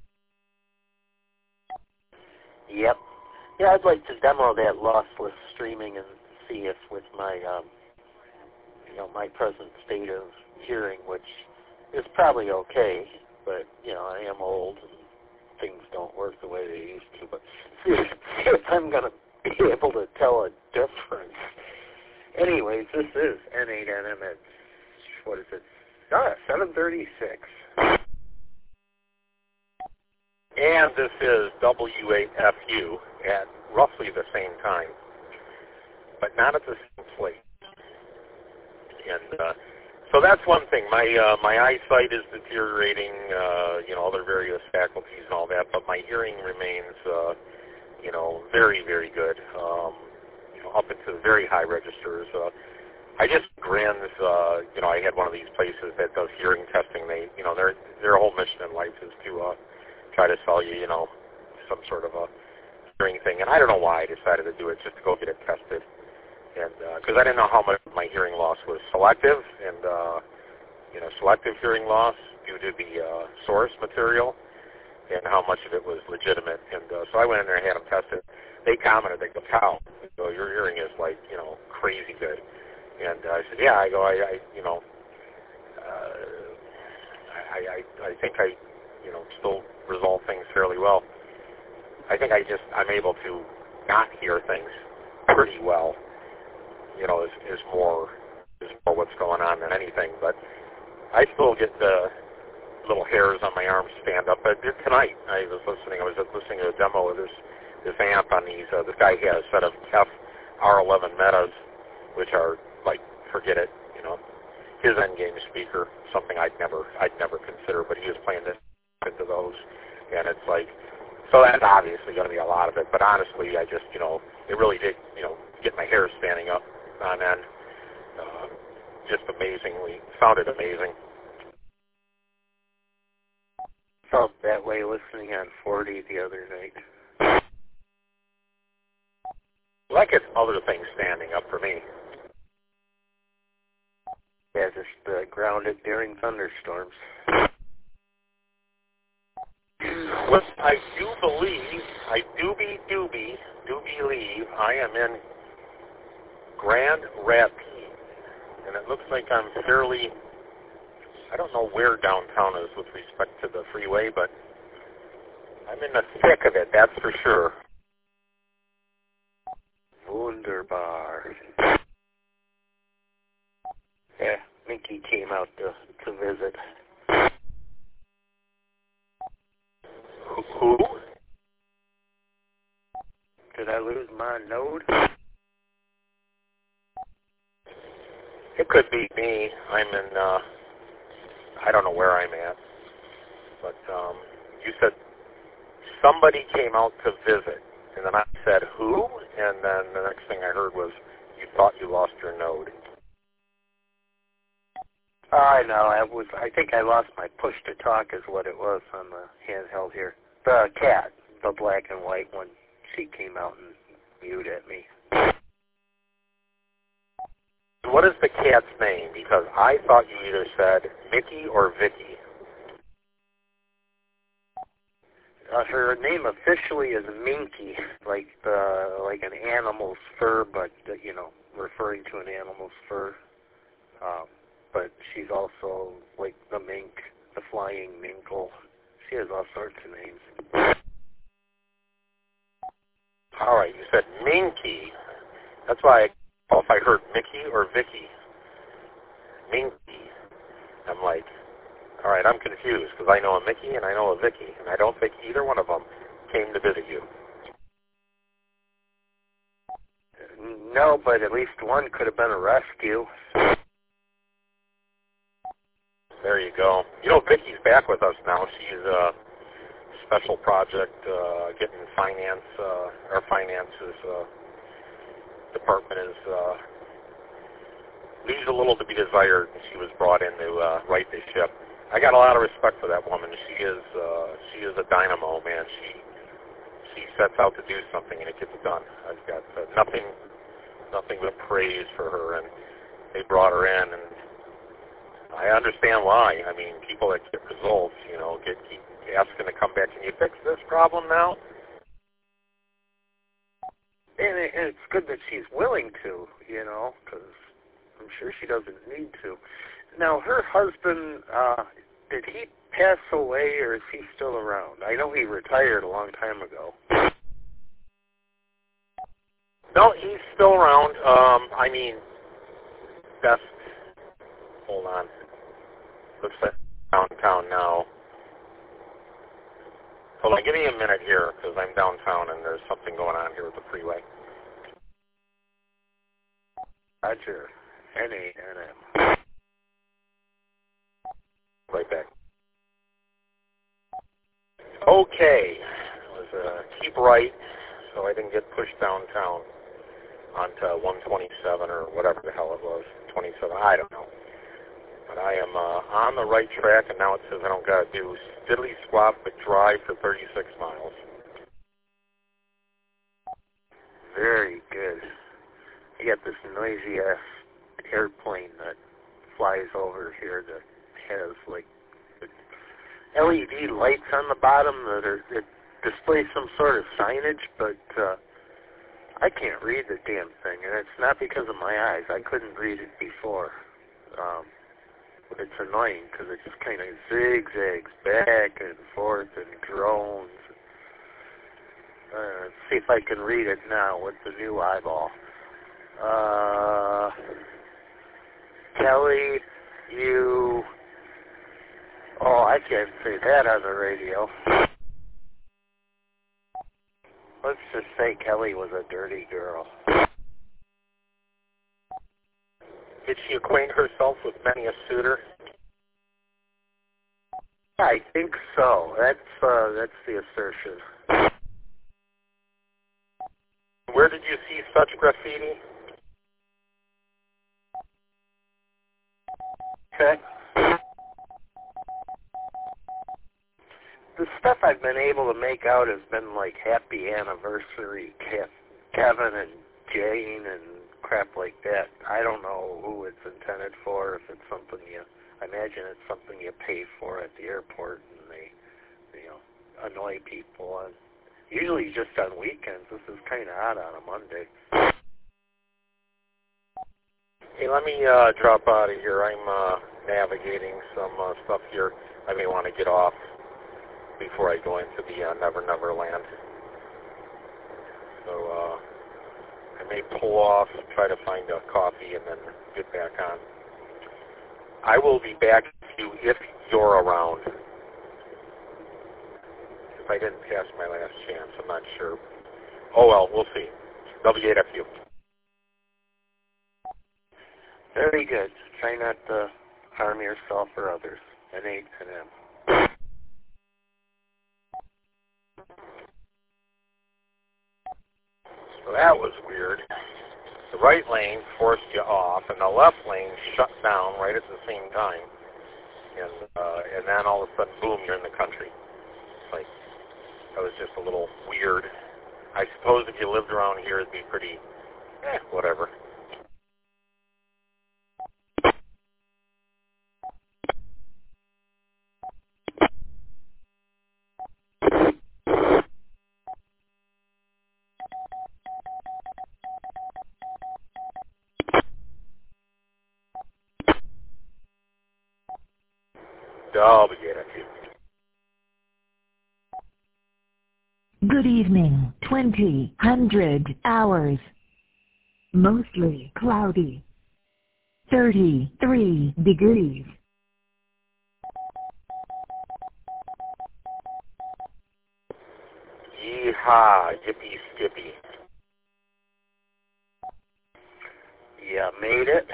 Yep. Yeah, I'd like to demo that lossless streaming and see if with my, um, you know, my present state of hearing, which is probably okay, but, you know, I am old and things don't work the way they used to, but see if, see if I'm going to be able to tell a difference. Anyways, this is N eight N M at, what is it, ah, seven thirty-six. And this is W eight F U at roughly the same time, but not at the same place. And uh, so that's one thing. My uh, my eyesight is deteriorating, uh, you know, other various faculties and all that, but my hearing remains, uh, you know, very, very good, um, you know, up into very high registers. Uh, I just grins, uh, you know, I had one of these places that does hearing testing. They, you know, their their whole mission in life is to uh, try to sell you, you know, some sort of a hearing thing. And I don't know why I decided to do it, just to go get it tested. And because uh, I didn't know how much my hearing loss was selective, and uh, you know, selective hearing loss due to the uh, source material, and how much of it was legitimate. And uh, so I went in there and had them tested. They commented, they go, "Wow, so your hearing is like, you know, crazy good." And uh, I said, "Yeah." I go, "I, I you know, uh, I I, I, I think I, you know, still resolve things fairly well. I think I just, I'm able to not hear things pretty well, you know, is, is more, is more what's going on than anything. But I still get the little hairs on my arms stand up. I did tonight. I was listening, I was listening to a demo of this, this amp on these, uh, this guy has a set of F R eleven Metas, which are like, forget it, you know, his end-game speaker, something I'd never, I'd never consider, but he was playing this into those, and it's like, so that's obviously going to be a lot of it, but honestly, I just, you know, it really did, you know, get my hair standing up on end, uh, just amazingly, sounded amazing. Felt that way listening on forty the other night. Well, that gets other things standing up for me. Yeah, just uh, grounded during thunderstorms. Well, I do believe, I do be, do be, do believe I am in Grand Rapids, and it looks like I'm fairly, I don't know where downtown is with respect to the freeway, but I'm in the thick of it, that's for sure. Wunderbar. Yeah, Mickey came out to, to visit. Who? Did I lose my node? It could be me. I'm in, uh, I don't know where I'm at. But um, you said somebody came out to visit. And then I said, who? And then the next thing I heard was, you thought you lost your node. I know. I was. I think I lost my push to talk is what it was on the handheld here. The cat, the black and white one, she came out and mewed at me. What is the cat's name? Because I thought you either said Mickey or Vicky. Uh, her name officially is Minky, like the like an animal's fur, but uh, you know, referring to an animal's fur. Um, but she's also like the mink, the flying minkle. She has all sorts of names. All right, you said Minky. That's why I, oh, if I heard Mickey or Vicky. Minky. I'm like, all right, I'm confused because I know a Mickey and I know a Vicky, and I don't think either one of them came to visit you. No, but at least one could have been a rescue. There you go. You know, Vicky's back with us now. She's a special project uh, getting finance. Uh, our finances uh, department is uh, leaves a little to be desired. She was brought in to uh, right the ship. I got a lot of respect for that woman. She is uh, she is a dynamo, man. She she sets out to do something and it gets done. I've got uh, nothing nothing but praise for her, and they brought her in, and I understand why. I mean, people that get results, you know, get keep asking to come back. Can you fix this problem now? And, it, and it's good that she's willing to, you know, because I'm sure she doesn't need to. Now, her husband, uh, did he pass away or is he still around? I know he retired a long time ago. No, he's still around. Um, I mean, best, hold on. Looks like downtown now. Hold on, give me a minute here because I'm downtown and there's something going on here with the freeway. Roger. N A N M. Right back. Okay. It was uh, keep right, so I didn't get pushed downtown onto one twenty-seven or whatever the hell it was. twenty-seven, I don't know. But I am uh, on the right track, and now it says I don't got to do diddly squat but drive for thirty-six miles. Very good. You got this noisy-ass airplane that flies over here that has, like, L E D lights on the bottom that are that display some sort of signage, but uh, I can't read the damn thing, and it's not because of my eyes. I couldn't read it before. Um, But it's annoying because it just kind of zigzags back and forth and drones. Uh, let's see if I can read it now with the new eyeball. Uh, Kelly, you... Oh, I can't say that on the radio. Let's just say Kelly was a dirty girl. Did she acquaint herself with many a suitor? I think so. That's uh, that's the assertion. Where did you see such graffiti? Okay. The stuff I've been able to make out has been like Happy Anniversary, Kev, Kevin and Jane and crap like that. I don't know who it's intended for, if it's something you, I imagine it's something you pay for at the airport and they, you know, annoy people. And usually just on weekends. This is kind of odd on a Monday. Hey, let me uh, drop out of here. I'm uh, navigating some uh, stuff here. I may want to get off before I go into the uh, Never Never Land. So uh, I may pull off, try to find a coffee, and then get back on. I will be back with you if you're around. If I didn't pass my last chance, I'm not sure. Oh well, we'll see. W eight F U. Very good. Try not to harm yourself or others. N eight and M. So that was weird. The right lane forced you off, and the left lane shut down right at the same time. And uh, and then all of a sudden, boom, you're in the country. Like, that was just a little weird. I suppose if you lived around here, it'd be pretty, eh, whatever. W eight F U. Good evening, twenty hundred hours. Mostly cloudy. thirty-three degrees. Yeehaw, yippee skippy. Yeah, made it.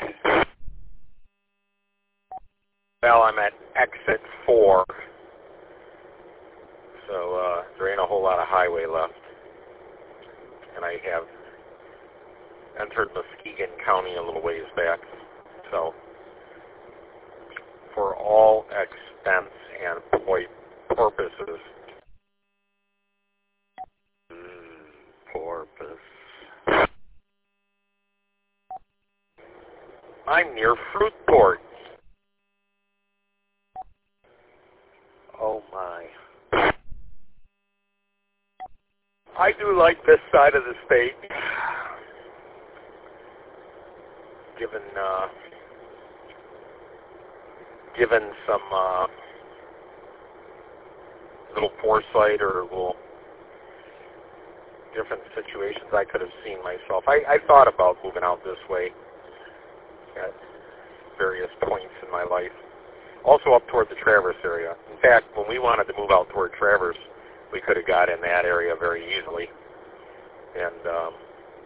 Well, I'm at exit four, so uh, there ain't a whole lot of highway left. And I have entered Muskegon County a little ways back. So, for all expense and point purposes. Mm, porpoise. I'm near Fruitport. Oh my. I do like this side of the state. Given uh, given some uh, little foresight or little different situations I could have seen myself. I, I thought about moving out this way at various points in my life. Also up toward the Traverse area. In fact, when we wanted to move out toward Traverse, we could have got in that area very easily. And um,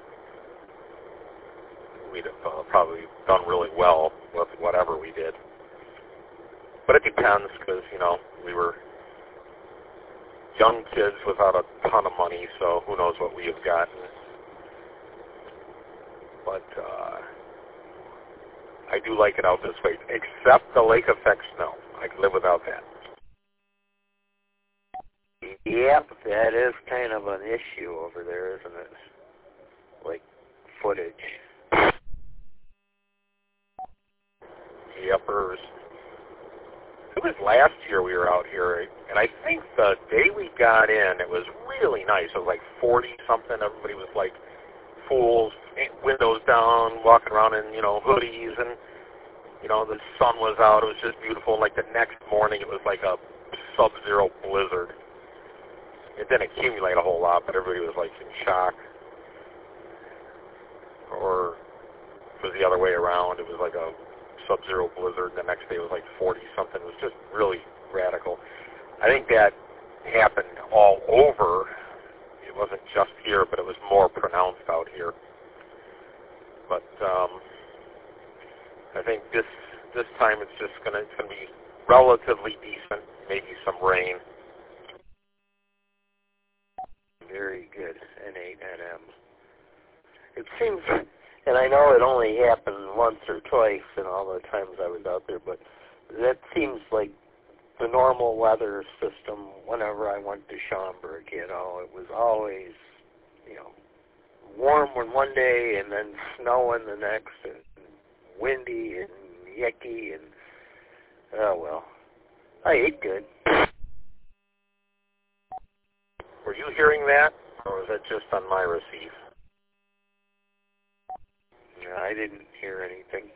we'd have uh, probably done really well with whatever we did. But it depends because, you know, we were young kids without a ton of money, so who knows what we have gotten. But uh, I do like it out this way, except the lake effect snow. I can live without that. Yep, that is kind of an issue over there, isn't it? Like footage. Yepers. It was last year we were out here, and I think the day we got in, it was really nice. It was like forty something. Everybody was like fools, windows down, walking around in, you know, hoodies, and You know, the sun was out. It was just beautiful. And like the next morning, it was like a sub-zero blizzard. It didn't accumulate a whole lot, but everybody was like in shock. Or it was the other way around. It was like a sub-zero blizzard. The next day it was like forty something. It was just really radical. I think that happened all over. It wasn't just here, but it was more pronounced out here. But um, I think this this time it's just gonna it's gonna be relatively decent. Maybe some rain. Very good. N eight N M. It seems, and I know it only happened once or twice in all the times I was out there, but that seems like the normal weather system whenever I went to Schaumburg. You know, it was always, you know, warm one one day and then snowing the next, and windy and yucky, and oh well. I ate good. Were you hearing that, or was that just on my receive? No, I didn't hear anything.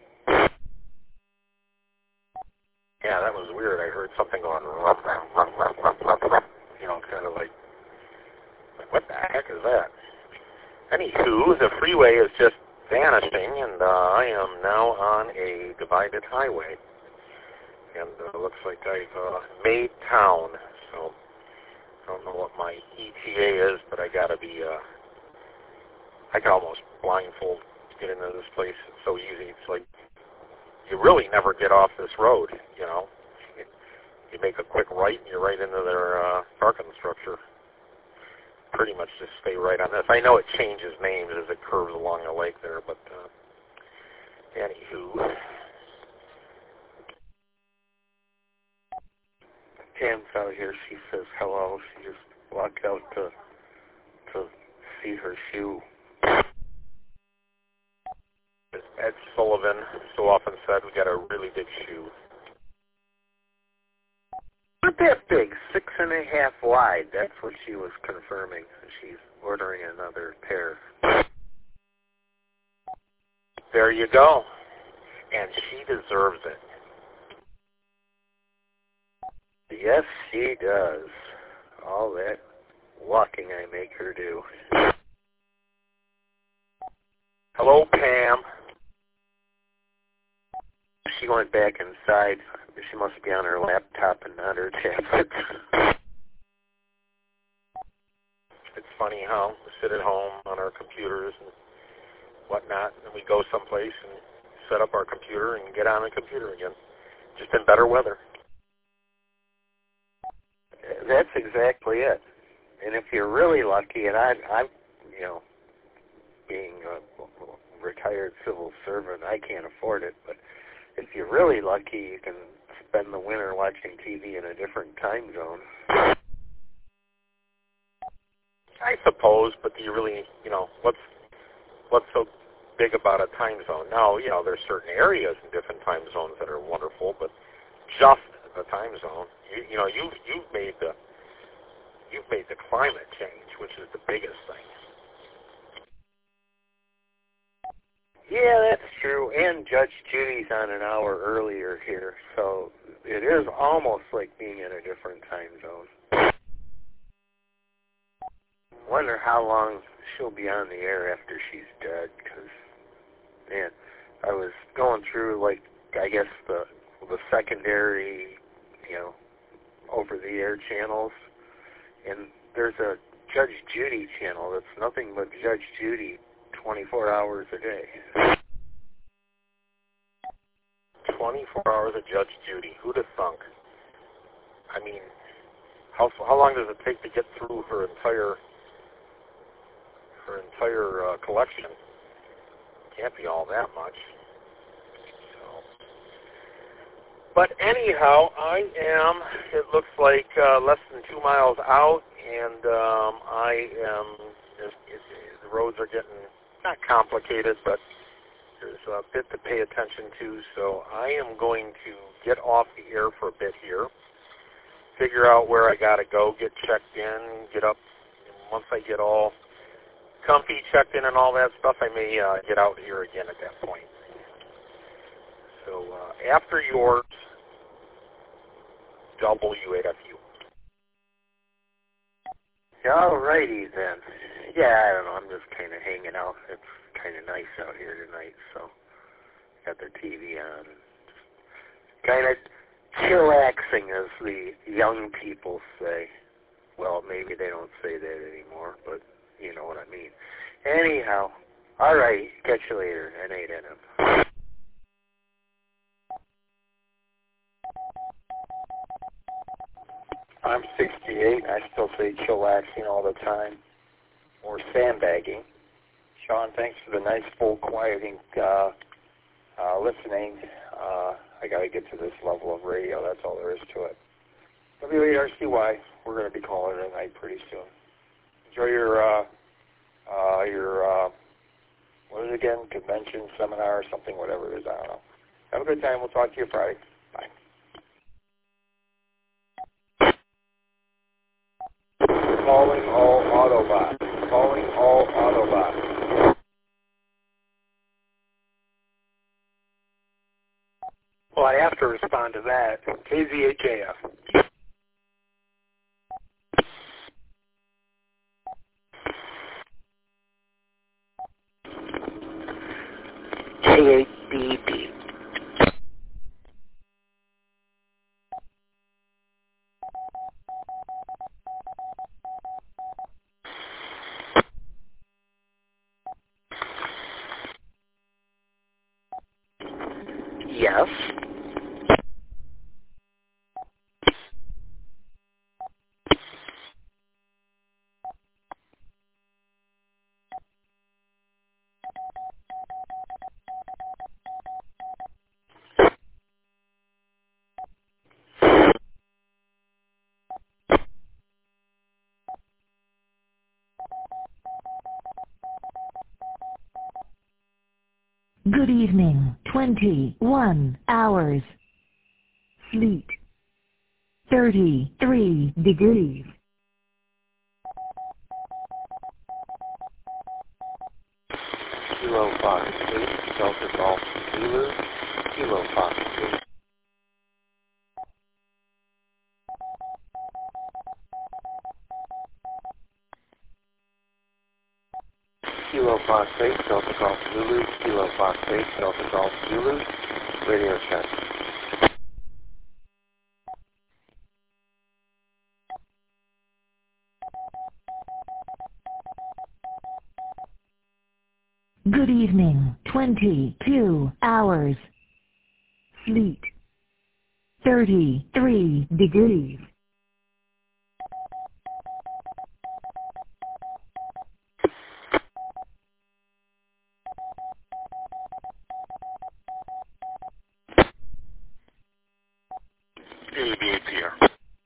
Yeah, that was weird. I heard something going, ruff, ruff, ruff, ruff, ruff, ruff, ruff, you know, kind of like, like, what the heck is that? Anywho, the freeway is just vanishing, and uh, I am now on a divided highway. And it uh, looks like I've uh, made town, so I don't know what my E T A is, but I gotta be, uh, I can almost blindfold get into this place. It's so easy. It's like, you really never get off this road, you know. You, you make a quick right and you're right into their uh, parking structure. Pretty much just stay right on this. I know it changes names as it curves along the lake there, but uh, anywho. Pam's out here. She says hello. She just walked out to to see her shoe. As Ed Sullivan so often said, we got a really big shoe. Not that big, six and a half wide. That's what she was confirming. She's ordering another pair. There you go. And she deserves it. Yes, she does. All that walking I make her do. Hello, Pam. She went back inside. She must be on her laptop and not her tablet. It's funny how we sit at home on our computers and whatnot, and we go someplace and set up our computer and get on the computer again. Just in better weather. That's exactly it. And if you're really lucky, and I, I'm, you know, being a retired civil servant, I can't afford it, but if you're really lucky, you can spend the winter watching T V in a different time zone. I suppose, but do you really, you know, what's what's so big about a time zone? Now, you know, there's certain areas in different time zones that are wonderful, but just the time zone, you, you know, you've you've made the you've made the climate change, which is the biggest thing. Yeah, that's true. And Judge Judy's on an hour earlier here, so it is almost like being in a different time zone. Wonder how long she'll be on the air after she's dead, because, man, I was going through, like, I guess the the secondary, you know, over-the-air channels, and there's a Judge Judy channel that's nothing but Judge Judy twenty-four hours a day. twenty-four hours of Judge Judy. Who'd have thunk? I mean, how how long does it take to get through her entire her entire uh, collection? Can't be all that much. So. But anyhow, I am. It looks like uh, less than two miles out, and um, I am. It, it, the roads are getting not complicated, but there's a bit to pay attention to, so I am going to get off the air for a bit here, figure out where I got to go, get checked in, get up. And once I get all comfy, checked in, and all that stuff, I may uh, get out here again at that point. So uh, after yours, W eight F U. All righty then. Yeah, I don't know. I'm just kind of hanging out. It's kind of nice out here tonight, so got the T V on. Kind of chillaxing, as the young people say. Well, maybe they don't say that anymore, but you know what I mean. Anyhow, all right. Catch you later. N eight N M. I'm sixty-eight. I still say chillaxing all the time, or sandbagging. Sean, thanks for the nice, full, quieting uh, uh, listening. Uh, I got to get to this level of radio. That's all there is to it. W eight R C Y. We're going to be calling it a night pretty soon. Enjoy your uh, uh, your uh, what is it again? Convention, seminar, or something, whatever it is. I don't know. Have a good time. We'll talk to you Friday. Bye. Calling all Autobots. Calling all Autobots. Well, I have to respond to that. K Z H A F. K eight B B. Yes. Good evening. twenty-one hours. Sleet. thirty-three degrees. Kilo Fox eight, Delta Golf Zulu, Kilo Fox eight. Kilo Fox eight, Delta Golf Zulu, Kilo Fox eight, Delta Golf Zulu, radio check. Good evening. twenty-two hours. Sleet. thirty-three degrees. A B A P R.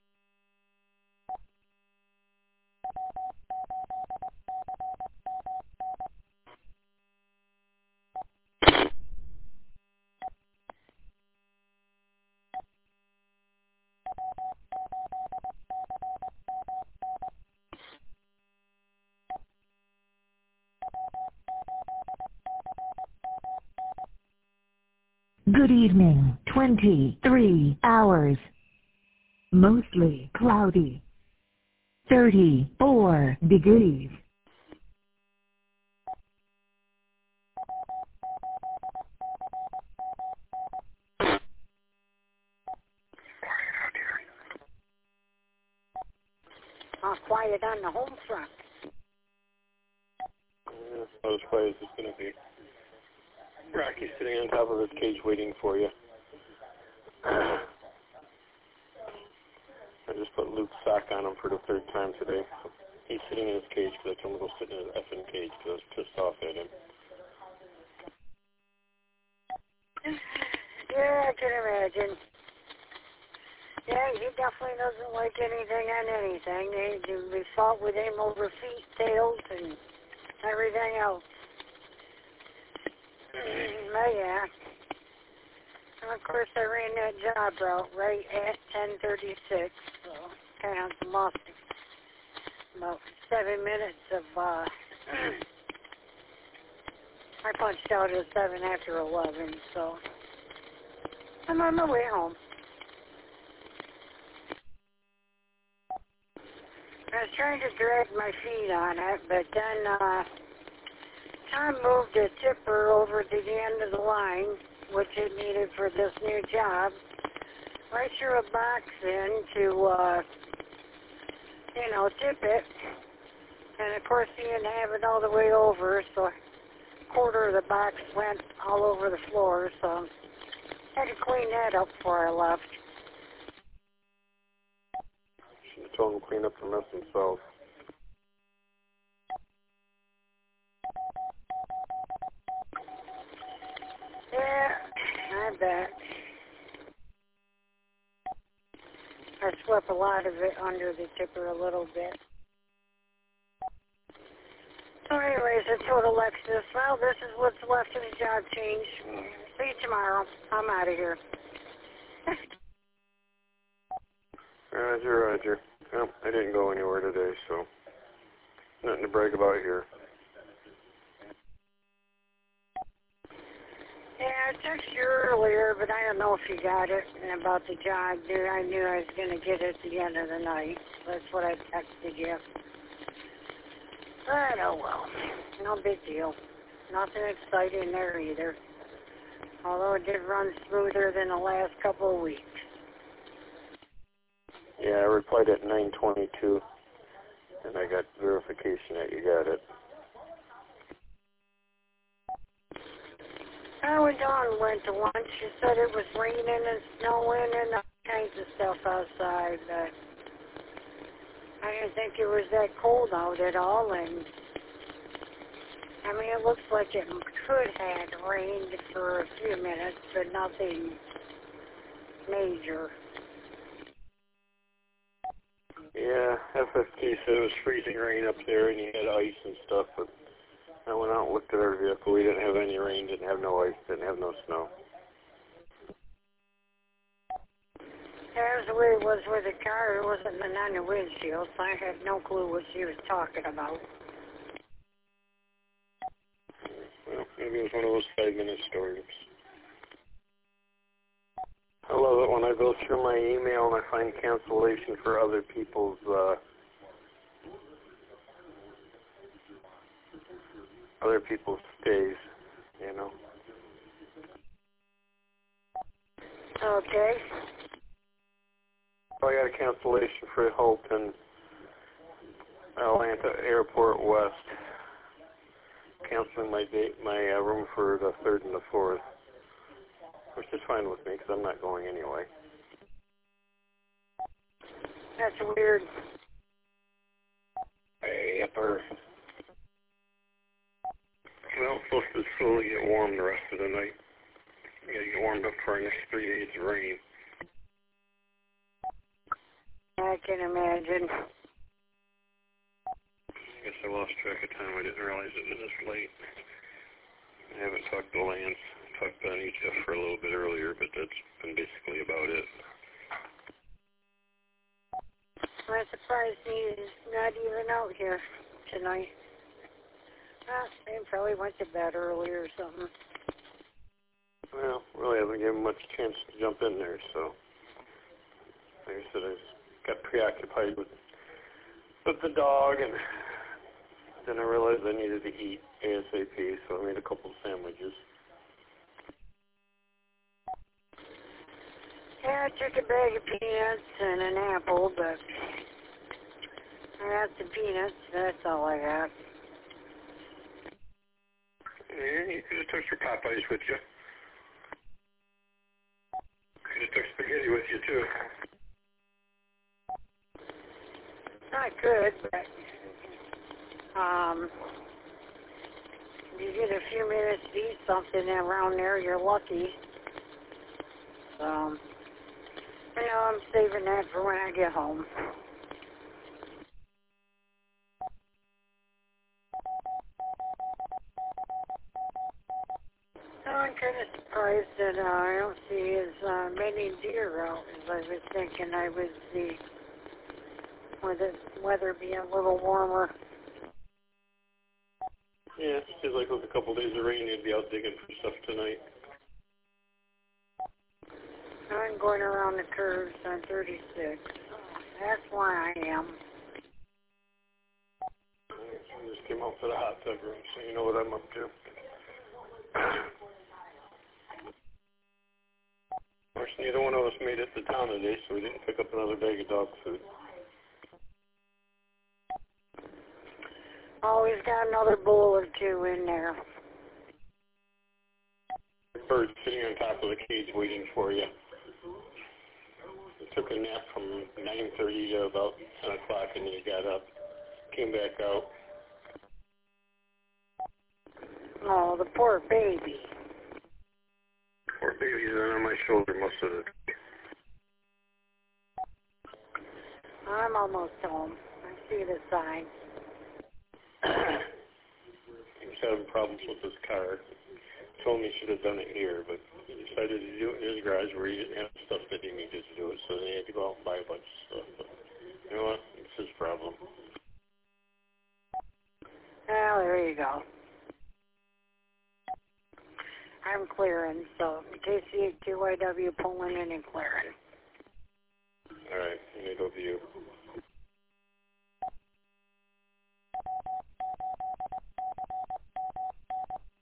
Good evening. twenty-three hours. Mostly cloudy. thirty-four degrees. Not quiet on the home front. Yeah, that's about as quiet as it's going to be. Rocky's sitting on top of his cage waiting for you. I just put Luke's sock on him for the third time today. He's sitting in his cage because I told him to go sit in his effing cage because I was pissed off at him. Yeah, I can imagine. Yeah, he definitely doesn't like anything on anything. They, we fought with him over feet, tails, and everything else. But yeah. And of course, I ran that job route right at ten thirty-six, so kind of lost about seven minutes of, uh, I punched out at seven after eleven, so I'm on my way home. I was trying to drag my feet on it, but then uh, Tom moved a tipper over to the end of the line, which it needed for this new job. I threw a box in to, uh, you know, tip it. And of course he didn't have it all the way over, so a quarter of the box went all over the floor, so I had to clean that up before I left. Should have told them to clean up the mess themselves. Yeah, I bet. I swept a lot of it under the tipper a little bit. So anyways, I told Alexis, well, this is what's left of the job change. See you tomorrow. I'm out of here. Roger, Roger. Well, I didn't go anywhere today, so nothing to brag about here. Yeah, I texted you earlier, but I don't know if you got it and about the job. Dude, I knew I was going to get it at the end of the night. That's what I texted you. But oh well, no big deal. Nothing exciting there either. Although it did run smoother than the last couple of weeks. Yeah, I replied at nine twenty-two, and I got verification that you got it. I went Dawn went to lunch. She said it was raining and snowing and all kinds of stuff outside, but I didn't think it was that cold out at all, and I mean, it looks like it could have rained for a few minutes, but nothing major. Yeah, F F T said it was freezing rain up there, and you had ice and stuff, but I went out and looked at our vehicle. We didn't have any rain, didn't have no ice, didn't have no snow. That's the way it was with the car. It wasn't on the windshield, so I had no clue what she was talking about. Well, maybe it was one of those five-minute stories. I love it when I go through my email and I find cancellation for other people's, uh, other people's stays, you know. Okay. I got a cancellation for Holton, Atlanta Airport West. Canceling my date, my uh, room for the third and the fourth, which is fine with me because I'm not going anyway. That's weird. Hey, upper. Well, it's supposed to slowly get warm the rest of the night. You gotta get warmed up for our next three days of rain. I can imagine. I guess I lost track of time. I didn't realize it was this late. I haven't talked to Lance. I talked to Bonnie Jeff for a little bit earlier, but that's been basically about it. I'm surprised he's not even out here tonight. Well, they probably went to bed early or something. Well, really haven't given much chance to jump in there, so like I said, I just got preoccupied with with the dog, and then I realized I needed to eat ASAP, so I made a couple of sandwiches. Yeah, I took a bag of peanuts and an apple, but I got the peanuts, that's all I got. Yeah, you could have took your Popeyes with you. Could have took spaghetti with you, too. I could, but um, if you get a few minutes to eat something around there, you're lucky. So, you know, I'm saving that for when I get home. So I'm kind of surprised that uh, I don't see as uh, many deer out as I was thinking I would see, with the weather being a little warmer. Yeah, it seems like with a couple days of rain, you'd be out digging for stuff tonight. I'm going around the curves on thirty-six. That's why I am. I just came out to the hot tub room, so you know what I'm up to. Of course, neither one of us made it to town today, so we didn't pick up another bag of dog food. Always got another bowl or two in there. The bird's sitting on top of the cage waiting for you. I took a nap from nine thirty to about ten o'clock, and then you got up, came back out. Oh, the poor baby. Poor baby's been on my shoulder most of the day. I'm almost home. I see the sign. He's having problems with his car. Told me he should have done it here, but he decided to do it in his garage where he didn't have stuff that he needed to do it, so then he had to go out and buy a bunch of stuff. But you know what? It's his problem. Well, there you go. I'm clearing, so in case you T Y W pulling in and clearing. All right, I need over you.